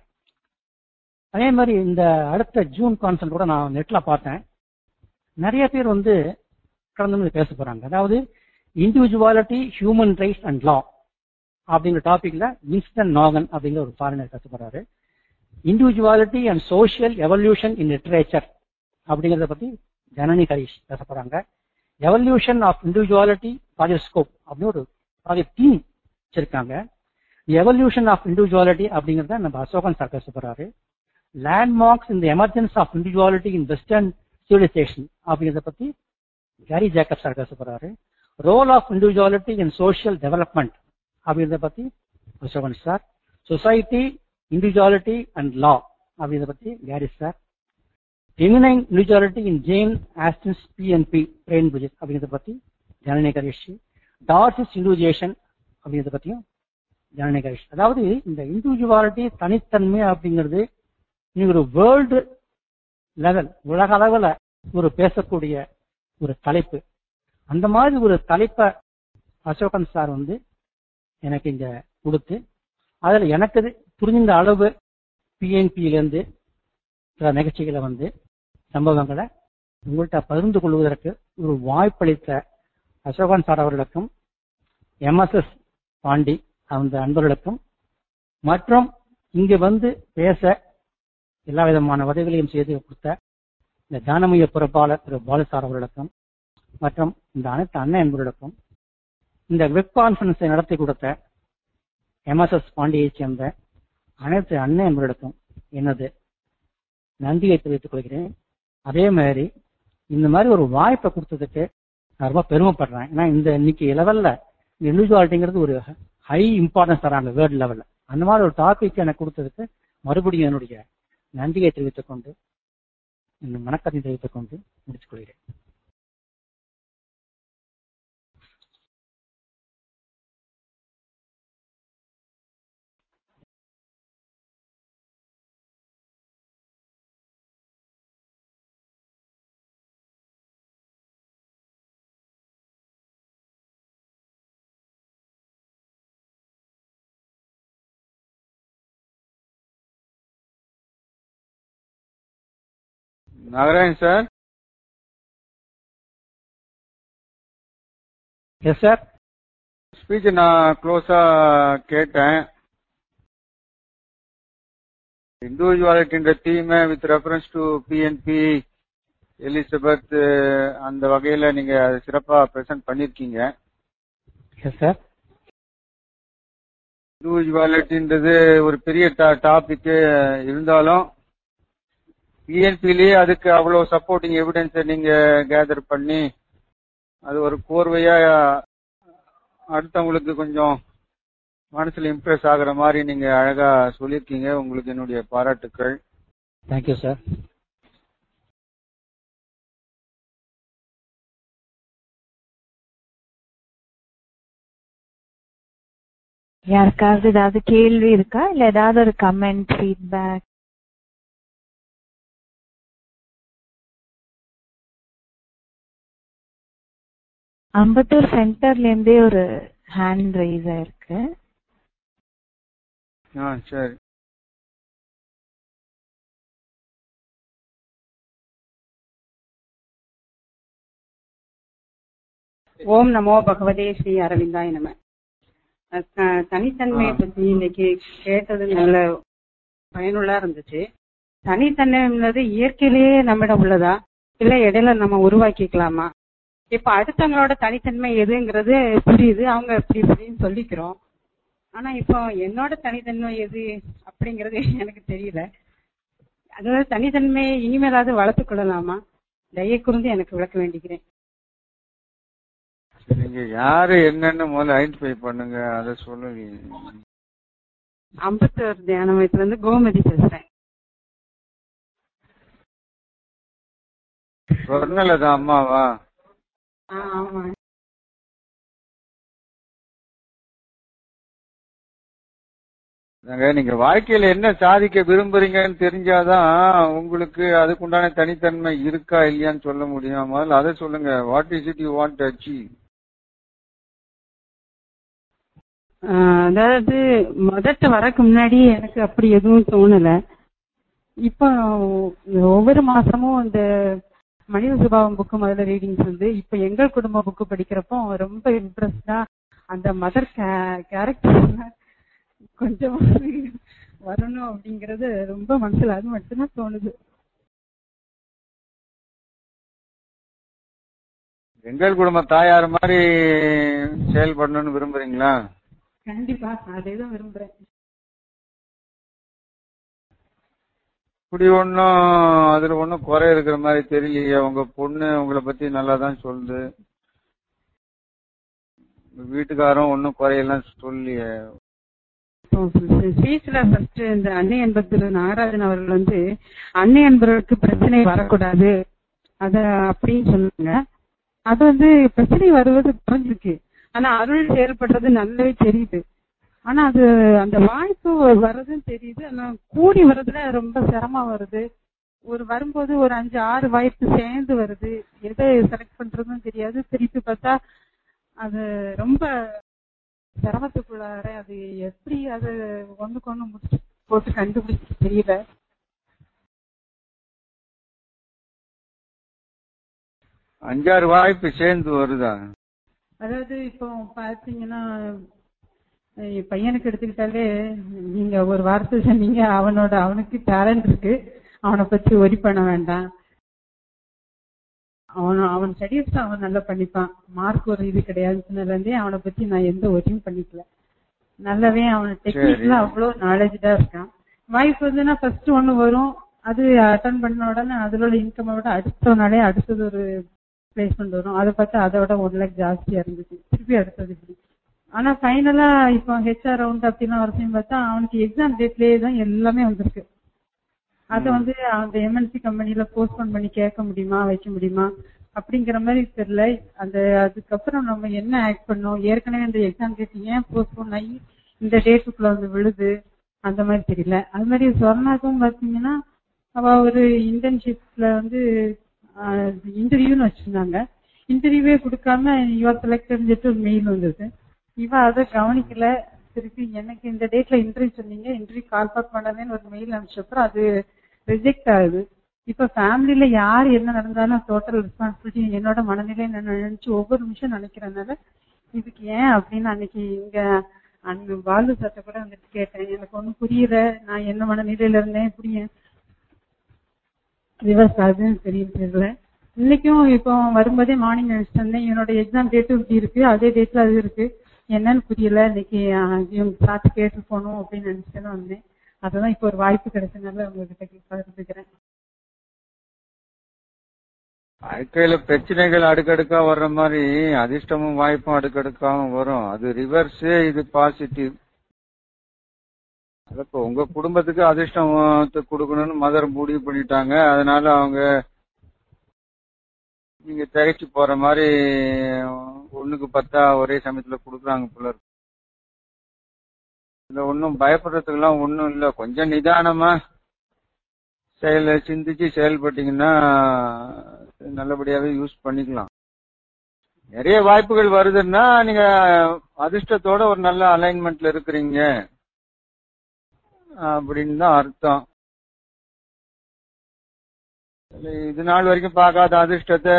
அதே மாதிரி இந்த அடுத்த ஜூன் கான்ஃபரன்ஸ் கூட நான் நெட்ல பார்த்தேன், நிறைய பேர் வந்து கடந்து பேச போறாங்க. அதாவது individuality, human rights and law அப்படிங்கிற டாபிக்ல வின்ஸ்டன் நாகன் அப்படிங்கிற ஒரு ஃபாரினர் பேச போறாரு. Individuality and social evolution in literature அப்படிங்கறத பத்தி ஜனனி ஹரிஷ் பேச போறாங்க. Evolution of individuality project scope அப்படின்னு ஒரு ப்ராஜெக்ட் டீம் வச்சிருக்காங்க. எவல்யூஷன் ஆஃப் இண்டிவிஜுவாலிட்டி அப்படிங்கறத நம்ம அசோகன் சார் பேச போறாரு. Landmarks in the emergence of individuality in western civilization அப்படிங்கிறத பத்தி கேரி ஜேக்கப் சார் பேச போறாரு. Role of individuality in social development அப்படிங்கிறத பத்தி Asokan sir. Society, individuality and law அப்படிங்கிறத பத்தி Gary sir. Feminine individuality in Jane Austen's PNP brain project அப்படிங்கிறத பத்தி ஜனனி ஹரிஷ். டார்சிஸ் இண்டிவிஜுவேஷன் அப்படிங்கிறத பத்தியும் ஜனனி ஹரிஷ். அதாவது இந்த இண்டிவிஜுவாலிட்டி தனித்தன்மை அப்படிங்கிறது நீங்க ஒரு வேர்ல்டு லெவல் உலக அளவில் ஒரு பேசக்கூடிய ஒரு தலைப்பு. அந்த மாதிரி ஒரு தலைப்பை அசோகன் சார் வந்து எனக்கு இங்க கொடுத்து, அதுல எனக்கு புரிந்த அளவு பிஎன்பியிலிருந்து சில நிகழ்ச்சிகளை வந்து சம்பவங்களை உங்கள்கிட்ட பகிர்ந்து கொள்வதற்கு ஒரு வாய்ப்பளித்த அசோகன் சார் அவர்களுக்கும் எம்எஸ்எஸ் பாண்டி அந்த அன்பர்களுக்கும் மற்றும் இங்க வந்து பேச எல்லா விதமான உதவிகளையும் செய்து கொடுத்த இந்த தானமய பொறுப்பாளர் திரு பாலசார் அவர்களுக்கும் மற்றும் இந்த அனைத்து அண்ணன் என்பவர்களுக்கும் இந்த வெப் கான்ஃபரன்ஸை நடத்தி கொடுத்த எம்எஸ்எஸ் பாண்டியை சேர்ந்த அனைத்து அண்ணன் என்பவர்களுக்கும் எனது நன்றியை தெரிவித்துக் கொள்கிறேன். அதே மாதிரி இந்த மாதிரி ஒரு வாய்ப்பை கொடுத்ததுக்கு நான் ரொம்ப பெருமைப்படுறேன். ஏன்னா இந்த இன்னைக்கு லெவல்ல இண்டிவிஜுவாலிட்டிங்கிறது ஒரு ஹை இம்பார்ட்டன்ஸ் தராங்க வேர்ல்டு லெவல்ல. அந்த மாதிரி ஒரு டாபிக் எனக்கு கொடுத்ததுக்கு மறுபடியும் என்னுடைய நன்றியை தெரிவித்துக் கொண்டு வணக்கத்தை தெரிவித்துக் கொண்டு முடித்துக் கொள்கிறேன். Nagarajan sir. Yes sir. Speech நான் க்ளோஸா கேட்டேன். இண்டிவிஜுவாலிட்டின்ற தீமை with reference to PNP Elizabeth அந்த வகையில நீங்க சிறப்பா பிரசன்ட் பண்ணிருக்கீங்க. Yes sir. இண்டிவிஜுவாலிட்டின்றது ஒரு பெரிய டாபிக் இருந்தாலும் பிஎன்பிலேயே அதுக்கு அவ்வளவு சப்போர்ட்டிங் எவிடன்ஸை நீங்க கேதர் பண்ணி அது ஒரு கோர்வையா அடுத்தவங்களுக்கு கொஞ்சம் மனசுல இம்ப்ரெஸ் ஆகுற மாதிரி நீங்க அழகா சொல்லிருக்கீங்க. உங்களுக்கு என்னுடைய பாராட்டுக்கள். Thank you sir. யாருக்காவது ஏதாவது கேள்வி இருக்கா, இல்ல ஏதாவது ஒரு கமெண்ட், ஃபீட்பேக்? அம்பத்தூர் சென்டர்ல இருந்தே ஒரு ஹேண்ட் ரைஸ் ஆயிருக்கு. சரி. ஓம் நமோ பகவதே ஸ்ரீ அரவிந்தாய நம. தனித்தன்மையை பத்தி இன்னைக்கு கேட்டது நல்ல பயனுள்ளா இருந்துச்சு. தனித்தன்மைன்றது இயற்கையிலேயே நம்மிடம் உள்ளதா, இல்ல இடையில நம்ம உருவாக்கிக்கலாமா? இப்ப அடுத்தவங்களோட தனித்தன்மை எதுங்கிறது புரியுது, அவங்க இப்படி இப்படின்னு சொல்லிக்கிறோம். ஆனா இப்போ என்னோட தனித்தன்மை எது அப்படிங்கறது எனக்கு தெரியல. அதாவது தனித்தன்மையை இனிமேலாவது வளர்த்துக் கொள்ளலாமா? தயை கூர்ந்து எனக்கு விளக்க வேண்டிக்கிறேன். நீங்க யாரு என்னன்னு முதல்ல ஐடென்டிஃபை பண்ணுங்க, அத சொல்லுங்க. அம்பத்தூர் தியான மையத்துல இருந்து கோமதி பேசுறேன். சொர்ணலதா அம்மாவா? ஆமா. நீங்க வாழ்க்கையில என்ன சாதிக்க விரும்புறீங்கன்னு தெரிஞ்சாதான் உங்களுக்கு அதுக்குண்டான தனித்தன்மை இருக்கா இல்லையான்னு சொல்ல முடியும். முதல்ல அதை சொல்லுங்க. What is it you want to achieve? அதாவது முதல்ல வரக்கு முன்னாடி எனக்கு அப்படி எதுவும் தோணல. இப்ப ஒவ்வொரு மாசமும் இந்த மனித சுபாவம் புக்கு முதல்ல ரீடிங்ஸ் வந்து இப்ப எங்கள் குடும்ப புக்கு படிக்கிறப்போ ரொம்ப இன்ட்ரெஸ்டா அந்த மதர் கேரக்டர் கொஞ்சம் வரணும் அப்படிங்கறது ரொம்ப மனசுல அது மட்டும்தான் தோணுது. எங்கள் குடும்ப தாயார் மாதிரி செயல்படணும்னு விரும்புறீங்களா? கண்டிப்பா அதேதான் விரும்புறேன். இப்படி ஒன்னும் அதுல ஒன்னும் குறை இருக்கிற மாதிரி தெரியலையே. உங்க பொண்ணு உங்களை பத்தி நல்லாதான் சொல்லுது, வீட்டுக்காரரும் ஒன்னும் குறையெல்லாம் சொல்லலையே. ஸ்பீச்ல ஃபர்ஸ்ட் இந்த அன்னை என்பது நாகராஜன் அவர்கள் வந்து அன்னை என்பவர்களுக்கு பிரச்சனை வரக்கூடாது அத அப்படின்னு சொல்லுங்க. அது வந்து பிரச்சனை வருவது குறைஞ்சிருக்கு, ஆனா அருள் செயல்படுறது நல்லாவே தெரியுது. ஆனா அது அந்த வாய்ப்பு வர்றதுன்னு தெரியுது, ஆனா கூடி வர்றதுல ரொம்ப சிரமம் வருது. ஒரு வரும்போது ஒரு அஞ்சு ஆறு வாய்ப்பு சேர்ந்து வருது, எதை செலக்ட் பண்றதுன்னு தெரியாது. திருப்பி பார்த்தா அது ரொம்ப சிரமத்துக்குள்ளார அது எப்படி அது ஒண்ணுக்கு ஒண்ணு முடிச்சு போட்டு கண்டுபிடிச்சு தெரியல. அஞ்சாறு வாய்ப்பு சேர்ந்து வருதா? அதாவது இப்போ பாத்தீங்கன்னா பையனுக்கு எடுத்துக்கிட்டாலே நீங்க ஒரு வார்த்தை சொன்னீங்க, அவனோட அவனுக்கு டேலண்ட் இருக்கு, அவனை பத்தி ஒரி பண்ண வேண்டாம், அவன் அவன் ஸ்டடீஸ் அவன் நல்லா பண்ணிப்பான், மார்க் ஒரு இது கிடையாதுன்னு சொன்னதுலேருந்தே அவனை பத்தி நான் எந்த ஒரியும் பண்ணிக்கல. நல்லாவே அவன் டெக்னிக்ல அவ்வளவு நாலேஜா இருக்கான். வாய்ப்பு வந்துன்னா ஃபர்ஸ்ட் ஒண்ணு வரும், அது அட்டன் பண்ண உடனே அதோட இன்கம் விட அடுத்த நாளே அடுத்தது ஒரு பிளேஸ்மெண்ட் வரும். அதை பார்த்தா அதை விட ஒன் லேக் ஜாஸ்தியா இருந்துச்சு, திருப்பி அடுத்தது இப்படி. ஆனா ஃபைனலா இப்போ ஹெச்ஆர் ரவுண்ட் அப்படிலாம் வரத்தையும் பார்த்தா அவனுக்கு எக்ஸாம் டேட்லயே தான் எல்லாமே வந்திருக்கு. அதை வந்து அந்த எம்என்சி கம்பெனில போஸ்ட்போன் பண்ணி கேட்க முடியுமா வைக்க முடியுமா அப்படிங்கிற மாதிரி தெரியல. அந்த அதுக்கப்புறம் நம்ம என்ன ஆக்ட் பண்ணோம், ஏற்கனவே இந்த எக்ஸாம் டேட் ஏன் போஸ்ட்போன் ஆகி இந்த டேட்டுக்குள்ள வந்து விழுது அந்த மாதிரி தெரியல. அது மாதிரி சொர்ணாக்கும் பாத்தீங்கன்னா அவ ஒரு இன்டர்ன்ஷிப்ல வந்து இன்டர்வியூன்னு வச்சிருந்தாங்க, இன்டர்வியூவே கொடுக்காம யுவர் செலக்டட் சொல்லிட்டு ஒரு மெயில் வந்தது. இவ அதை கவனிக்கல, திருப்பி எனக்கு இந்த டேட்ல இன்டர்வியூ சொன்னீங்க, இன்டர்வியூ கால் பேக் பண்ணவேன்னு ஒரு மெயில் அனுப்பிச்சப்பறம் அது ரிஜெக்ட் ஆகுது. இப்ப ஃபேமிலில யார் என்ன நடந்தாலும் டோட்டல் ரெஸ்பான்சிபிலிட்டி என்னோட மனநிலை நினைச்சு ஒவ்வொரு நிமிஷம் நினைக்கிறதுனால இதுக்கு ஏன் அப்படின்னு அன்னைக்கு இங்க அங்க பாலு சட்ட கூட வந்துட்டு கேட்டேன். எனக்கு ஒண்ணும் புரியல, நான் என்ன மனநிலையில இருந்தேன், இப்படி ரிவர்ஸ் ஆகுதுன்னு தெரியல. இன்னைக்கும் இப்போ வரும்போதே மார்னிங் நினைச்சிட்டு இருந்தேன், என்னோட எக்ஸாம் டேட்டும் இப்படி இருக்கு, அதே டேட்ல அது இருக்கு, என்னன்னு புரியல, இன்னைக்கு இவங்க பார்த்து கேட்டு போகணும் அப்படின்னு நினைச்சிட்டு தான் வந்தேன். அததான் இப்போ ஒரு வாய்ப்பு கிடைச்சதுனால உங்ககிட்ட பகிர்ந்துக்கிறேன். வாழ்க்கையில பிரச்சனைகள் அடுக்கடுக்கா வர்ற மாதிரி அதிர்ஷ்டமும் வாய்ப்பும் அடுக்கடுக்காவும் வரும். அது ரிவர்ஸ், இது பாசிட்டிவ். இப்போ உங்க குடும்பத்துக்கு அதிர்ஷ்டத்தை கொடுக்கணும்னு மதர் முடிவு பண்ணிட்டாங்க. அதனால அவங்க நீங்க திகைச்சு போற மாதிரி ஒண்ணுக்கு பத்தா ஒரே சமயத்துல கொடுக்குறாங்க போல இருக்கு. இதுல ஒன்னும் பயப்படுறதுக்கு எல்லாம் ஒண்ணும் இல்ல. கொஞ்சம் நிதானமா செயல சிந்திச்சு செயல்பட்டீங்கன்னா நல்லபடியாவே யூஸ் பண்ணிக்கலாம். நிறைய வாய்ப்புகள் வருதுன்னா நீங்க அதிர்ஷ்டத்தோட ஒரு நல்ல அலைன்மெண்ட்ல இருக்கிறீங்க அப்படின்னு தான் அர்த்தம். இது நாள் வரைக்கும் பார்க்காத அதிர்ஷ்டத்தை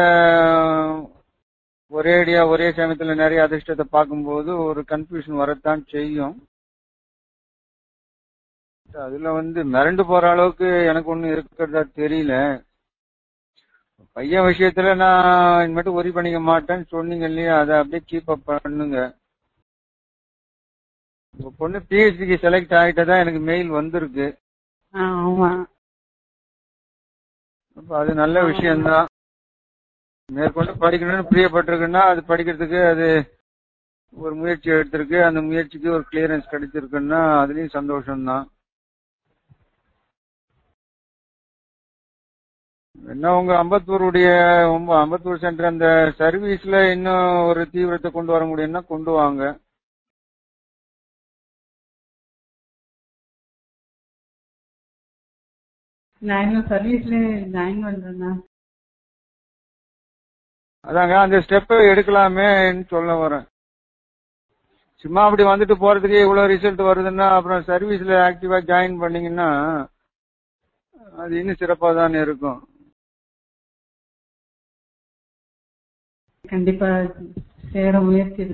ஒரேடியா ஒரே சமயத்துல நிறைய அதிர்ஷ்டத்தை பார்க்கும்போது ஒரு கன்ஃபியூஷன் வரத்தான் செய்யும். அதுல வந்து மிரண்டு போற அளவுக்கு எனக்கு ஒண்ணு இருக்கிறதா தெரியல. பையன் விஷயத்துல நான் மட்டும் ஒரி பண்ணிக்க மாட்டேன்னு சொன்னீங்க இல்லையா, அதை அப்படியே கீப் அப் பண்ணுங்க. உங்க பொண்ணு பிஹெச்டிக்கு செலக்ட் ஆகிட்டதா எனக்கு மெயில் வந்திருக்கு. அது நல்ல விஷயம்தான். மேற்கொண்டு படிக்கணும்னு பிரியப்பட்டிருக்குன்னா அது படிக்கிறதுக்கு அது ஒரு முயற்சி எடுத்திருக்கு. அந்த முயற்சிக்கு ஒரு கிளியரன்ஸ் கிடைச்சிருக்குன்னா அதுலயும் சந்தோஷம்தான். என்ன உங்க அம்பத்தூருடைய அம்பத்தூர் சென்டர் அந்த சர்வீஸ்ல இன்னும் ஒரு தீவிரத்தை கொண்டு வர முடியும்னா கொண்டு வாங்க. அதாங்க அந்த ஸ்டெப் எடுக்கலாமேன்னு சொல்ல வரேன். சும்மா அப்படி வந்துட்டு போறதுக்கு இவ்வளவு ரிசல்ட் வருதுன்னா அப்புறம் சர்வீஸ்ல ஆக்டிவா ஜாயின் பண்ணீங்கன்னா அது இன்னும் சிறப்பா தான் இருக்கும். கண்டிப்பா சேர முயற்சி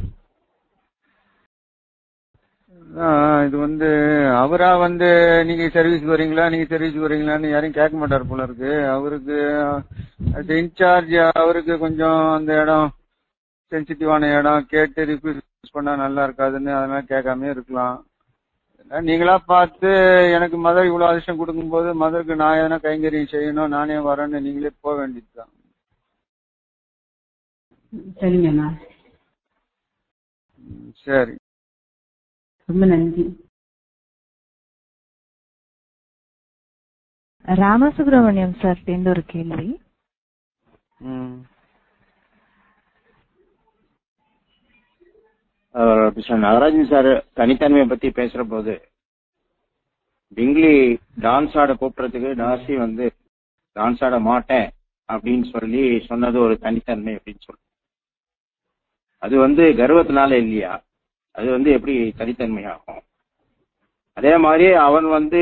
இது வந்து அவரா வந்து நீங்க சர்வீஸ்க்கு வரீங்களா நீங்க சர்வீஸ்க்கு வரீங்களான்னு யாரையும் கேட்க மாட்டார் போல இருக்கு. அவருக்கு இன்சார்ஜ் அவருக்கு கொஞ்சம் அந்த இடம் சென்சிட்டிவான இடம், கேட்டு ரிக்வெஸ்ட் பண்ணா நல்லா இருக்காதுன்னு அதனால கேட்காம இருக்கலாம். நீங்களா பார்த்து எனக்கு மதர் இவ்வளவு அதிர்ஷ்டம் கொடுக்கும் போது மதருக்கு நான் எதனா கைங்கரியம் செய்யணும், நானே வரேன்னு நீங்களே போக வேண்டியதுதான். சரிங்கண்ணா. சரி, ரொம்ப நன்றி. ராமசுப்ரமணியம் சார் சேர்ந்து ஒரு கேள்வி. நாகராஜன் சார் தனித்தன்மையை பத்தி பேசுற போது பிங்லி டான்ஸ் ஆட கூப்பிடுறதுக்கு டார்சி வந்து டான்ஸ் ஆட மாட்டேன் அப்படின்னு சொல்லி சொன்னது ஒரு தனித்தன்மை அப்படின்னு சொல்லி, அது வந்து கர்வத்தினால இல்லையா? அது வந்து எப்படி தனித்தன்மை ஆகும்? அதே மாதிரி அவன் வந்து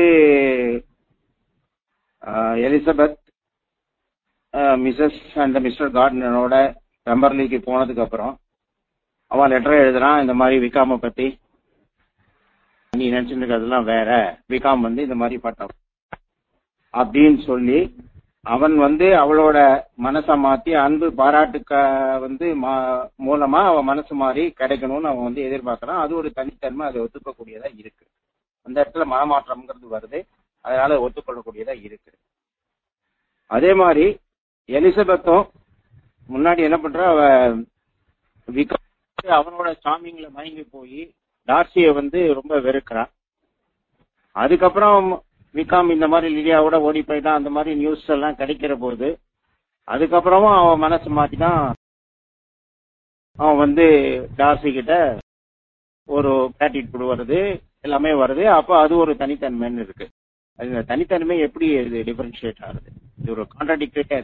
எலிசபெத் மிஸ்ஸஸ் அண்ட் மிஸ்டர் கார்டனரோட பெம்பர்லிக்கு போனதுக்கு அப்புறம் அவன் லெட்டர் எழுதுறான், இந்த மாதிரி விகாம பத்தி நீ நினைச்சுட்டு இருக்கிறதெல்லாம் வேற, விகாம் வந்து இந்த மாதிரி பட்டம் அப்படின்னு சொல்லி அவன் வந்து அவளோட மனசை மாத்தி அன்பு பாராட்டுக்க வந்து மூலமா அவன் மனசு மாறி கிடைக்கணும்னு அவன் வந்து எதிர்பார்க்கறான். அது ஒரு தனித்தன்மை, அதை ஒத்துக்கக்கூடியதா இருக்கு. அந்த இடத்துல மனமாற்றம்ங்கிறது வருது, அதனால ஒத்துக்கொள்ளக்கூடியதா இருக்கு. அதே மாதிரி எலிசபெத்தும் முன்னாடி என்ன பண்ற, அவ விகாம் அவனோட சாமிங்களை மயங்கி போய் டார்சியை வந்து ரொம்ப வெறுக்கிறான். அதுக்கப்புறம் விகாம் இந்த மாதிரி லிடியாவோட ஓடி போயிட்டான், அந்த மாதிரி நியூஸ் எல்லாம் கிடைக்கிற போது அதுக்கப்புறமும் அவன் மனசு மாத்திதான் அவன் வந்து டார்சி கிட்ட ஒரு ஆட்டிட்யூட் வருது, எல்லாமே வருது. அப்போ அது ஒரு தனித்தன்மைன்னு இருக்கு. அது தனித்தன்மை எப்படி இது டிஃபரன்ஷியேட் ஆகுது? இது ஒரு கான்ட்ராடிக்டரியா.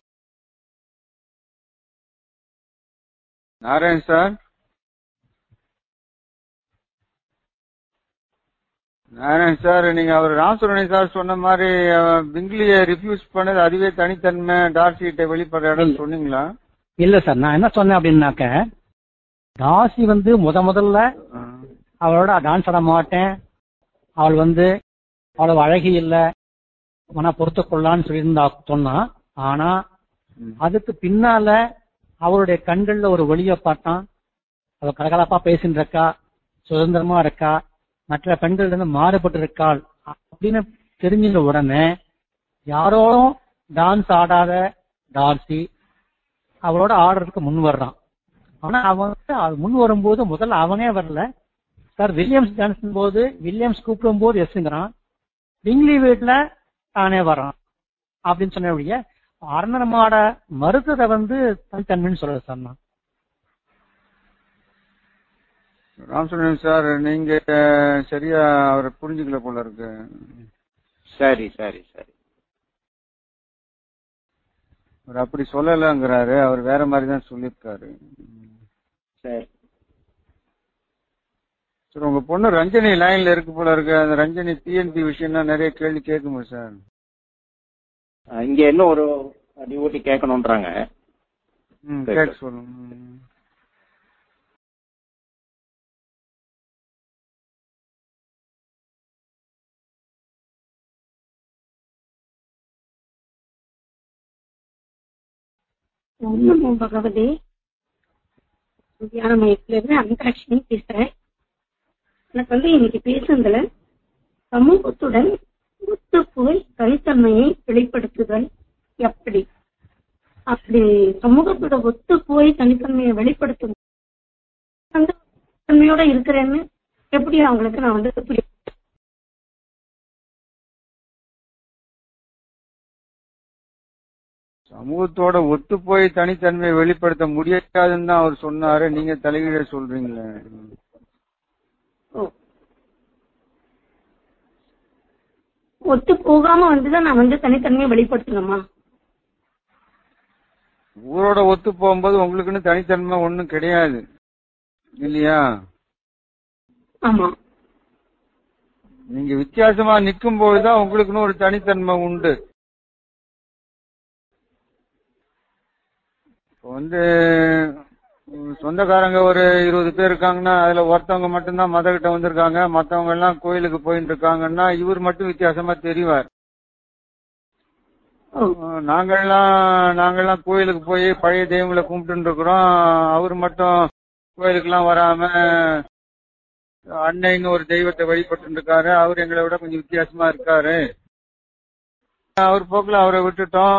நாராயண் சார், நாராயண் சார், நீங்க அவர் ராமசுப்ரமணியன் சார் சொன்ன மாதிரி பிங்லிய ரிஃப்யூஸ் பண்ணது அதுவே தனித்தன்மை டார்சிட்ட வெளிப்படுற இடம் சொன்னீங்களா? இல்ல சார், நான் என்ன சொன்னேன் அப்படின்னாக்க, டார்சி வந்து முத முதல்ல அவளோட டான்ஸ் ஆட மாட்டேன், அவள் வந்து அவ்வளவு அழகி இல்ல, மன பொறுத்து கொள்ளான்னு சொல்லியிருந்தா சொன்னா. ஆனா அதுக்கு பின்னால அவருடைய கண்கள்ல ஒரு ஒளிய பார்த்தான். அவ கலகலப்பா பேசிட்டு இருக்கா, சுதந்திரமா இருக்கா, மற்ற பெண்கள் இருந்து மாறுபட்டு இருக்காள் அப்படின்னு தெரிஞ்சின்ற உடனே யாரோடும் டான்ஸ் ஆடாத டார்சி அவளோட ஆடுறதுக்கு முன் வர்றான். ஆனா அவன் முன் வரும்போது முதல்ல அவனே வரல சார். வில்லியம்ஸ் டான்ஸ் போது வில்லியம்ஸ் கூப்பிடும் போது எஸ்ங்கிறான், பிங்லி வீட்டுல தானே வர்றான் அப்படின்னு சொன்ன அரணமாட மறுத்ததை வந்து தனித்தன்மைன்னு சொல்றது சார். நான் ராமசுப்ரமணியன் சார், நீங்க சரியா அவரை புரிஞ்சுக்கல போல இருக்கு. சரி சரி சரி, அவர் அப்படி சொல்லலங்கிறாரு, அவர் வேற மாதிரி தான் சொல்லியிருக்காரு. சரி சார், உங்க பொண்ணு ரஞ்சனி லைன்ல இருக்கு போல இருக்கு. அந்த ரஞ்சனி டிஎன்பி விஷயம்லாம் நிறைய கேள்வி கேட்குமா சார்? இங்க என்ன ஒரு டியூட்டி கேட்கணும்ன்றாங்க. கேட்க சொல்லுங்க. நமோ பகவதே. தியான மையத்துல இருந்து அந்தலட்சுமி பேசுறேன். எனக்கு வந்து இன்னைக்கு பேசுனதுல சமூகத்துடன் ஒத்து போய் தனித்தன்மையை வெளிப்படுத்துதல் எப்படி, அப்படி சமூகத்தோட ஒத்து போய் தனித்தன்மையை வெளிப்படுத்தும் அந்த தன்மையோட இருக்கிறேன்னு எப்படி அவங்களுக்கு நான் வந்து புரிய சமூகத்தோட ஒத்து போய் தனித்தன்மையை வெளிப்படுத்த முடியாதுன்னு தான் அவர் சொன்னாரு. நீங்க தலைகீழ சொல்றீங்களே. ஒத்து போகாம வந்துதான் நான் வந்து தனித்தன்மையை வெளிப்படுத்தணுமா? ஊரோட ஒத்து போகும்போது உங்களுக்குன்னு தனித்தன்மை ஒண்ணும் கிடையாது இல்லையா? ஆமா, நீங்க வித்தியாசமா நிக்கும் போதுதான் உங்களுக்குன்னு ஒரு தனித்தன்மை உண்டு. வந்து சொந்தக்காரங்க ஒரு இருபது பேர் இருக்காங்கன்னா அதுல ஒருத்தவங்க மட்டும்தான் மத கிட்ட வந்திருக்காங்க, மத்தவங்க எல்லாம் கோயிலுக்கு போயிட்டு இருக்காங்கன்னா இவர் மட்டும் வித்தியாசமா தெரிவார். நாங்கெல்லாம் நாங்கெல்லாம் கோயிலுக்கு போய் பழைய தெய்வங்களை கும்பிட்டு இருக்கிறோம், அவர் மட்டும் கோயிலுக்கு எல்லாம் வராம அன்னைன்னு ஒரு தெய்வத்தை வழிபட்டு இருக்காரு, அவர் எங்களை விட கொஞ்சம் வித்தியாசமா இருக்காரு. அவர் போக்குல அவரை விட்டுட்டோம்.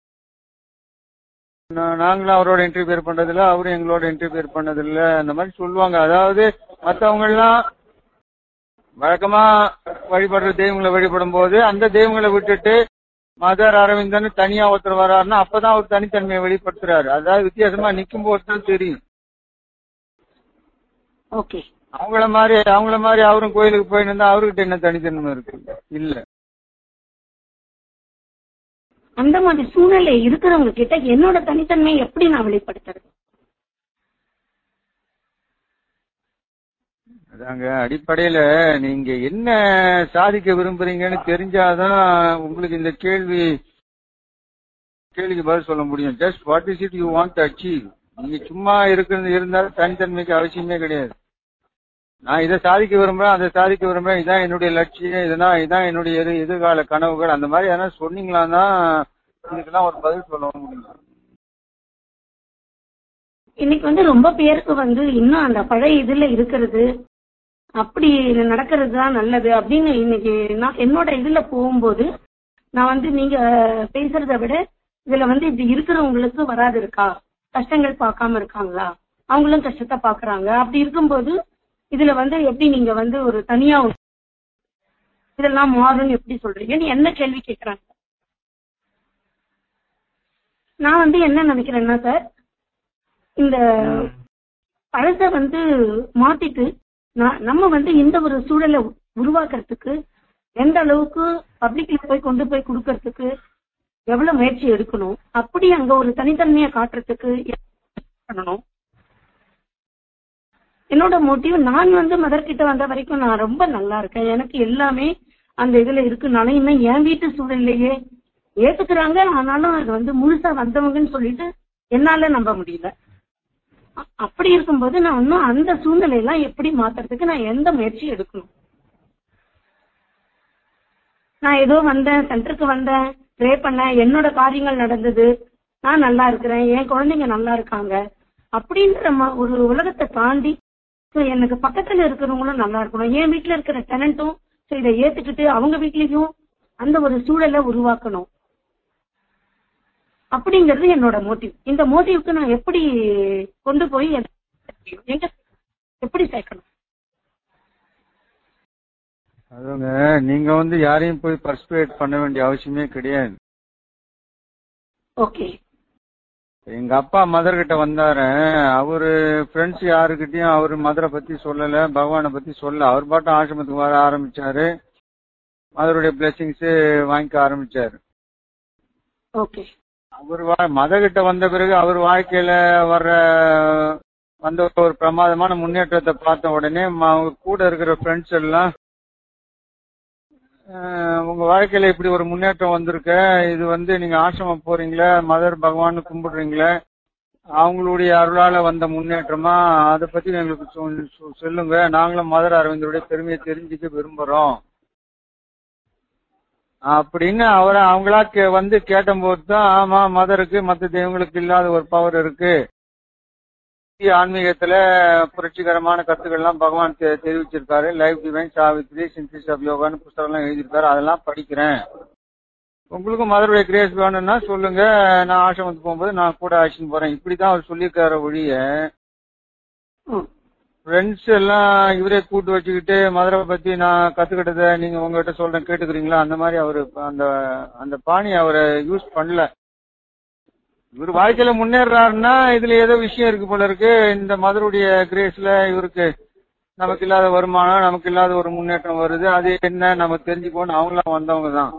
நாங்களும் அவரோட இன்டர்வியூர் பண்றதில்ல, அவரும் எங்களோட இன்டர்வியூர் பண்ணதில்ல, அந்த மாதிரி சொல்லுவாங்க. அதாவது மற்றவங்க எல்லாம் வழக்கமா வழிபடுற தெய்வங்களை வழிபடும் போது அந்த தெய்வங்களை விட்டுட்டு மதர் அரவிந்தன் தனியா ஒருத்தர் வர்றாருன்னா அப்பதான் அவர் தனித்தன்மையை வெளிப்படுத்துறாரு. அதாவது வித்தியாசமா நிக்கும் போதுதான் தெரியும். அவங்கள மாதிரி அவங்கள மாதிரி அவரும் கோயிலுக்கு போயிட்டு இருந்தா அவர்கிட்ட என்ன தனித்தன்மை இருக்கு? இல்ல. அந்த மாதிரி சூழ்நிலை இருக்கிறவங்க கிட்ட என்னோட தனித்தன்மையை எப்படி நான் வெளிப்படுத்துறது? அதாங்க அடிப்படையில நீங்க என்ன சாதிக்க விரும்புறீங்கன்னு தெரிஞ்சாதான் உங்களுக்கு இந்த கேள்வி கேள்விக்கு பதில் சொல்ல முடியும். Just what is it you want to achieve. நீங்க சும்மா இருக்கிறது இருந்தாலும் தனித்தன்மைக்கு அவசியமே கிடையாது. நான் இதை சாதிக்க விரும்புறேன், அதை சாதிக்க விரும்புறேன், இதான் என்னுடைய லட்சியம், இதெல்லாம் இதான் என்னுடைய எதிர் எதிர்கால கனவுகள், அந்த மாதிரி எதனா சொன்னீங்களான்னா இதுக்கெல்லாம் ஒரு பதில் சொல்ல முடியும். இன்னைக்கு வந்து ரொம்ப பேருக்கு வந்து இன்னும் அந்த பழைய இதுல இருக்கிறது, அப்படி நடக்கிறது தான் நல்லது அப்படின்னு இன்னைக்கு நான் என்னோட இதுல போகும்போது நான் வந்து நீங்க பேசுறத விட இதுல வந்து இப்படி இருக்கிறவங்களுக்கு வராது இருக்கா, கஷ்டங்கள் பார்க்காம இருக்காங்களா, அவங்களும் கஷ்டத்தை பாக்குறாங்க. அப்படி இருக்கும்போது இதுல வந்து எப்படி நீங்க வந்து ஒரு தனியா இதெல்லாம் மாறும்னு எப்படி சொல்றீங்கன்னு என்ன கேள்வி கேட்கறாங்க. நான் வந்து என்ன நினைக்கிறேன்னா சார், இந்த பழத்தை வந்து மாத்திட்டு நம்ம வந்து இந்த ஒரு சூழலை உருவாக்குறதுக்கு எந்த அளவுக்கு பப்ளிக்ல போய் கொண்டு போய் கொடுக்கறதுக்கு எவ்வளவு முயற்சி எடுக்கணும், அப்படி அங்க ஒரு தனித்தன்மையை காட்டுறதுக்கு பண்ணணும். என்னோட மோட்டிவ் நான் வந்து மதர் கிட்ட வந்த வரைக்கும் நான் ரொம்ப நல்லா இருக்கேன், எனக்கு எல்லாமே அந்த இதுல இருக்குனாலும் இன்னும் என் வீட்டு சூழலையே ஏத்துக்கிறாங்க. ஆனாலும் அது வந்து முழுசா வந்தவங்கன்னு சொல்லிட்டு என்னால நம்ப முடியல. அப்படி இருக்கும்போது நான் இன்னும் அந்த சூழ்நிலையெல்லாம் எப்படி மாத்துறதுக்கு நான் எந்த முயற்சி எடுக்கணும்? நான் ஏதோ வந்தேன், சென்டருக்கு வந்தேன், ப்ரே பண்ணேன், என்னோட காரியங்கள் நடந்தது, நான் நல்லா இருக்கிறேன், என் குழந்தைங்க நல்லா இருக்காங்க அப்படின்ற ஒரு உலகத்தை தாண்டி எனக்கு பக்கத்துல இருக்கிறவங்களும் நல்லா இருக்கணும், என் வீட்டுல இருக்கிற டெனன்ட்டும் இதை ஏத்துக்கிட்டு அவங்க வீட்லயும் அந்த ஒரு சூழலை உருவாக்கணும் அப்படிங்கிறது என்னோட மோட்டிவ். இந்த மோட்டிவ்க்கு நான் எப்படி கொண்டு போய் எங்க எப்படி சேர்க்கணும்? அதுங்க நீங்க வந்து யாரையும் போய் பர்சுவேட் பண்ண வேண்டிய அவசியமே கிடையாது. ஓகே. எங்க அப்பா மதர் கிட்ட வந்தாரு, அவரு ஃப்ரெண்ட்ஸ் யாருக்கிட்டையும் அவரு மதரை பத்தி சொல்லல, பகவானை பத்தி சொல்ல, அவர் பாட்டும் ஆசிரமத்துக்கு வர ஆரம்பிச்சாரு, மதருடைய பிளெஸிங்ஸ் வாங்கிக்க ஆரம்பிச்சாரு. ஓகே. அவர் மதர் கிட்ட வந்த பிறகு அவர் வாழ்க்கையில வர்ற வந்த ஒரு பிரமாதமான முன்னேற்றத்தை பார்த்த உடனே அவங்க கூட இருக்கிற ஃப்ரெண்ட்ஸ் எல்லாம் உங்க வாழ்க்கையில இப்படி ஒரு முன்னேற்றம் வந்திருக்க, இது வந்து நீங்க ஆசிரமம் போறீங்களா, மதர் பகவான் கும்பிடுறீங்களா, அவங்களுடைய அருளால வந்த முன்னேற்றமா, அதை பத்தி எங்களுக்கு சொல்லுங்க, நாங்களும் மதர் அரவிந்தருடைய பெருமையை தெரிஞ்சுக்க விரும்புறோம் அப்படின்னு அவரை அவங்களா வந்து கேட்டபோது தான், ஆமா மதருக்கு மற்ற தெய்வங்களுக்கு இல்லாத ஒரு பவர் இருக்கு, ஆன்மீகத்துல புரட்சிகரமான கருத்துக்கள் எல்லாம் பகவான் தெரிவிச்சிருக்காரு, Life Divine Savitri Synthesis of யோகான்னு புத்தகம் எல்லாம் எழுதியிருக்காரு, அதெல்லாம் படிக்கிறேன், உங்களுக்கும் மதருடைய கிரேஸ் வேணும்னா சொல்லுங்க, நான் ஆசிரமத்துக்கு போகும்போது நான் கூட ஆக்ஷன் போறேன், இப்படிதான் அவர் சொல்லியிருக்காரு ஒழிய ஃப்ரெண்ட்ஸ் எல்லாம் இவரே கூட்டு வச்சுக்கிட்டு மதுரை பத்தி நான் கத்துக்கிட்டத நீங்க உங்ககிட்ட சொல்றேன் கேட்டுக்கிறீங்களா, அந்த மாதிரி அவரு அந்த அந்த பாணி அவரை யூஸ் பண்ணல. இவர் வாழ்க்கையில முன்னேறாருன்னா இதுல ஏதோ விஷயம் இருக்கு போல இருக்கு, இந்த மதருடைய கிரேஸ்ல இவருக்கு நமக்கு இல்லாத வருமானம், நமக்கு இல்லாத ஒரு முன்னேற்றம் வருது, அது என்ன நம்ம தெரிஞ்சுக்கோன்னு அவங்களாம் வந்தவங்க தான்.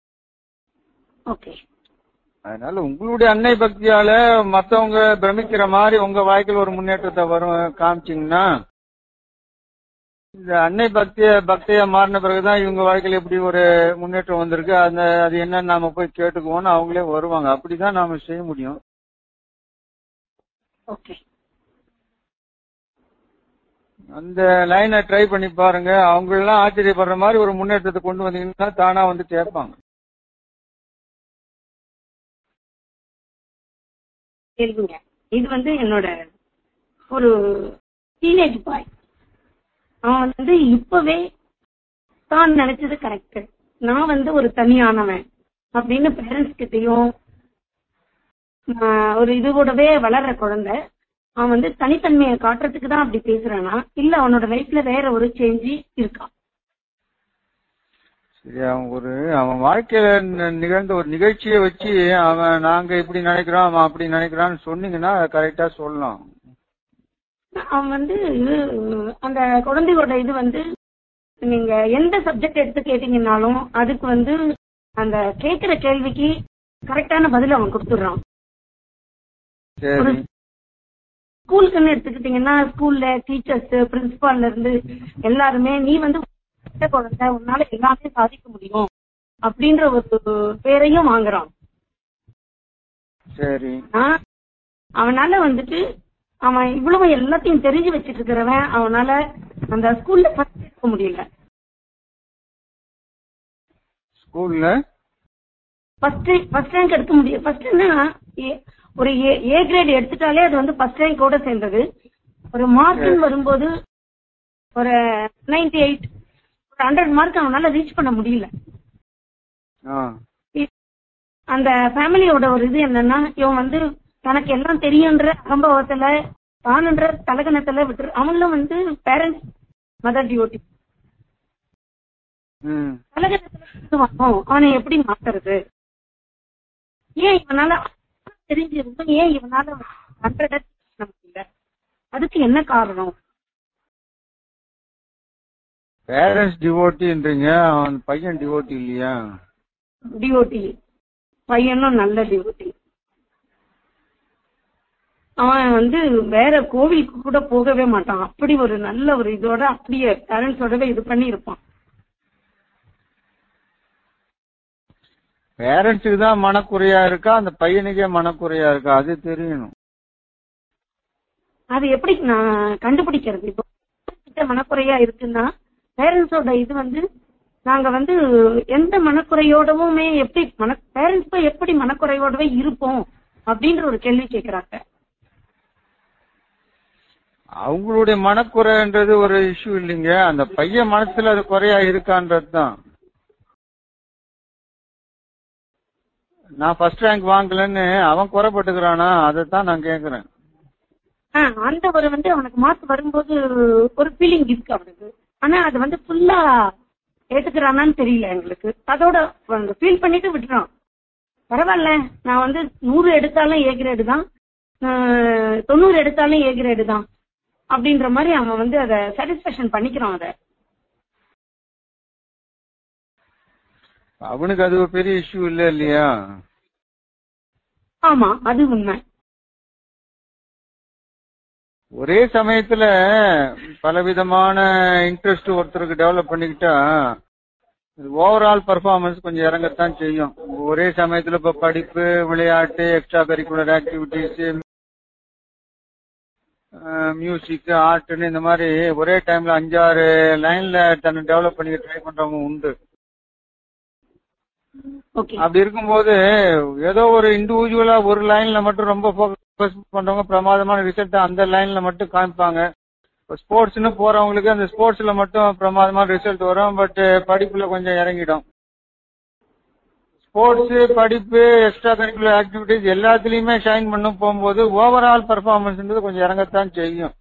அதனால உங்களுடைய அன்னை பக்தியால மத்தவங்க பிரமிக்கிற மாதிரி உங்க வாழ்க்கையில் ஒரு முன்னேற்றத்தை வரும் காமிச்சிங்கன்னா, இந்த அன்னை பக்திய பக்தியா மாறின பிறகுதான் இவங்க வாழ்க்கையில எப்படி ஒரு முன்னேற்றம் வந்திருக்கு, அந்த அது என்னன்னு நாம போய் கேட்டுக்குவோம்னு அவங்களே வருவாங்க. அப்படிதான் நாம செய்ய முடியும். அந்த லைனை ட்ரை பண்ணி பாருங்க, அவங்க எல்லாம் ஆச்சரியப்படுற மாதிரி ஒரு முன்னேற்றத்தை கொண்டு வந்தீங்கன்னா தானா வந்து கேட்பாங்க. இது வந்து என்னோட ஒரு டீனேஜ் பாய், அவன் வந்து இப்பவே தான் நினைச்சது கரெக்ட், நான் வந்து ஒரு தனியானவன் அப்படின்னு பேரண்ட்ஸ் கிட்டையும் ஒரு இது கூடவே வளர்ற குழந்தை, அவன் வந்து தனித்தன்மையை காட்டுறதுக்கு தான் அப்படி பேசுறானா இல்ல அவனோட லைஃப்ல வேற ஒரு சேஞ்சி இருக்கான்? சரி, அவன் ஒரு அவன் வாழ்க்கையில நிகழ்ந்த ஒரு நிகழ்ச்சியை வச்சு அவன் நாங்க இப்படி நினைக்கிறோம் அவன் அப்படி நினைக்கிறான்னு சொன்னீங்கன்னா கரெக்டா சொல்லலாம். அவன் வந்து அந்த குழந்தையோட இது வந்து நீங்க எந்த சப்ஜெக்ட் எடுத்து கேட்டீங்கன்னாலும் அதுக்கு வந்து அந்த கேட்கிற கேள்விக்கு கரெக்டான பதில் அவன் கொடுத்துடுறான். ஸ்கூலுக்குன்னு எடுத்துக்கிட்டீங்கன்னா ஸ்கூல்ல டீச்சர்ஸ் பிரின்சிபால்ல இருந்து எல்லாருமே நீ வந்து குழந்தை உன்னால எல்லாமே சாதிக்க முடியும் அப்படின்ற ஒரு பேரையும் வாங்குறான். சரி, அவனால வந்துட்டு அவன் இவ்வளவு எல்லாத்தையும் தெரிஞ்சு வச்சிட்டு இருக்கிறவன் அவனால அந்த ஸ்கூல்ல ஃபர்ஸ்ட் எடுக்க முடியல. ஸ்கூல்ல ஃபர்ஸ்ட் ஃபர்ஸ்ட் ரேங்க் எடுக்க முடியும். ஃபர்ஸ்ட்னா ஒரு ஏ கிரேட் எடுத்துட்டாலே அது வந்து ஃபர்ஸ்ட் ரேங்க் கூட சேர்ந்தது. ஒரு மார்க்னு வரும்போது ஒரு நைன்டி எயிட் ஒரு ஹண்ட்ரட் மார்க் அவனால ரீச் பண்ண முடியல. அந்த ஃபேமிலியோட ஒரு இது என்னன்னா, இவன் வந்து தனக்கு எல்லாம் தெரியுன்ற அகம்பவத்துல தானுன்ற தலகணத்துல விட்டு அவங்களும் வந்து பேரண்ட்ஸ் மதர் டிவோட்டி தலகணத்துல அவனை எப்படி மாத்துறது, ஏன் இவனால தெரிஞ்சிருந்தும் ஏன் இவனால ஹண்ட்ரட் முடியல, அதுக்கு என்ன காரணம்? பேரண்ட்ஸ் டிவோட்டின்றீங்க, அவன் பையன் டிவோட்டி இல்லையா? டிவோட்டி, பையனும் நல்ல டிவோட்டி. அவன் வந்து வேற கோவிலுக்கு கூட போகவே மாட்டான். அப்படி ஒரு நல்ல ஒரு இதோட அப்படியே பேரண்ட்ஸோடவே இது பண்ணி இருப்பான். பேரண்ட்ஸுக்கு தான் மனக்குறையா இருக்கா, அந்த பையனுக்கே மனக்குறையா இருக்கா, அது தெரியணும். அது எப்படி நான் கண்டுபிடிக்கிறது? இப்போ மனக்குறையா இருக்குன்னா பேரண்ட்ஸோட இது வந்து நாங்க வந்து எந்த மனக்குறையோடவுமே எப்படி மன பேரண்ட்ஸ் எப்படி மனக்குறையோடவே இருப்போம் அப்படின்ற ஒரு கேள்வி கேட்கிறாங்க. அவங்களுடைய மனக்குறைன்றது ஒரு இஷ்யூ இல்லைங்க, அந்த பையன் மனசுல அது குறையா இருக்கான்றது தான். நான் ஃபர்ஸ்ட் ரேங்க் வாங்கலன்னு அவன் குறைப்பட்டுக்கிறானா, அதை தான் நான் கேக்குறேன். அந்த ஒரு வந்து அவனுக்கு மார்க் வரும்போது ஒரு ஃபீலிங் இருக்கு அவனுக்கு. ஆனா அது வந்து ஃபுல்லா ஏத்துக்கிறானான்னு தெரியல எங்களுக்கு. அதோட ஃபீல் பண்ணிட்டு விட்டுறான். பரவாயில்ல, நான் வந்து நூறு எடுத்தாலும் ஏ கிரேடு தான், தொண்ணூறு எடுத்தாலும் ஏ கிரேடு தான் அப்படின்ற மாதிரி அவன் வந்து அதை சாட்டிஸ்பேக்ஷன் பண்ணிக்கிறான். அதை அவனுக்கு அது ஒரு பெரிய இஷ்யூ இல்ல இல்லையா? ஆமா, அது உண்மை. ஒரே சமயத்துல பலவிதமான இன்ட்ரெஸ்ட் ஒருத்தருக்கு டெவலப் பண்ணிக்கிட்டா ஓவரால் பர்ஃபார்மன்ஸ் கொஞ்சம் இறங்கத்தான் செய்யும். ஒரே சமயத்துல இப்ப படிப்பு, விளையாட்டு, எக்ஸ்ட்ரா கரிக்குலர் ஆக்டிவிட்டிஸ், மியூசிக், ஆர்ட்னு இந்த மாதிரி ஒரே டைம்ல அஞ்சாறு லைன்ல தன்னை டெவலப் பண்ணி ட்ரை பண்றவங்க உண்டு. அப்படி இருக்கும்போது ஏதோ ஒரு இண்டிவிஜுவலா ஒரு லைன்ல மட்டும் ரொம்ப போக்கஸ் பண்றவங்க பிரமாதமான ரிசல்ட் அந்த லைன்ல மட்டும் காமிப்பாங்க. ஸ்போர்ட்ஸ்னு போறவங்களுக்கு அந்த ஸ்போர்ட்ஸ்ல மட்டும் பிரமாதமான ரிசல்ட் வரும், பட் படிப்புல கொஞ்சம் இறங்கிடும். ஸ்போர்ட்ஸ், படிப்பு, எக்ஸ்ட்ரா கரிக்குலர் ஆக்டிவிட்டிஸ் எல்லாத்துலயுமே ஷைன் பண்ண போகும்போது ஓவரால் பர்ஃபார்மன்ஸ்ன்றது கொஞ்சம் இறங்கத்தான் செய்யும்.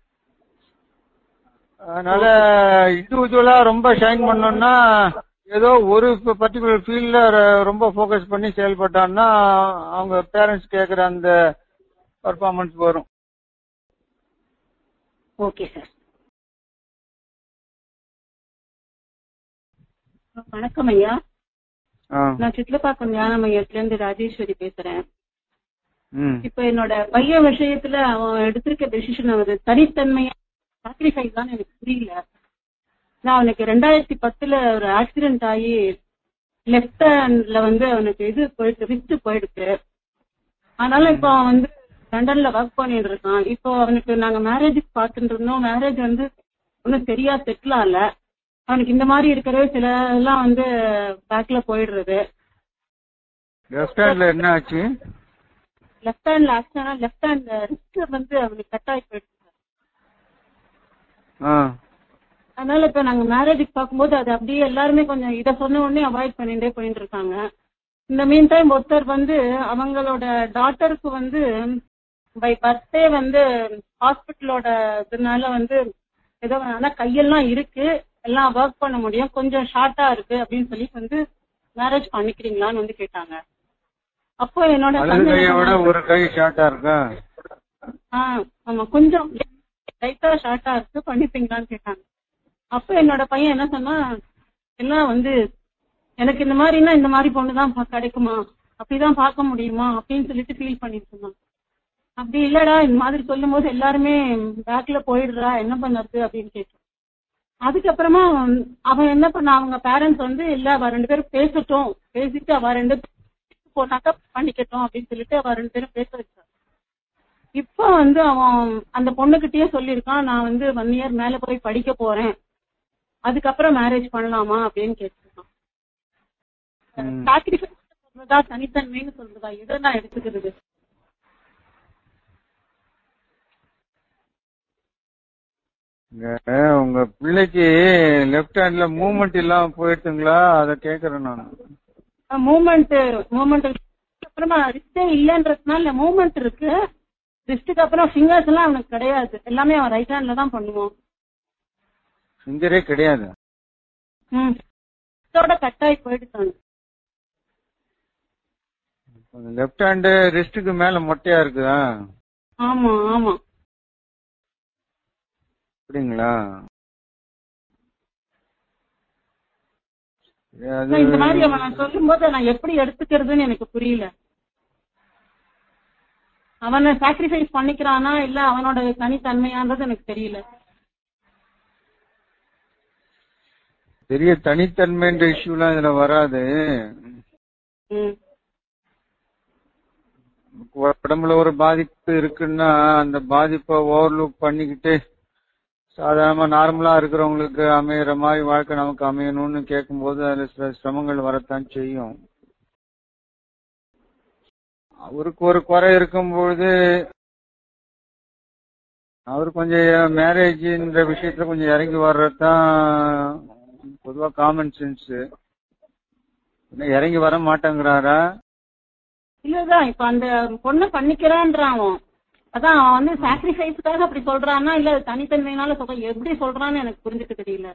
அதனால இண்டிவிஜுவலா ரொம்ப ஷைன் பண்ணோம்னா ஏதோ ஒரு பர்டிகுலர் ஃபீல்ட்ல ரொம்ப போக்கஸ் பண்ணி செயல்பட்டான்னா அவங்க பேரண்ட்ஸ் கேக்குற அந்த பர்ஃபார்மன்ஸ் வரும். Okay sir. வணக்கம் ஐயா, நான் சித்லப்பாக்கம் ஞான மையத்துல இருந்து ராஜேஸ்வரி பேசுறேன். இப்ப என்னோட பையன் விஷயத்துல அவன் எடுத்திருக்க டெசிஷன் ஒரு தனித்தன்மையா சாக்ரிஃபைஸ் தான் எனக்கு புரியல. நான் அவனுக்கு ரெண்டாயிரத்தி பத்துல ஒரு ஆக்சிடென்ட் ஆகி லெப்ட் ஹேண்ட்ல வந்து அவனுக்கு இது போயிட்டு ரிஸ்ட் போயிடுச்சு. அதனால இப்ப அவன் வந்து லண்டன்ல ஒர்க் பண்ணிட்டு இருக்கான். இப்போ அவனுக்கு நாங்க மேரேஜுக்கு பாத்துட்டு இருந்தோம். மேரேஜ் வந்து ஒன்னும் சரியா செட்டில் ஆகல. அவனுக்கு இந்த மாதிரி இருக்கிறது சில எல்லாம் வந்து பேக்ல போயிடுறது. லெஃப்ட் ஹேண்ட்ல என்ன ஆச்சு? லெஃப்ட் ஹேண்ட்ல ஆக்சுவலா லெஃப்ட் ஹேண்ட் ரிஸ்ட் வந்து அவனுக்கு கட் ஆகி போயிடுச்சு. அதனால இப்ப நாங்க மேரேஜுக்கு பார்க்கும்போது அது அப்படியே எல்லாருமே கொஞ்சம் இதை சொன்ன உடனே அவாய்ட் பண்ணிட்டே போயிட்டு இருக்காங்க. இந்த மீன் டைம் ஒருத்தர் வந்து அவங்களோட டாட்டருக்கு வந்து பை பர்த்டே வந்து ஹாஸ்பிட்டலோட இதனால வந்து ஏதோ ஆனா கையெல்லாம் இருக்கு, எல்லாம் ஒர்க் பண்ண முடியும், கொஞ்சம் ஷார்ட்டா இருக்கு அப்படின்னு சொல்லி வந்து மேரேஜ் பண்ணிக்கிறீங்களான்னு வந்து கேட்டாங்க. அப்போ என்னோட ஒரு கை ஷார்ட்டா இருக்கா? ஆஹ் ஆமா, கொஞ்சம் லைட்டா ஷார்ட்டா இருக்கு, பண்ணிப்பீங்களான்னு கேட்டாங்க. அப்ப என்னோட பையன் என்ன சொன்னா, எல்லாம் வந்து எனக்கு இந்த மாதிரினா இந்த மாதிரி பொண்ணுதான் கிடைக்குமா, அப்படிதான் பார்க்க முடியுமா அப்படின்னு சொல்லிட்டு ஃபீல் பண்ணிட்டு இருந்தான். அப்படி இல்லடா, இந்த மாதிரி சொல்லும் போது எல்லாருமே பேக்ல போயிடுறா, என்ன பண்ணது அப்படின்னு கேட்டான். அதுக்கப்புறமா அவன் என்ன பண்ண, அவங்க பேரண்ட்ஸ் வந்து இல்ல அவ ரெண்டு பேரும் பேசட்டும், பேசிட்டு அவ ரெண்டு போனாக்கா பண்ணிக்கட்டும் அப்படின்னு சொல்லிட்டு அவ ரெண்டு பேரும் பேச வச்சான். இப்ப வந்து அவன் அந்த பொண்ணுகிட்டயே சொல்லியிருக்கான், நான் வந்து ஒன் இயர் மேல போய் படிக்க போறேன், அதுக்கப்புறம் மேரேஜ் பண்ணலாமா அப்படின்னு கேட்டிருக்கான். சாக்ரிஃபைஸ் சொல்றதா தனித்தன்மைன்னு சொல்றதா எதை நான் எடுத்துக்கிறது? உங்க பிள்ளைக்கு லெஃப்ட் ஹேண்ட்ல மூவ்மெண்ட் இல்லாம போயிட்டுங்களா, அத கேக்குறேன் நான். மூவ்மெண்ட் மூவ்மெண்ட் அப்புறமா ரிஸ்டே இல்லன்றதுனால மூவ்மெண்ட் இருக்கு, ரிஸ்டுக்கு அப்புறம் ஃபிங்கர்ஸ் எல்லாம் அவனுக்கு கிடையாது, எல்லாமே அவன் ரைட் ஹேண்ட்ல தான் பண்ணுவான். ஃபிங்கரே கிடையாது. ம், ரிஸ்டோட கட் ஆகி போயிடுச்சு. லெஃப்ட் ஹேண்ட் ரிஸ்டுக்கு மேல மொட்டையா இருக்குதா? ஆமா ஆமா. அப்படிங்களா? இந்த மாதிரி அவன் சொல்லும் போது நான் எப்படி எடுத்துக்கிறதுன்னு எனக்கு புரியல. அவனை சாக்ரிஃபைஸ் பண்ணிக்கிறானா இல்ல அவனோட தனித்தன்மையான்றது எனக்கு தெரியல. பெரிய தனித்தன்மைன்ற இஷ்யூலாம் இதுல வராது. உடம்புல ஒரு பாதிப்பு இருக்குன்னா அந்த பாதிப்பை ஓவர்லுக் பண்ணிக்கிட்டு சாதாரணமா நார்மலா இருக்கிறவங்களுக்கு அமையிற மாதிரி வாழ்க்கை நமக்கு அமையணும்னு கேட்கும் போது அதுல சில சிரமங்கள் வரத்தான் செய்யும். அவருக்கு ஒரு குறை இருக்கும்பொழுது அவரு கொஞ்சம் மேரேஜ்ன்ற விஷயத்துல கொஞ்சம் இறங்கி வர்றதுதான் பொதுவா காமன் சென்ஸ். இறங்கி வர மாட்டேங்கிறாரா? இல்லதான் இப்ப அந்த பொண்ணு பண்ணிக்கிறான்றான். அதான் அவன் வந்து சாக்ரிஃபைஸ்க்காக அப்படி சொல்றான்னா இல்ல தனித்தன்மையினால சொல்ற எப்படி சொல்றான்னு எனக்கு புரிஞ்சுக்க தெரியல.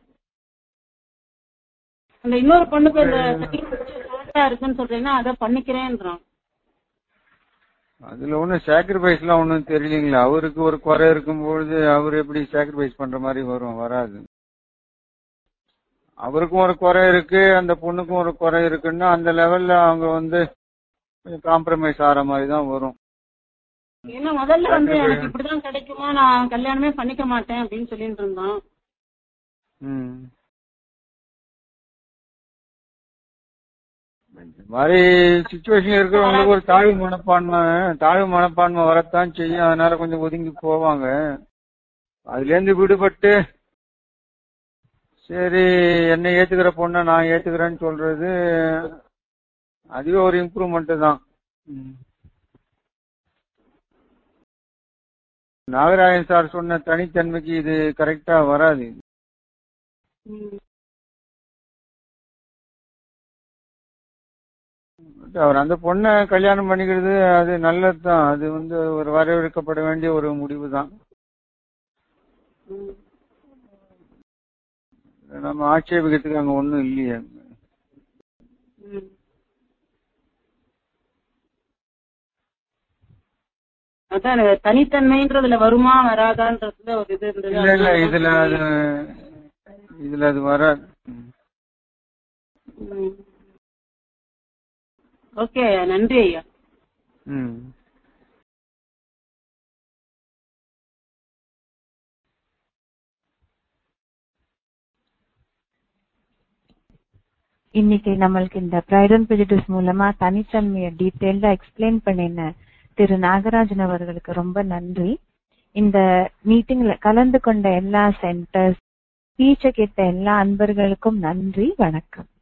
அந்த இன்னொரு பொண்ணுக்கு அந்த இருக்குன்னு சொல்றீங்கன்னா அதை பண்ணிக்கிறேன்றான். அதுல ஒண்ணும் சாக்ரிஃபைஸ் எல்லாம் ஒண்ணும் தெரியலீங்களா? அவருக்கு ஒரு குறை இருக்கும்பொழுது அவரு எப்படி சாக்ரிஃபைஸ் பண்ற மாதிரி வரும்? வராது. அவருக்கும் ஒரு குறை இருக்கு, அந்த பொண்ணுக்கும் ஒரு குறை இருக்குன்னா அந்த லெவல்ல அவங்க வந்து காம்ப்ரமைஸ் ஆகிற மாதிரி தான் வரும். ஏன்னா முதல்ல வந்து எனக்கு இப்படிதான் கிடைக்குமா, நான் கல்யாணமே பண்ணிக்க மாட்டேன் அப்படின்னு சொல்லிட்டு இருந்தான். இந்த மாதிரி சிச்சுவேஷன் இருக்கிறவங்களுக்கு ஒரு தாழ்வு மனப்பான்மை தாழ்வு மனப்பான்மை வரத்தான் செய்யும். அதனால கொஞ்சம் ஒதுங்கி போவாங்க. அதுல இருந்து விடுபட்டு சரி என்னை ஏத்துக்கிற பொண்ணை நான் ஏத்துக்கிறேன்னு சொல்றது அதுவே ஒரு இம்ப்ரூவ்மெண்ட் தான். நாகராஜன் சார் சொன்ன தனித்தன்மைக்கு இது கரெக்டா வராது. அவர் அந்த பொண்ணை கல்யாணம் பண்ணிக்கிறது அது நல்லதுதான். அது வந்து ஒரு வரவேற்கப்பட வேண்டிய ஒரு முடிவு தான். நம்ம ஆட்சேபிக்கிறதுக்கு அங்க ஒண்ணும் இல்லையே. அதான் தனித்தன்மைன்றதுல வருமா வராதான்றதுல ஒரு இது இருந்தது. இல்ல இல்ல இதுல அது இதுல அது வராது. ஓகே, நன்றி ஐயா. ம் இன்னைக்கு நம்மளுக்கு இந்த பிரைட் அண்ட் ப்ரெஜுடிஸ் மூலமா தனித்தன்மையை டீட்டெயில்டா எக்ஸ்பிளைன் பண்ணின திரு நாகராஜன் அவர்களுக்கு ரொம்ப நன்றி. இந்த மீட்டிங்ல கலந்து கொண்ட எல்லா சென்டர்ஸ், ஸ்பீச்சை கேட்ட எல்லா அன்பர்களுக்கும் நன்றி. வணக்கம்.